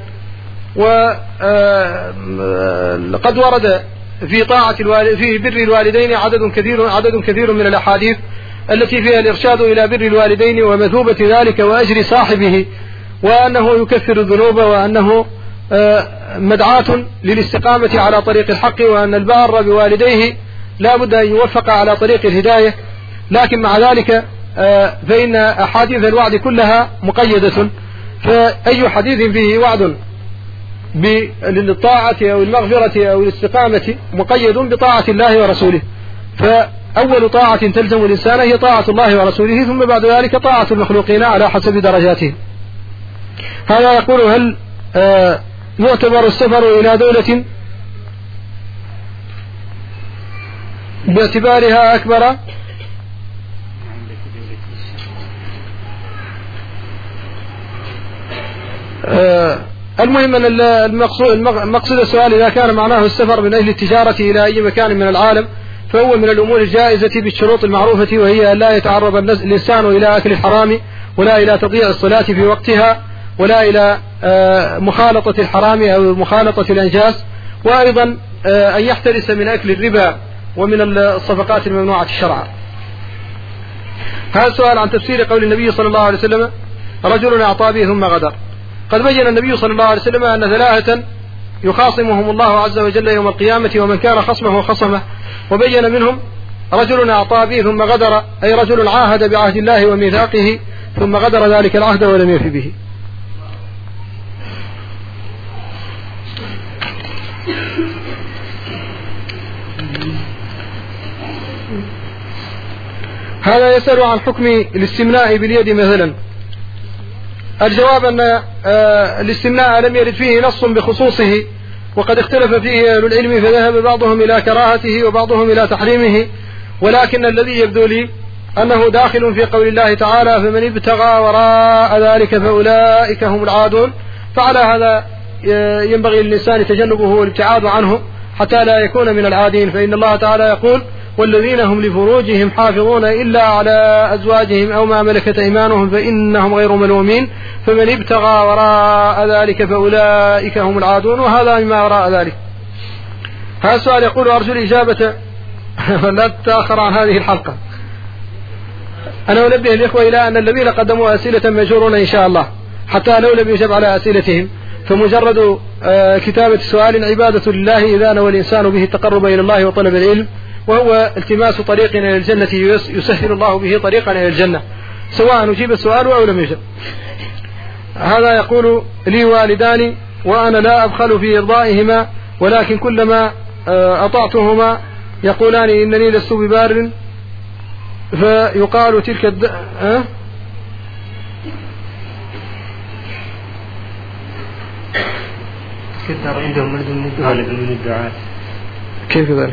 وقد ورد في طاعة الوالد في بر الوالدين عدد كثير عدد كثير من الأحاديث التي فيها الإرشاد إلى بر الوالدين ومثوبة ذلك وأجر صاحبه، وأنه يكفر الذنوب، وأنه مدعاة للاستقامة على طريق الحق، وأن البار بوالديه لا بد أن يوفق على طريق الهداية. لكن مع ذلك فإن أحاديث الوعد كلها مقيدة، فأي حديث فيه وعد بالطاعة أو المغفرة أو الاستقامة مقيد بطاعة الله ورسوله. فأول طاعة تلزم الإنسان هي طاعة الله ورسوله، ثم بعد ذلك طاعة المخلوقين على حسب درجاتهم. هذا يقول: هل آه يعتبر السفر إلى دولة باعتبارها أكبر آه المهم أن المقصود السؤال إذا كان معناه السفر من أجل التجارة إلى أي مكان من العالم فهو من الأمور الجائزة بالشروط المعروفة، وهي أن لا يتعرض الإنسان إلى أكل الحرام، ولا إلى تضييع الصلاة في وقتها، ولا إلى مخالطة الحرام أو مخالطة الأنجاس، وأيضا أن يحترس من أكل الربا ومن الصفقات الممنوعة شرعا. هذا السؤال عن تفسير قول النبي صلى الله عليه وسلم: رجل أعطى به ثم غدر. قد بين النبي صلى الله عليه وسلم أن ثلاثة يخاصمهم الله عز وجل يوم القيامة، ومن كان خصمه خصمه، وبين منهم رجل أعطى به ثم غدر، أي رجل عاهد بعهد الله وميثاقه ثم غدر ذلك العهد ولم يف به. هذا يسأل عن حكم الاستمناء باليد مثلا. الجواب أن الاستمناء لم يرد فيه نص بخصوصه، وقد اختلف فيه أهل العلم، فذهب بعضهم إلى كراهته وبعضهم إلى تحريمه، ولكن الذي يبدو لي أنه داخل في قول الله تعالى: فمن ابتغى وراء ذلك فأولئك هم العادون. فعلى هذا ينبغي للإنسان تجنبه والابتعاد عنه حتى لا يكون من العادين، فإن الله تعالى يقول: والذين هم لفروجهم حافظون إلا على أزواجهم أو ما ملكت أيمانهم فإنهم غير ملومين، فمن ابتغى وراء ذلك فأولئك هم العادون. وهذا مما وراء ذلك. هذا السؤال يقول: أرجو الإجابة لا تتأخر عن هذه الحلقة. أنا أنبه الإخوة إلى أن الذين قدموا أسئلة مأجورون إن شاء الله، حتى لو لم يجب على أسئلتهم، فمجرد كتابة سؤال عبادة لله إذا نوى الإنسان به التقرب إلى الله وطلب العلم، وهو التماس طريق إلى الجنة يسهل الله به طريقا إلى الجنة، سواء أجيب السؤال أو لم يجب. هذا يقول: لي والدان وأنا لا أبخل في إرضائهما، ولكن كلما أطعتهما يقولان إنني لست ببار، فيقال تلك الد... أه؟ كثر عندهم ولد من الدعاء. كيف ذلك؟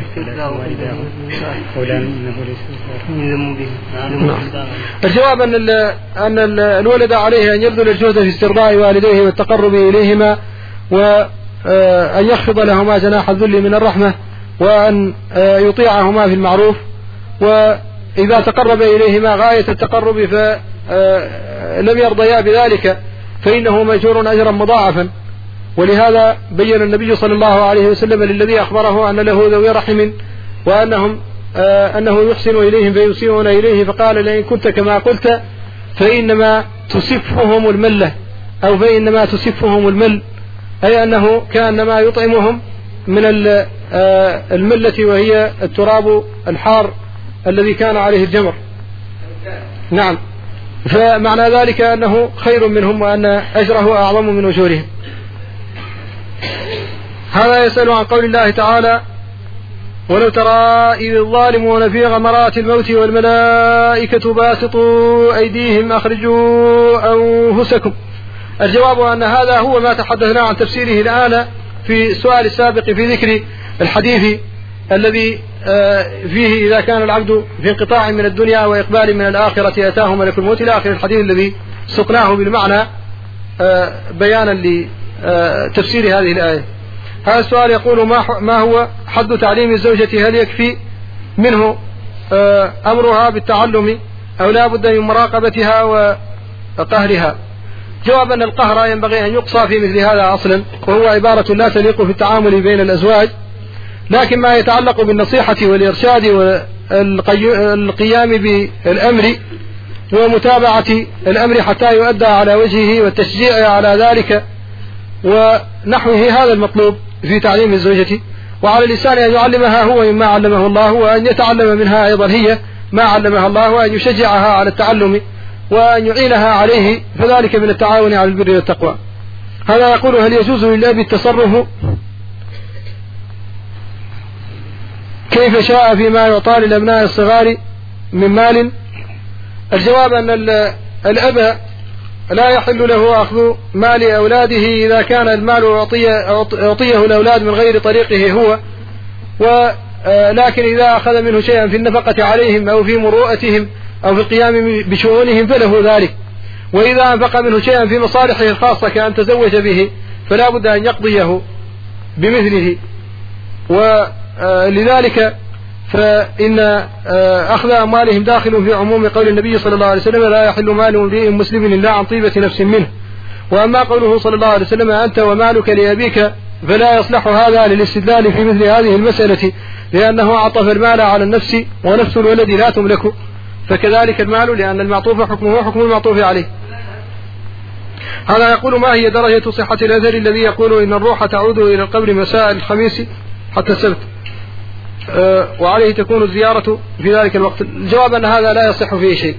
الجواب أن أن الولد عليه أن يبذل الجهد في استرضاء والديه والتقرب إليهما، وأن يخفض لهما جناح الذل من الرحمة، وأن يطيعهما في المعروف، وإذا تقرب إليهما غاية التقرب فلم يرضيا بذلك فإنه مأجور أجرا مضاعفا. ولهذا بين النبي صلى الله عليه وسلم للذي أخبره أن له ذوي رحم وأنهم آه أنه يحسن إليهم فيسيئون إليه، فقال: لئن كنت كما قلت فإنما تسفهم الملة، أو فإنما تسفهم المل، أي أنه كأنما يطعمهم من آه الملة، وهي التراب الحار الذي كان عليه الجمر. نعم، فمعنى ذلك أنه خير منهم وأن أجره أعظم من أجورهم. هذا يسأل عن قول الله تعالى: ولو ترى إذ الظالمون في غمرات الموت والملائكة باسطوا أيديهم أخرجوا أنفسكم. الجواب أن هذا هو ما تحدثنا عن تفسيره الآن في السؤال السابق في ذكر الحديث الذي فيه إذا كان العبد في انقطاع من الدنيا وإقبال من الآخرة أتاه ملك الموت، إلى آخر الحديث الذي سقناه بالمعنى بيانا لتفسير هذه الآية. هذا السؤال يقول: ما هو حد تعليم الزوجة؟ هل يكفي منه أمرها بالتعلم أو لا بد من مراقبتها وقهرها؟ جواب أن القهر ينبغي أن يقصى في مثل هذا أصلا، وهو عبارة لا تليق في التعامل بين الأزواج، لكن ما يتعلق بالنصيحة والإرشاد والقيام بالأمر ومتابعة الأمر حتى يؤدى على وجهه والتشجيع على ذلك ونحوه هذا المطلوب في تعليم الزوجة. وعلى الإنسان أن يعلمها هو مما علمه الله، وأن يتعلم منها أيضا هي ما علمها الله، وأن يشجعها على التعلم وأن يعينها عليه، فذلك من التعاون على البر والتقوى. هذا يقول: هل يجوز للأب التصرف كيف شاء فيما يعطى للأبناء الصغار من مال؟ الجواب أن الأب لا يحل له أخذ مال أولاده إذا كان المال يعطيه الأولاد من غير طريقه هو، ولكن إذا أخذ منه شيئا في النفقة عليهم أو في مروءتهم أو في القيام بشؤونهم فله ذلك. وإذا أنفق منه شيئا في مصالحه الخاصة كأن تزوج به فلا بد أن يقضيه بمثله. ولذلك فإن أخذ أموالهم داخل في عموم قول النبي صلى الله عليه وسلم: لا يحل مال امرئ مسلم إلا عن طيبة نفس منه. وأما قوله صلى الله عليه وسلم: أنت ومالك لأبيك، فلا يصلح هذا للاستدلال في مثل هذه المسألة، لأنه عطف المال على النفس، ونفس الولد لا تملك، فكذلك المال، لأن المعطوف حكمه حكم المعطوف عليه. هذا يقول: ما هي درجة صحة الأثر الذي يقول إن الروح تعود إلى القبر مساء الخميس حتى السبت، أه وعليه تكون الزيارة في ذلك الوقت؟ الجواب أن هذا لا يصح فيه شيء.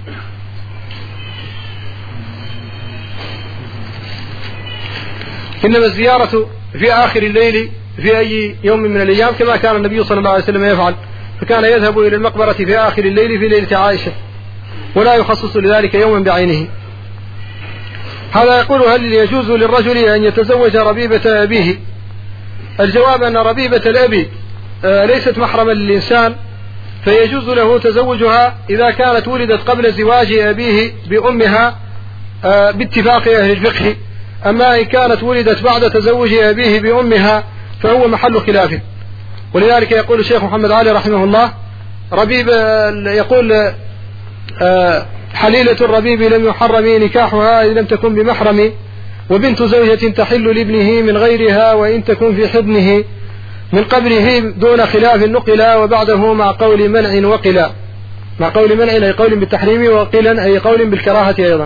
إنما الزيارة في آخر الليل في أي يوم من الأيام، كما كان النبي صلى الله عليه وسلم يفعل، فكان يذهب إلى المقبرة في آخر الليل في ليلة عائشة، ولا يخصص لذلك يوما بعينه. هذا يقول: هل يجوز للرجل أن يتزوج ربيبة أبيه؟ الجواب أن ربيبة الأب ليست محرما للإنسان، فيجوز له تزوجها إذا كانت ولدت قبل زواج أبيه بأمها باتفاق أهل الفقه. أما إن كانت ولدت بعد تزوج أبيه بأمها فهو محل خلاف. ولذلك يقول الشيخ محمد علي رحمه الله: ربيب يقول حليلة الربيب لم يحرم نكاحها إذ لم تكن بمحرم، وبنت زوجة تحل لابنه من غيرها وإن تكن في حضنه، من قبله دون خلاف نقلا، وبعده مع قول منع وقلا. مع قول منع أي قول بالتحريم، وقلا أي قول بالكراهة أيضا.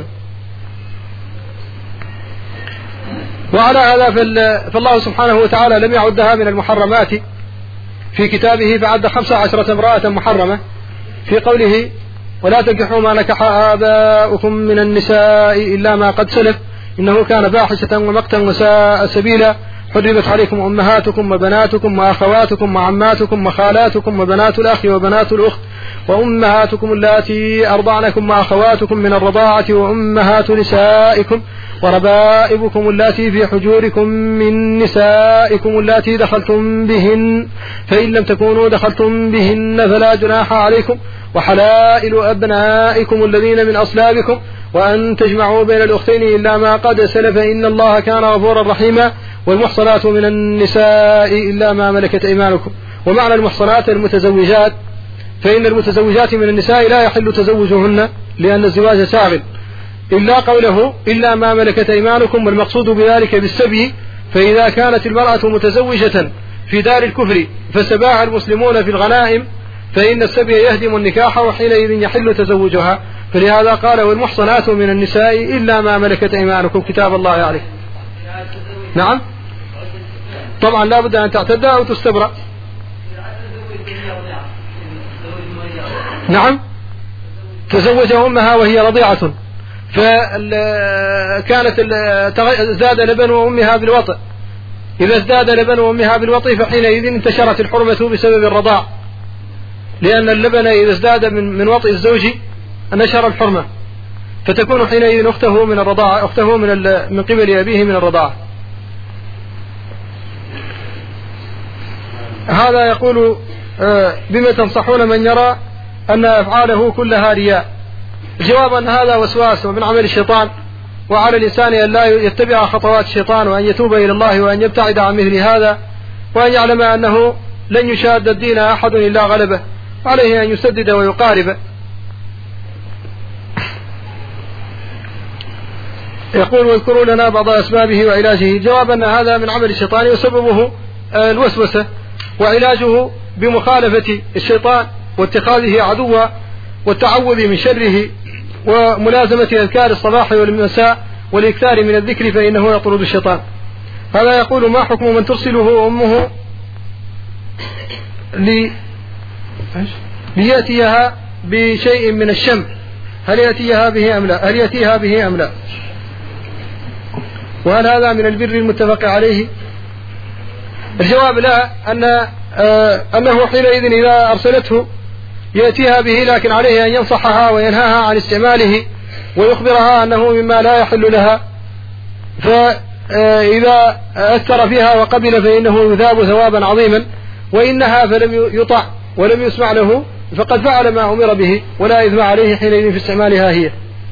وعلى هذا فالله سبحانه وتعالى لم يعدها من المحرمات في كتابه، فعد خمس عشرة امرأة محرمة في قوله: ولا تنكحوا ما نكح آباؤكم من النساء إلا ما قد سلف إنه كان فاحشة ومقتا وساء سبيلا. حرمت عليكم أمهاتكم وبناتكم وأخواتكم وعماتكم وخالاتكم وبنات الأخ وبنات الأخت وأمهاتكم اللاتي أرضعنكم وأخواتكم من الرضاعة وأمهات نسائكم وربائبكم اللاتي في حجوركم من نسائكم اللاتي دخلتم بهن، فإن لم تكونوا دخلتم بهن فلا جناح عليكم، وحلائل أبنائكم الذين من أصلابكم، وأن تجمعوا بين الأختين إلا ما قد سلف إن الله كان غفورا رحيما. والمحصنات من النساء إلا ما ملكت أيمانكم. ومعنى المحصنات المتزوجات، فإن المتزوجات من النساء لا يحل تزوجهن لأن الزواج شاغل، إلا قوله إلا ما ملكت أيمانكم، والمقصود بذلك بالسبي. فإذا كانت المرأة متزوجة في دار الكفر فسباها المسلمون في الغنائم فإن السبي يهدم النكاح، وحينئذ يحل تزوجها. فلهذا قال: والمحصنات من النساء إلا ما ملكت أيمانكم كتاب الله عليه. نعم طبعا لا بد أن تعتدى أو تستبرأ. نعم تزوج أمها وهي رضيعة، فكانت ازداد لبن أمها بالوطء، إذا ازداد لبن أمها بالوطء فحينئذ انتشرت الحرمة بسبب الرضاع، لأن اللبن إذا ازداد من, من وطء الزوج نشر الحرمة، فتكون حينئذ أخته من الرضاعة، أخته من, من قبل أبيه من الرضاعة. هذا يقول: بما تنصحون من يرى أن أفعاله كلها رياء؟ الجواب أن هذا وسواس ومن عمل الشيطان، وعلى الإنسان أن لا يتبع خطوات الشيطان، وأن يتوب إلى الله، وأن يبتعد عن مثل هذا، وأن يعلم أنه لن يشاد الدين أحد إلا غلبه، عليه أن يسدد ويقارب. يقول: واذكروا لنا بعض أسبابه وعلاجه. جواب أن هذا من عمل الشيطان، وسببه الوسوسة، وعلاجه بمخالفة الشيطان واتخاذه عدوا والتعوذ من شره وملازمة أذكار الصباح والمساء والإكثار من الذكر، فإنه يطرد الشيطان. هذا يقول: ما حكم من ترسله أمه لي ليأتيها بشيء من الشمع، هل يأتيها به أم لا؟ هل يأتيها به أم لا؟ وهل هذا من البر المتفق عليه؟ الجواب: لا، أن آه أنه حينئذ إذا أرسلته يأتيها به، لكن عليه أن ينصحها وينهاها عن استعماله ويخبرها أنه مما لا يحل لها، فإذا أثر فيها وقبل فإنه يثاب ثوابا عظيما، وإنها فلم يطع ولم يسمع له فقد فعل ما أمر به ولا إثم عليه حينئذ في استعمالها هي.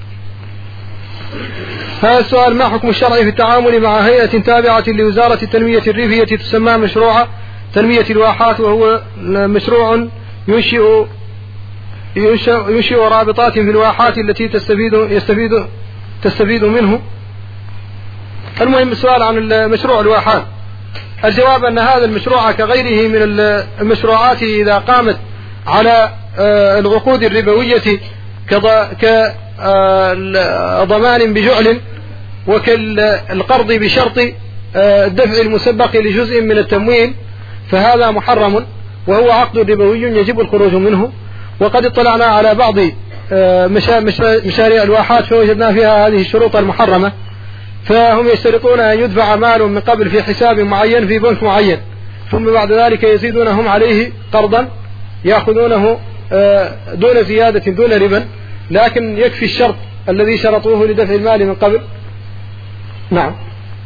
هذا السؤال: ما حكم الشرع في التعامل مع هيئة تابعة لوزارة التنمية الريفية تسمى مشروع تنمية الواحات، وهو مشروع ينشئ ينشئ رابطات في الواحات التي تستفيد يستفيد تستفيد منه؟ المهم السؤال عن مشروع الواحات. الجواب: أن هذا المشروع كغيره من المشروعات إذا قامت على العقود الربوية كضمان بجعل وكالقرض بشرط الدفع المسبق لجزء من التمويل فهذا محرم، وهو عقد ربوي يجب الخروج منه. وقد اطلعنا على بعض مشاريع الواحات فوجدنا فيها هذه الشروط المحرمة، فهم يشترطون أن يدفع مال من قبل في حساب معين في بنك معين، ثم بعد ذلك يزيدونهم عليه قرضا يأخذونه دون زيادة دون ربا، لكن يكفي الشرط الذي شرطوه لدفع المال من قبل. نعم.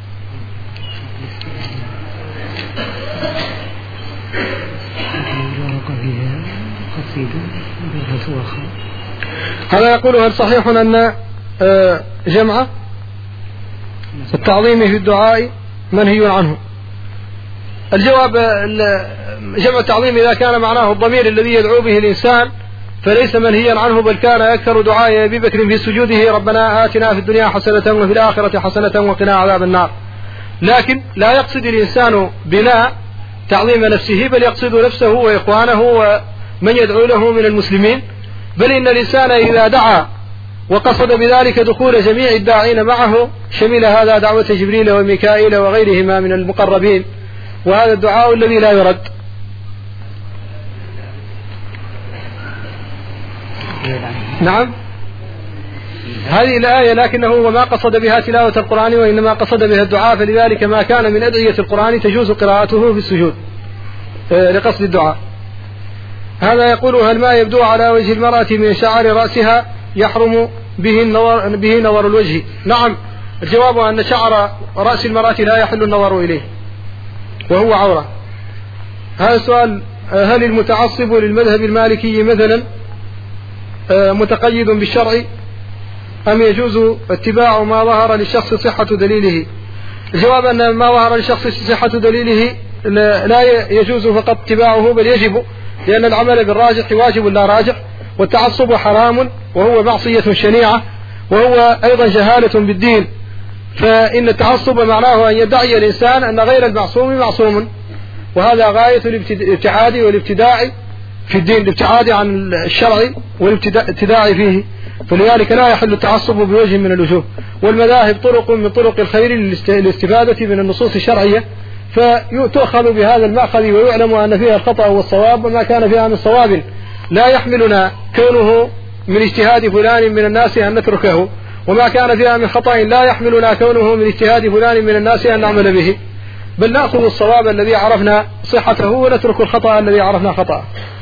هذا يقول: هل صحيح أن جمع التعظيم في الدعاء منهي عنه؟ الجواب: جمع التعظيم إذا كان معناه الضمير الذي يدعو به الإنسان فليس منهيا عنه، بل كان أكثر دعاء أبي بكر في سجوده: ربنا آتنا في الدنيا حسنة وفي الآخرة حسنة وقنا عذاب النار. لكن لا يقصد الإنسان بلا تعظيم نفسه، بل يقصد نفسه وإخوانه ومن يدعو له من المسلمين، بل إن الإنسان إذا دعا وقصد بذلك دخول جميع الداعين معه شمل هذا دعوة جبريل وميكائيل وغيرهما من المقربين، وهذا الدعاء الذي لا يرد. نعم، هذه الآية لكنه وما قصد بها تلاوة القرآن وإنما قصد بها الدعاء، فلذلك ما كان من أدعية القرآن تجوز قراءته في السجود لقصد الدعاء. هذا يقول: هل ما يبدو على وجه المرأة من شعر رأسها يحرم به النظر, به نظر الوجه؟ نعم، الجواب أن شعر رأس المرأة لا يحل النظر إليه وهو عورة. هذا السؤال: هل المتعصب للمذهب المالكي مثلا متقيد بالشرع أم يجوز اتباع ما ظهر للشخص صحة دليله؟ الجواب أن ما ظهر للشخص صحة دليله لا يجوز فقط اتباعه بل يجب، لأن العمل بالراجح واجب لا راجح، والتعصب حرام وهو معصية شنيعة، وهو أيضا جهالة بالدين، فإن التعصب معناه أن يدعي الإنسان أن غير المعصوم معصوم، وهذا غاية الابتعاد والابتداع في الدين، الابتعاد عن الشرع والابتداع فيه، فلذلك لا يحل التعصب بوجه من الوجوه. والمذاهب طرق من طرق الخير للاستفادة من النصوص الشرعية، فتؤخذ بهذا المأخذ ويعلم أن فيها الخطأ والصواب، وما كان فيها من صواب لا يحملنا كونه من اجتهاد فلان من الناس أن نتركه، وما كان فيها من خطأ لا يحملنا كونه من اجتهاد فلان من الناس أن نعمل به، بل نأخذ الصواب الذي عرفنا صحته ونترك الخطأ الذي عرفنا خطأه.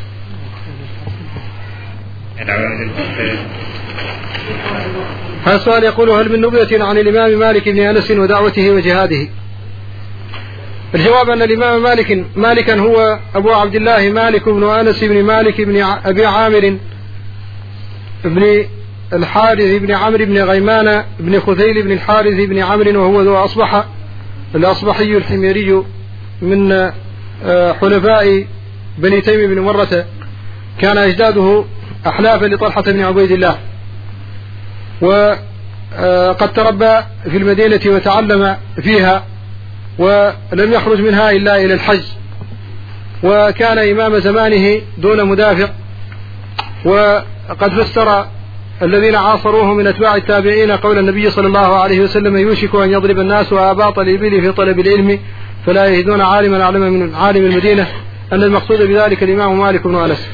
هذا السؤال يقول: هل من نبذة عن الإمام مالك بن أنس ودعوته وجهاده؟ الجواب أن الإمام مالك مالكا هو أبو عبد الله مالك بن أنس بن مالك بن أبي عامر بن الحارث بن عمرو بن غيمان بن خثيل بن الحارث بن عمرو، وهو ذو أصبح الأصبحي الحميري من حلفاء بني تيم بن مرة، كان أجداده أحلافا لطلحة بن عبيد الله، وقد تربى في المدينة وتعلم فيها ولم يخرج منها إلا إلى الحج، وكان إمام زمانه دون مدافع، وقد فسر الذين عاصروه من أتباع التابعين قول النبي صلى الله عليه وسلم يوشك أن يضرب الناس آباط الإبل في طلب العلم فلا يجدون عالما أعلم من عالم المدينة، أن المقصود بذلك الإمام مالك بن أنس.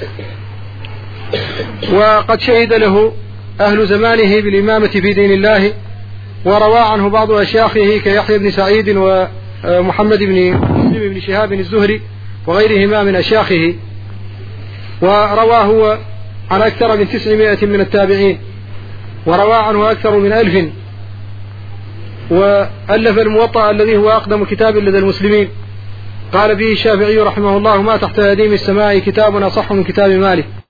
وقد شهد له أهل زمانه بالإمامة في دين الله، وروى عنه بعض أشياخه كيحيى بن سعيد ومحمد بن مسلم بن شهاب الزهري وغيرهما من أشياخه، ورواه عن أكثر من تسعمائة من التابعين، وروى عنه أكثر من ألف، وألف الموطأ الذي هو أقدم كتاب لدى المسلمين. قال فيه الشافعي رحمه الله: ما تحت أديم السماء كتاب أصح من كتاب مالك.